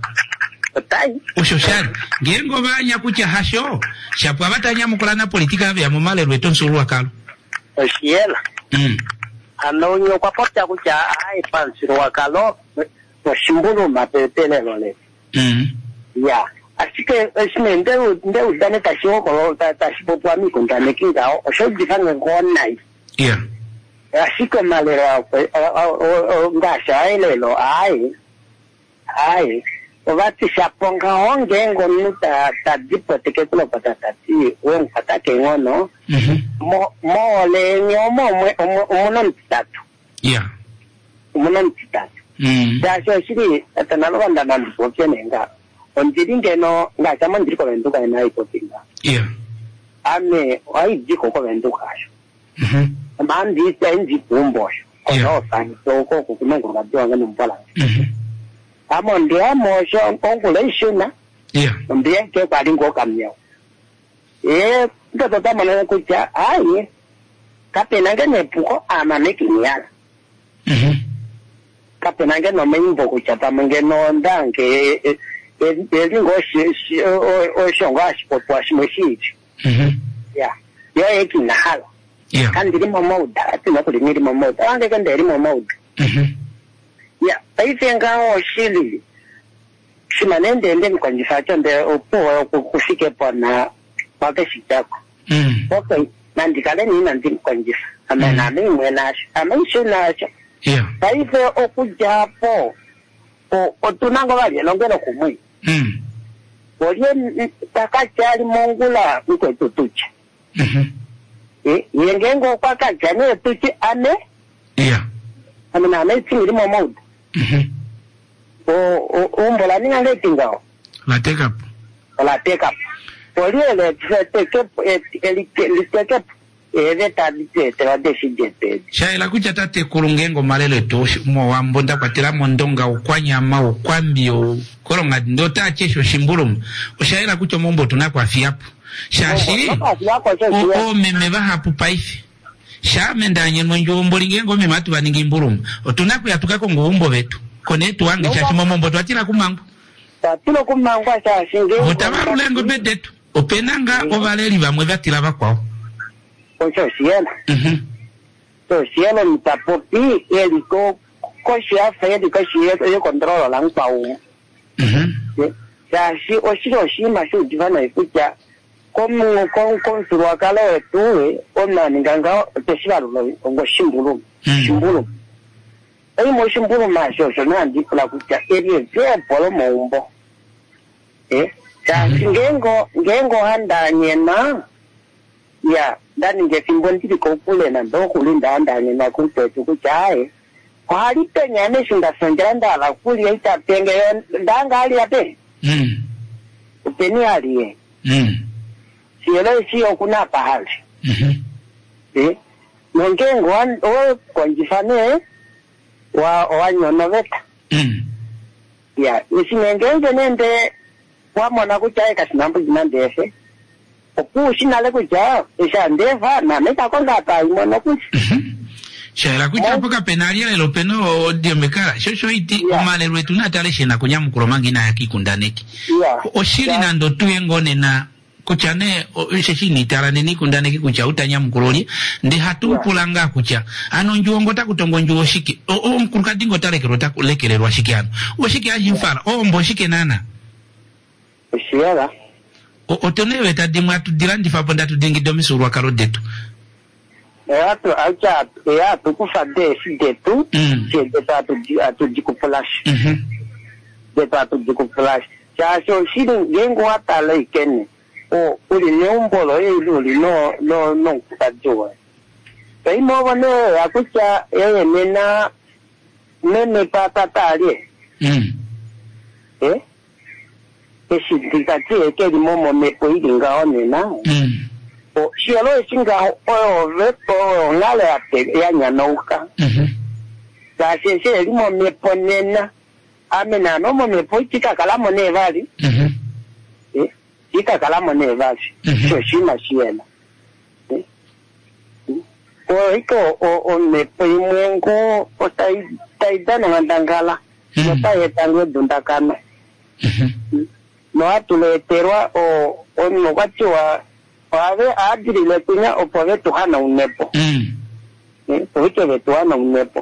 Speaker 1: ushoshari ngengo vanya kucha hasho shapu abata nyamu kulana politika vya mumale rweton suru wakalu
Speaker 8: oshiela
Speaker 1: mm.
Speaker 8: Anonyo kwa pota kucha ai pansiro wakalo no shimbulu mapetele lole.
Speaker 1: Mm.
Speaker 8: Ya. Asike esime ndeu ndeu dane tashiwo ko tashipo kwa mi kontane kinga o sho difanga ngona.
Speaker 1: Yeah.
Speaker 8: Asike malera o ngasha elelo ai. Ai. Ovati shaponga onge ngonu ta ta dipo tekekulo patata ti wen patake ngono.
Speaker 1: Mhm.
Speaker 8: Mo mo le nyomo mo mo tatu.
Speaker 1: Yeah.
Speaker 8: Mo tatu.
Speaker 1: Mm.
Speaker 8: Da so shiri atanalo banda bandu pokenenga. Ondiringe no nga chama ndiko benduka na ikotinga.
Speaker 1: Yeah.
Speaker 8: Ame ai diko ko benduka.
Speaker 1: Mhm.
Speaker 8: Mandi tenji kumbo. Ono fani so ko ko kunongo ngabyo ngani mpola.
Speaker 1: Mhm.
Speaker 8: Amo ndia mo sho ongule shuna.
Speaker 1: Yeah.
Speaker 8: Ndia ke kwali ngo kamyo. Eh, ndo tota mana kucha ai. Kapena ngene puko ama mekinyala.
Speaker 1: Mhm.
Speaker 8: Kapena ngene no membo kucha tamange no ndange elingo shi o o shonga shi popwa shi moshiji.
Speaker 1: Mhm.
Speaker 8: Yeah. Yo ekina hala.
Speaker 1: Yeah.
Speaker 8: Kandi limo moda, atina kuli ngiri moda. Ande kande limo moda.
Speaker 1: Mhm.
Speaker 8: Yeah, paitenga o shili. Shimanende ndeni kwa njifacho nde upo kufike pona wapeshi chako.
Speaker 1: Mm.
Speaker 8: Okay, nandikale ni nandi kwa njifa. Ame na mi mwenasho. Ame ishu nasho.
Speaker 1: Yeah.
Speaker 8: Paife okuja po. O otunango wali elongelo kumui.
Speaker 1: Mm.
Speaker 8: Olie takachali mongula mkwe tutuche.
Speaker 1: Mhm.
Speaker 8: Eh, yengengo kwa kachane tuchi ane.
Speaker 1: Yeah.
Speaker 8: Ame na ame tingiri momoda.
Speaker 1: Mhm.
Speaker 8: O o umbola ninga letingao.
Speaker 1: La take up.
Speaker 8: La take up. Olie le take up el el take up. Eve tabite te va decidete.
Speaker 1: Shaila kucha tate kurungengo malele to mo wambonda kwa tira mondonga ukwanya ma ukwambio koronga ndota chesho shimbulum. Shaila kucha mombo tunakwa fiapu. Shashi o meme baha pupaifi. Sha mendanye mwenjo mbolingengo meme atu baningi mbulum. Otunakwa yatukako ngumbo betu. Konetu wange shashi mombo twatira kumangu.
Speaker 8: Tatilo kumangu shashi ngengo.
Speaker 1: Otabaru lengo bedetu. Openanga ovaleri bamwe batira bakwao.
Speaker 8: Ocho siena.
Speaker 1: Mhm.
Speaker 8: So siena mtapopi eli ko ko shia fe di ko shia yo control la ngpao.
Speaker 1: Mhm.
Speaker 8: Kasi oshiro shima shu divana ikuja komu kon konsulu wakala wetuwe ona ninganga teshibarulo ngo shimbulu shimbulu ei mo shimbulu masho so nandi kula kuja eri vye polo mombo eh kasi ngengo ngengo handa nyena ya ndani ngefimbo ndiri kokule na ndo kulinda handa nyena kuntetu kujae kwali penyane shinda sengera ndala kuli yaita penge ndanga ali ate
Speaker 1: mm
Speaker 8: upeni ali
Speaker 1: mm
Speaker 8: siele sio kuna pahali
Speaker 1: mhm
Speaker 8: eh ngengo an o konjifane wa wanyonoveta
Speaker 1: mm
Speaker 8: ya isinengenge nende wa mona kuchae kasinambu jinandefe okushina kuja esha ndeva na meta konga ta imono kuchi
Speaker 1: shaira kucha poka penali lelo peno diomekara shosho iti yeah. Omale lwetu natale shena kunyamu kuromangi na yakikundaneki
Speaker 8: yeah.
Speaker 1: Oshiri yeah. Na ndo tuye ngone na kuchane sheshini tala nini kundaneki kucha utanya mkuroli ndi hatu yeah. Pulanga kucha ano njuongo ta kutongo njuo shiki o, o mkurukadingo tale kerota kulekele wa shiki ano o shiki aji mfara o mbo shiki nana
Speaker 8: shiara
Speaker 1: o otonewe tadimu atu dilandi faponda tu dingi domisuru wa karodetu
Speaker 8: Eato acha eato kufade sidetu sidetu atu atu dikuflash
Speaker 1: mhm
Speaker 8: detu atu dikuflash chaso sido gengo atala ikene o uli neumbolo e uli no no no kutajoa kai mo bane akucha e nena nene patatali
Speaker 1: mm
Speaker 8: eh esi dikati ke di momo me poidinga onena
Speaker 1: mm
Speaker 8: o shielo singa o veto ngale ate ya nyanouka
Speaker 1: mhm
Speaker 8: sa se se limo me ponena amena no mo me poitika kala mone vali
Speaker 1: mhm
Speaker 8: eh tika kala mone vali so shima shiela eh o iko o o me poimengo o tai tai dana ndangala no tai tango dundakana
Speaker 1: mhm
Speaker 8: no atuleterwa o o no kwachiwa Pave adiri le kunya o pove tuhana unepo.
Speaker 1: Mm.
Speaker 8: Eh, pove ke tuhana unepo.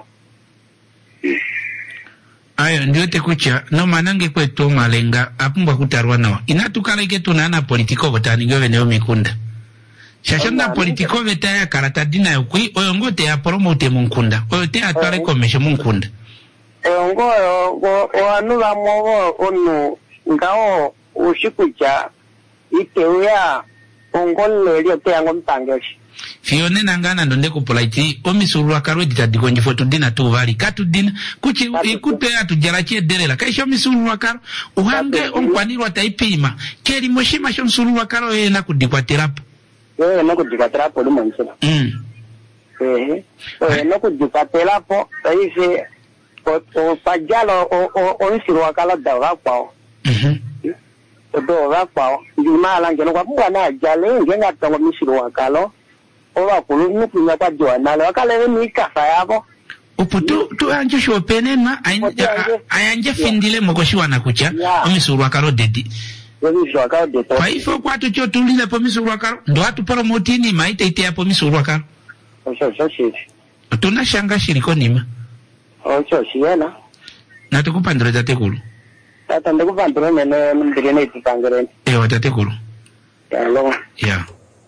Speaker 1: Ayo ndio te kucha no manange kwetu malenga apumbwa kutarwa nao. Inatukala ike tunana politiko botani ngove neo mikunda. Shashanda politiko beta ya karata dina yukui oyongote ya promote munkunda. Oyote atware komeshe munkunda.
Speaker 8: Oyongo o o anula mwogo onu ngao ushikucha iteuya ongole lio te ango mtangeshi
Speaker 1: fione nangana ndonde kupolaiti omisuru akarwe ditadiko njifoto dina tu vali katu dina kuchi ikute atu jarachiederela kaisho misuru wakaro uhange onkwanirwa taipima keri moshima sho misuru wakaro ye na kudikwa terapo
Speaker 8: ye na kudikwa terapo lumo nsina
Speaker 1: mm
Speaker 8: eh eh na kudikwa terapo taise o pajalo o o o misuru wakalo dawa kwao
Speaker 1: mhm
Speaker 8: do rapao ndimala ngeno kwa mwana jale ngenga tongo misiro wakalo oba kulunu kunya kwa joana le wakale ni kafa yabo
Speaker 1: uputu tu anje shopenenwa ayanje findile mogoshwa na kucha omisuru wakalo dedi
Speaker 8: omisuru wakalo dedi
Speaker 1: kwa hivyo kwa tu cho tulile po misuru wakalo ndo atu promotini maite ite hapo misuru wakalo
Speaker 8: osho osho shiri
Speaker 1: tunashanga shiriko nima
Speaker 8: osho shiena
Speaker 1: na tukupa ndroza tekulu
Speaker 8: tata ndikuvandura nene mbirene itipangireni
Speaker 1: ewa tatekulu
Speaker 8: yalo
Speaker 1: ya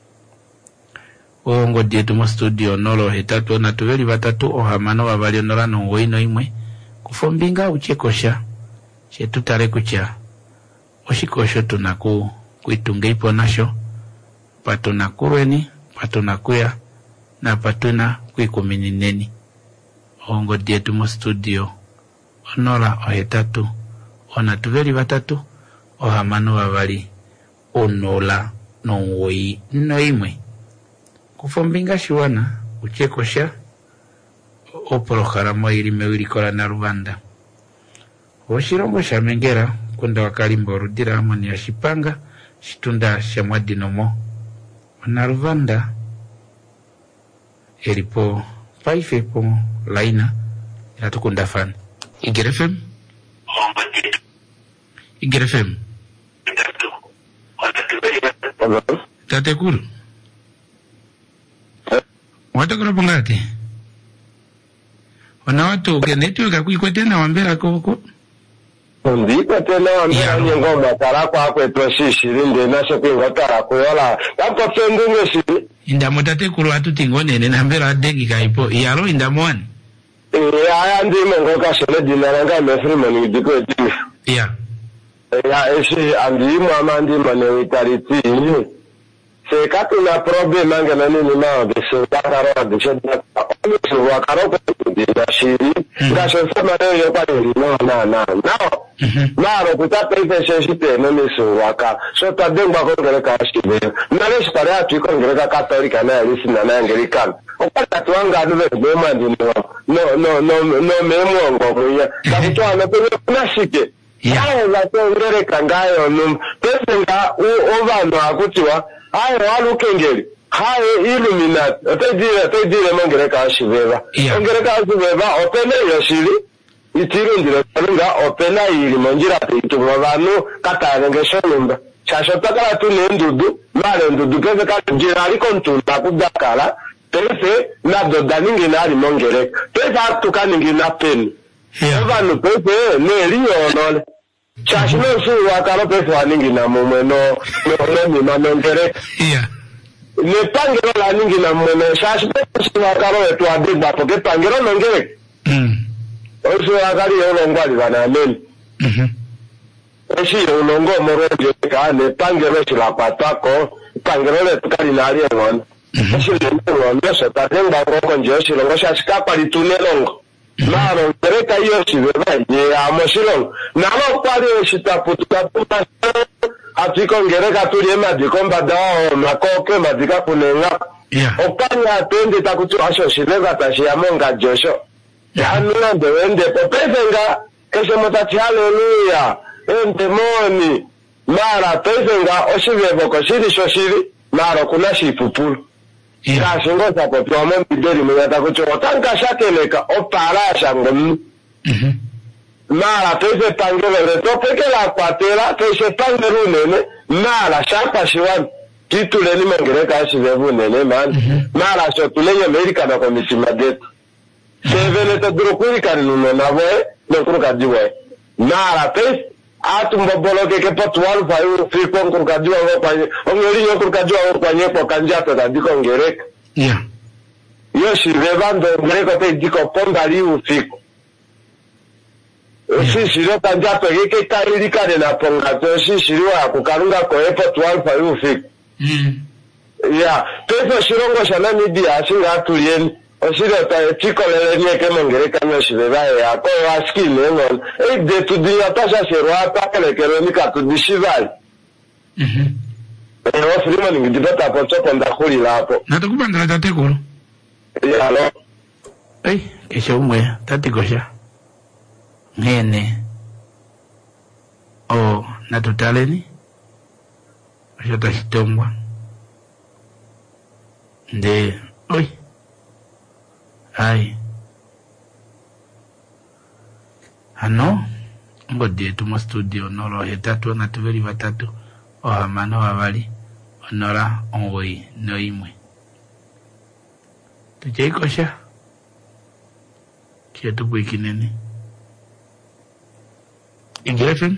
Speaker 1: ongo dietu mo studio nolo hetatu na tuveli batatu ohamano babali onola nongo ino imwe kufombinga uchekosha chetutare kucha oshikosho tunaku kuitunga ipo nasho patuna kurweni patuna kuya na patuna kuikuminineni ongo dietu mo studio onola ohetatu ona tuveli batatu ohamano babali onola nonwoi no imwe kufombinga shiwana uchekosha oporokaramo irime wirikola na Rwanda oshirongo shamengera kunda wakalimba orudira amoni ya shipanga shitunda shamwadinomo na Rwanda eripo paifepo laina inatukunda fani Igere F M Igere F M
Speaker 6: Hello.
Speaker 1: Tate kuru watu kura pongate wana watu ke network akuikwete na wambera koko
Speaker 9: ndiko tena mbona ngoma tara kwa kwetu shishiri ndena shopinga tara kuyola tapo fendunge shi
Speaker 1: indamo tate kuru atutingone ne nambera degi kaipo yalo indamo an
Speaker 9: eh aya ndimo ngoka shole dinaranga mefrimo ndiko eti
Speaker 1: yeah
Speaker 9: ya eshi andimo amandimo ne witariti se katuna problem angana nini na biso takaro biso so wakaro ko ndina shiri ngasho sama leo kwa ndino na na now maro kutapeza sheshite nene so waka so tadengba ko ngereka shibe nale shitare atu ko ngereka katolika na yisi na na ngerikan okata twanga nube bema ndino no no no no memo ngokuya kakutwa na pena shike ya la to ngereka ngayo num pesenga o ovano akutiwa hayo walukengeli hayo illuminati otejire otejire mangereka ashibeba ongereka ashibeba opene yoshiri itirundire kalunga opena ili manjira ituma abantu katarengesho numba shasho takala tunendudu male ndudu pese kajira aliko ntunda kudakala pese na dodaningi na ali mangereka pese atukaningi na peni abantu pese ne liyo nole shashino su wakalo pese waningi na mumeno no no manongere
Speaker 1: yeah
Speaker 9: ne pangero la ningi na mumeno shashino su wakalo etu adigba poke pangero nongere
Speaker 1: mm
Speaker 9: oso wakali olongo ali bana men
Speaker 1: mhm
Speaker 9: oshi olongo moroje ka ne pangero chila patako pangero le tukali na ali ron oshi le ron so tatenga roko nje shi longo shashika pali tunelongo maro tereka hiyo shibeba ye amoshilo nalo kwali shitaputuka puta atiko ngereka tuli madikomba dao makoke madika kunenga
Speaker 1: yeah
Speaker 9: okanya twende takutu asho shibeba tashi ya monga josho ya nuna ndewende popesenga kesho motati haleluya endemoni mara pesenga oshibebo koshiri shoshiri maro kuna shipupulu ya shongoza kwa tuwamo mbideri mwata kuchoko tanka shakeleka oparasha ngomu
Speaker 1: mhm
Speaker 9: mara pese pangele reto peke la kwatela pese pangele nene mara shapa shiwan kitu leni mangereka ashivevu nene man mara shotulenye Amerika na komiti madetu sevele te durukuri karinuno na voe nekuru kajiwe mara pese atu mbobolo keke potu walu fayu fiko nkuru kajiwa wapanye ongeri nkuru kajiwa wapanye po kanjata kadiko ngereka
Speaker 1: yeah
Speaker 9: yoshi revando ngereka te diko ponda li ufiko si shiro kanjato keke karirika de na ponga si shiro ya kukarunga ko epo twelve fayu ufiko
Speaker 1: mm
Speaker 9: yeah peso shirongo shana media asinga atulien osire ta chiko lele nieke mongereka nyoshi revae ya ko aski nengon e de tu dia tasha shirwa ta kale keronika tu dishivali
Speaker 1: mhm
Speaker 9: e ofrima ningi dipata po chopo ndakuli lapo
Speaker 1: natukubandira tate kuru
Speaker 9: yeah alo
Speaker 1: ei kesho umwe tate gosha ngene o natutaleni ashota shitombwa nde oi ai ano ngode tumo studio noro hetatu na tuveri batatu o amano abali onora onwoi noimwe tujeikosha kietu bwikinene ingrefen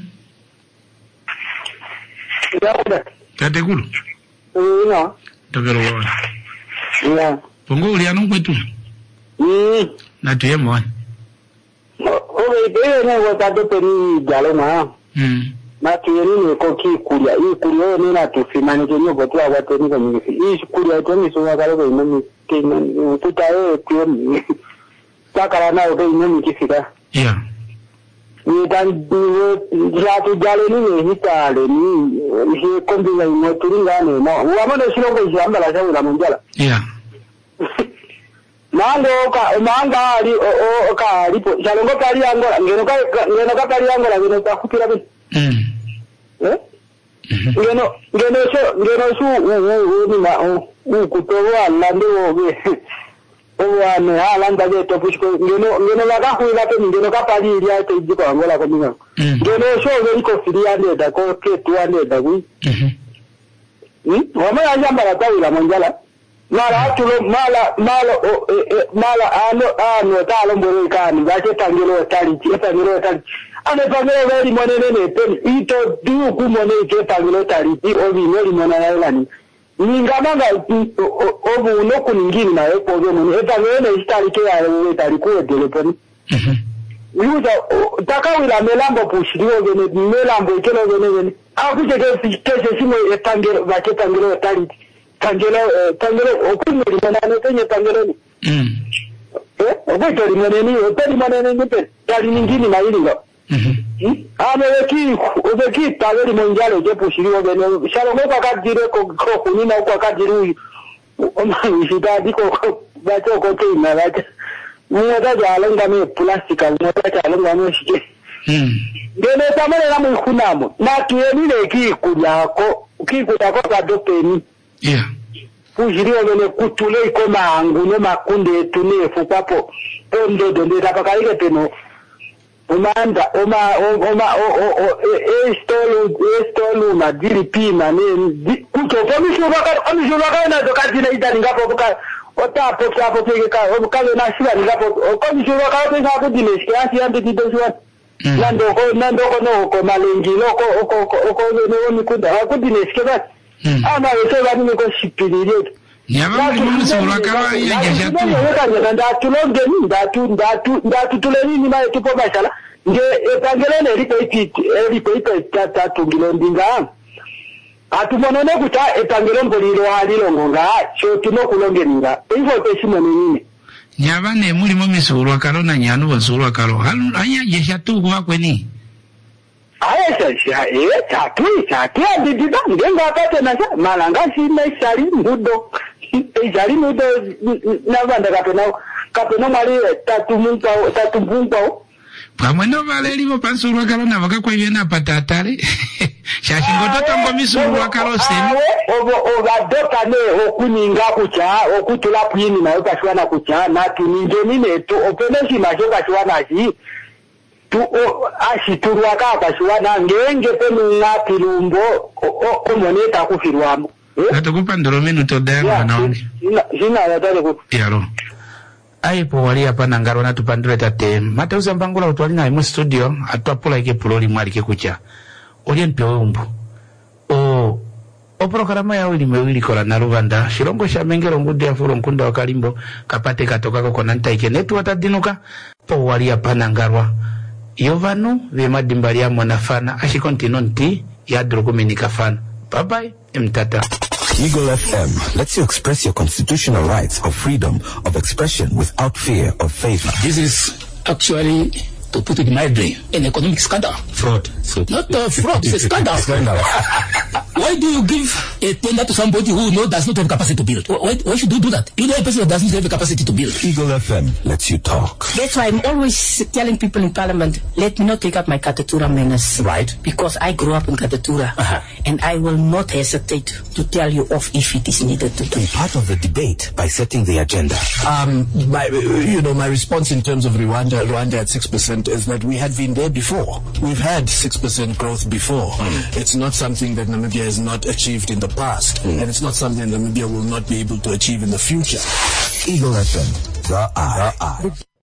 Speaker 8: ya
Speaker 1: tate kulu
Speaker 8: no
Speaker 1: tokero wana
Speaker 8: ya
Speaker 1: pongo uliano kwetu
Speaker 8: mm
Speaker 1: na tuyemo wana
Speaker 8: owe bebe ne watato peri jalo ma
Speaker 1: mm
Speaker 8: na kiyeni ne ko ki kulia i kulia ne na tu fimani ke nyo botwa wate ni ko ni i kulia to ni so wakalo ko ni ke ni tutae tio ni takara na o ni ni kifika
Speaker 1: yeah
Speaker 8: ni dan ni ya tu jalo ni ni hitale ni he kombinga ni turinga ne mo wa mo sino ko jamba la jawu la munjala
Speaker 1: yeah
Speaker 8: mando ka manga ali o ka ali po jalongo kali angola ngeno ka ngeno ka kali angola ngeno ka kupira be
Speaker 1: mm
Speaker 8: eh ngeno ngeno so ngeno su u ni ma u kutowa lande o be o wa ne ala ndaje to pushko ngeno ngeno la ka huila pe ngeno ka pali ya te jiko angola ko minga ngeno so be ko firia ne da ko ke tu ane da wi
Speaker 1: mhm
Speaker 8: hm wa ma yamba la tawila monjala mala atulo mala mala o mala ano ano talo mbore kani gache tangelo tali ti tangelo tali ane pangelo veli mwanene ne peni ito du ku mone ke pangelo tariti obi noli mwana yalani ningamanga obu no kuningini na epo zo mone e pangelo ne istari ke ya we tari ku teleponi mhm yuza takawila melambo pushiriwo gene melambo ikelo gene gene akuje ke kese simo e pangelo ba ke pangelo tariti pangelo pangelo okunni mwana ne tenye pangelo ni mhm eh obeto limoneni obeto limoneni nipe tali nyingine na hili ngo mhm ame weki obeki taweli monjalo je pushiriwo bene shalo ngoko kadire ko ko kunina ko kadire omani shida diko bacho ko tina bacho mmoja jalo ngame plastika mmoja jalo ngame shike mhm ngene tamale na mkunamo na tuyenile kikulyako kikulyako ka dopeni
Speaker 1: yeah
Speaker 8: Fujiriwa mene kutule iko maangu ne makunde tunefu papo ondo donde tapakalike peno umanda oma oma estolu estolu madiri pima ne kuto komisho baka komisho baka na dokati na idani ngapo baka otapo tapo peke ka obukale na shira ngapo komisho baka peke ka kudile kiasi ande kidoswa nando ko nando ko no ko malengi loko ko ko ko ne woni kunda kudile skeba ama yote bani niko shipiririe
Speaker 1: nyama mlimu sura kawa ya jashatu
Speaker 8: nda nda tulonge ni ndatu ndatu ndatu tuleni ni mae tupo bashala nge epangelene lipo iti lipo iti tata tungilondinga atumonone kuta epangelombo lilo halilo ngonga cho tuno kulongeninga hivyo pesimo nini
Speaker 1: nyama ne mlimu misura kalo na nyanu basura kalo halu anya jashatu kwa kweni
Speaker 8: Aye sha eh tatu tatu ndidida ngenga pate na malanga si mesali mudo ejali mudo na banda kapena kapena mali tatu munta tatu munta
Speaker 1: pamwendo vale livo pansuru kalo na vakakwa yena patatale shashingoto tongo misuru kalo seni
Speaker 8: obo ogadoka ne okuninga kucha okutula kwini na ukashwana kucha na tuninge nine to openeshi majoka shwana shi tu ashiturwa kapa shwana ngenge penu ngati lumbo omoneta kufirwamo
Speaker 1: natukupa ndoromenu todema naoni
Speaker 8: jina ya dale ku
Speaker 1: yaro aipo wali hapa na ngaro natupandure tate matauza mbangula utwali na imu studio atwapula ike puloli mwali ke kucha olien pewe umbu o o programa ya wili mewili kola na ruvanda shirongo sha mengero ngudi ya furo mkunda wakalimbo kapate katoka koko nanta ike netu watadinuka po wali hapa na ngarwa Yovanu vema dimbalia mwanafana ashikontinonti ya droguminika fana. Bye bye, mtata.
Speaker 5: Eagle F M lets you express your constitutional rights of freedom of expression without fear of favor.
Speaker 10: This is actually, to put it mildly, an economic scandal.
Speaker 5: Fraud.
Speaker 10: So not uh, fraud, it's a scandal.
Speaker 5: Scandal.
Speaker 10: Why do you give a tender to somebody who no, does not have capacity to build? Why, why should you do that? You know a person that doesn't have the capacity to build.
Speaker 5: Eagle F M lets you talk.
Speaker 11: That's why I'm always telling people in Parliament, let me not take up my Katatura menace.
Speaker 10: Right.
Speaker 11: Because I grew up in Katatura.
Speaker 10: Uh-huh.
Speaker 11: And I will not hesitate to tell you off if it is needed to.
Speaker 5: Be part of the debate by setting the agenda.
Speaker 10: Um, my, you know, my response in terms of Rwanda, Rwanda at six percent is that we had been there before. We've had six percent growth before. Mm. It's not something that Namibia has not achieved in the past. Mm. And it's not something Namibia will not be able to achieve in the future.
Speaker 5: Eagle F M, the eye. The eye.